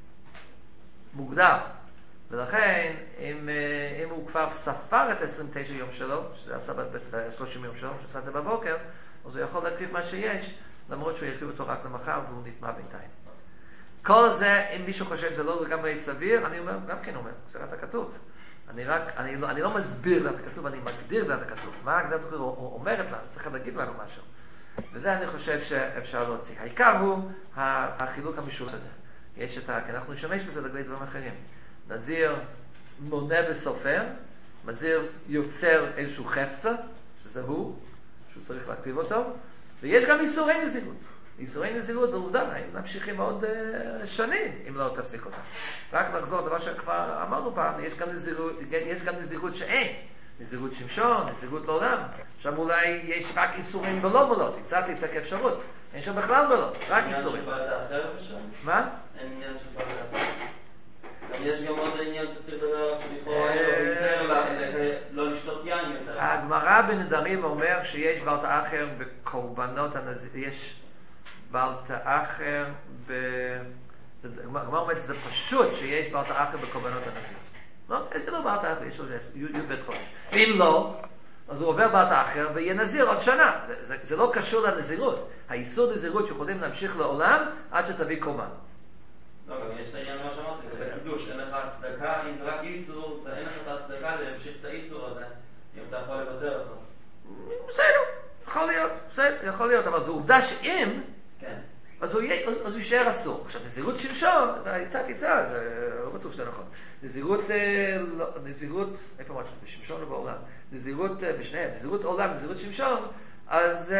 מוגדר. ולכן, אם, אם הוא כבר ספר את עשרים ותשע יום שלו, שזה עשה ב-שלושים יום שלו, שעשה את זה בבוקר, אז הוא יכול להקריב מה שיש, למרות שהוא יקריב אותו רק למחר, והוא נטמע בינתיים. כל זה, אם מישהו חושב שזה לא לגמרי סביר, אני אומר, גם כן אומר, זה רק הכתוב. אני רק, אני לא, אני לא מסביר את הכתוב, אני מגדיר את הכתוב. מה הגזרת אומרת לנו? צריך להגיד לנו משהו. וזה אני חושב שאפשר להוציא. העיקר הוא החילוק המשולש הזה. יש את ה... כי אנחנו נשמש בזה לגבי דברים אחרים. נזיר מונה וסופר, נזיר יוצר איזשהו חפצה, שזה הוא, שהוא צריך להקריב אותו, ויש גם איסורי נזירות. איסורי נזירות זה עובדה, הם נמשיכים עוד uh, שנים, אם לא תפסיק אותה. רק נחזור דבר שכבר אמרנו פעם, יש גם נזירות, יש גם נזירות שאין. נזירות שמשון, נזירות לעולם. שם אולי יש רק איסורים בלא בלות, הצעתי את זה כאפשרות. אין שם בכלל בלות, רק איסורים. עניין של בעד האחר בשם? מה? אין עניין של בעד האחר. גם יש גם עוד עניין שצריך לדבר שלכאורה יותר לא לשתות יין יותר. הגמרא בנדרים אומר שיש בעלת האחר בקורבנות הנזיר, יש בעלת האחר ב... הגמרא אומרת שזה פשוט שיש בעלת האחר בקורבנות הנזיר. לא, זה לא בעלת האחר, יש לו י' בית חודש. ואם לא, אז הוא עובר בעלת האחר ויהיה נזיר עוד שנה. זה, זה, זה לא קשור לנזירות. האיסור נזירות שיכולים להמשיך לעולם עד שתביא קורבן. לא, גם יש את העניין מה שאמרתי, זה בקידוש, אין לך הצדקה, אם זה רק איסור, אין לך את ההצדקה להמשיך את האיסור הזה, אם אתה יכול לוותר אותו. בסדר, יכול להיות, בסדר, יכול להיות, אבל זו עובדה שאם, כן. אז הוא יישאר אסור. עכשיו, נזירות שמשון, יצא תיצא, זה לא בטוח שזה נכון. נזירות, נזירות, איפה אמרת? בשמשון ובעולם. נזירות בשניהם, נזירות עולם, נזירות שמשון, אז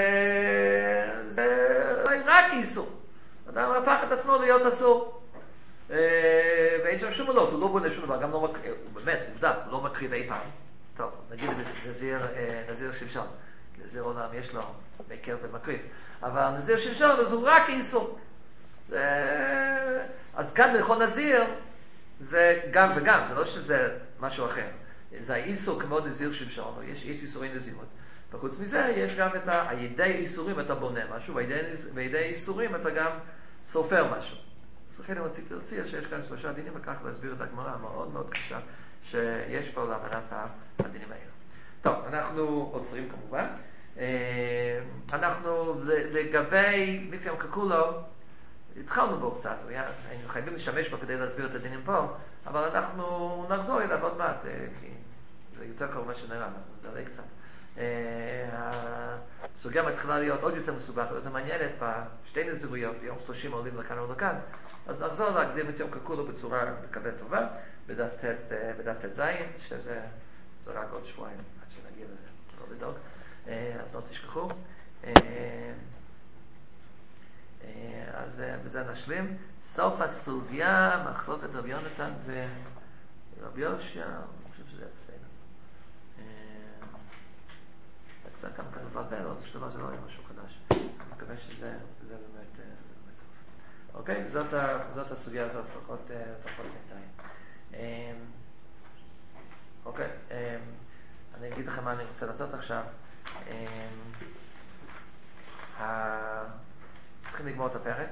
זה רק איסור. אדם הפך את עצמו להיות אסור. ואין שם שום מלות, הוא לא בונה שום דבר, גם לא מקריב, הוא באמת, עובדה, הוא לא מקריב אי פעם. טוב, נגיד נזיר שמשון. נזיר עולם יש לו מקר ומקריב. אבל נזיר שמשון, אז הוא רק איסור. אז כאן בכל נזיר, זה גם וגם, זה לא שזה משהו אחר. זה האיסור כמו נזיר שמשון, יש, יש איסורי נזירות. וחוץ מזה, יש גם את ה... הידי איסורים אתה בונה משהו, והידי איסורים אתה גם סופר משהו. אז לכן אני רציתי להציע שיש כאן שלושה דינים, וכך להסביר את הגמרא המאוד מאוד קשה, שיש פה להבנת הדינים האלה. טוב, אנחנו עוצרים כמובן. אנחנו לגבי מצווה יום ככולו, התחלנו בו קצת, היינו חייבים לשמש בו כדי להסביר את הדינים פה, אבל אנחנו נחזור אליו עוד מעט, כי זה יותר קרוב מה שנראה, זה עלי קצת. הסוגיה מתחילה להיות עוד יותר מסובכת, יותר מעניינת, בשתי נזירויות, ביום שלושים עולים לכאן או לכאן, אז נחזור להקדים את יום ככולו בצורה מקווה טובה, בדף ט' זין, שזה רק עוד שבועיים עד שנגיע לזה, לא לדאוג, אז לא תשכחו. אז בזה נשלים. סוף הסוגיה, מחלוקת רבי יונתן ורבי יושע, אני חושב שזה בסדר. קצת כמה כאן לבבל, עוד שדבר זה לא יהיה משהו חדש. אני מקווה שזה באמת טוב. אוקיי? זאת, ה, זאת הסוגיה הזאת, פחות, פחות בינתיים. אוקיי, אני אגיד לכם מה אני רוצה לעשות עכשיו. צריכים לגמור את הפרק,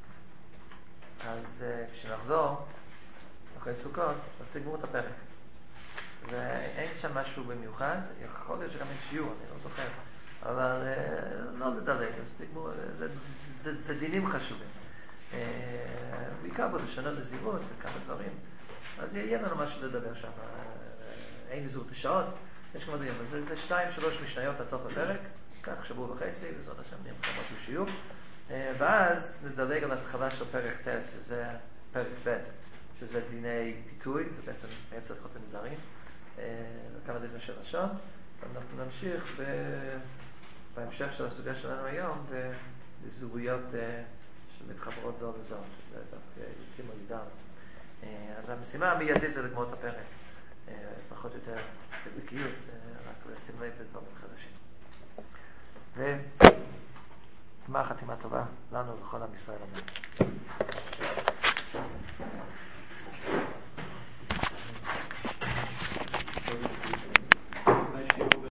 אז כשנחזור אחרי סוכות, אז תגמרו את הפרק. זה, אין שם משהו במיוחד, יכול להיות שגם אין שיעור, אני לא זוכר, אבל לא לדלג, אז תגמרו, זה, זה, זה דינים חשובים. בעיקר בלשונות נזירות וכמה דברים, אז יהיה לנו משהו לדבר שם. אין נזירות בשעות, יש כמה דברים, אז זה שתיים, שלוש משניות עד סוף הפרק, כך שבוע וחצי, וזאת השם נהיה לך משהו שיעור, ואז נדלג על התחלה של פרק ט', שזה פרק ב', שזה דיני פיתוי, זה בעצם עשר הלכות נדרים, וכמה דיני של לשון, ואנחנו נמשיך בהמשך של הסוגיה שלנו היום, בזהויות שמתחברות זו וזו, שזה דווקא יקים או ידע. אז המשימה המיידית זה לגמור את הפרק, פחות או יותר בבקיאות, רק לשים לב לדברים חדשים. וגמר חתימה טובה לנו ולכל עם ישראל. אמן.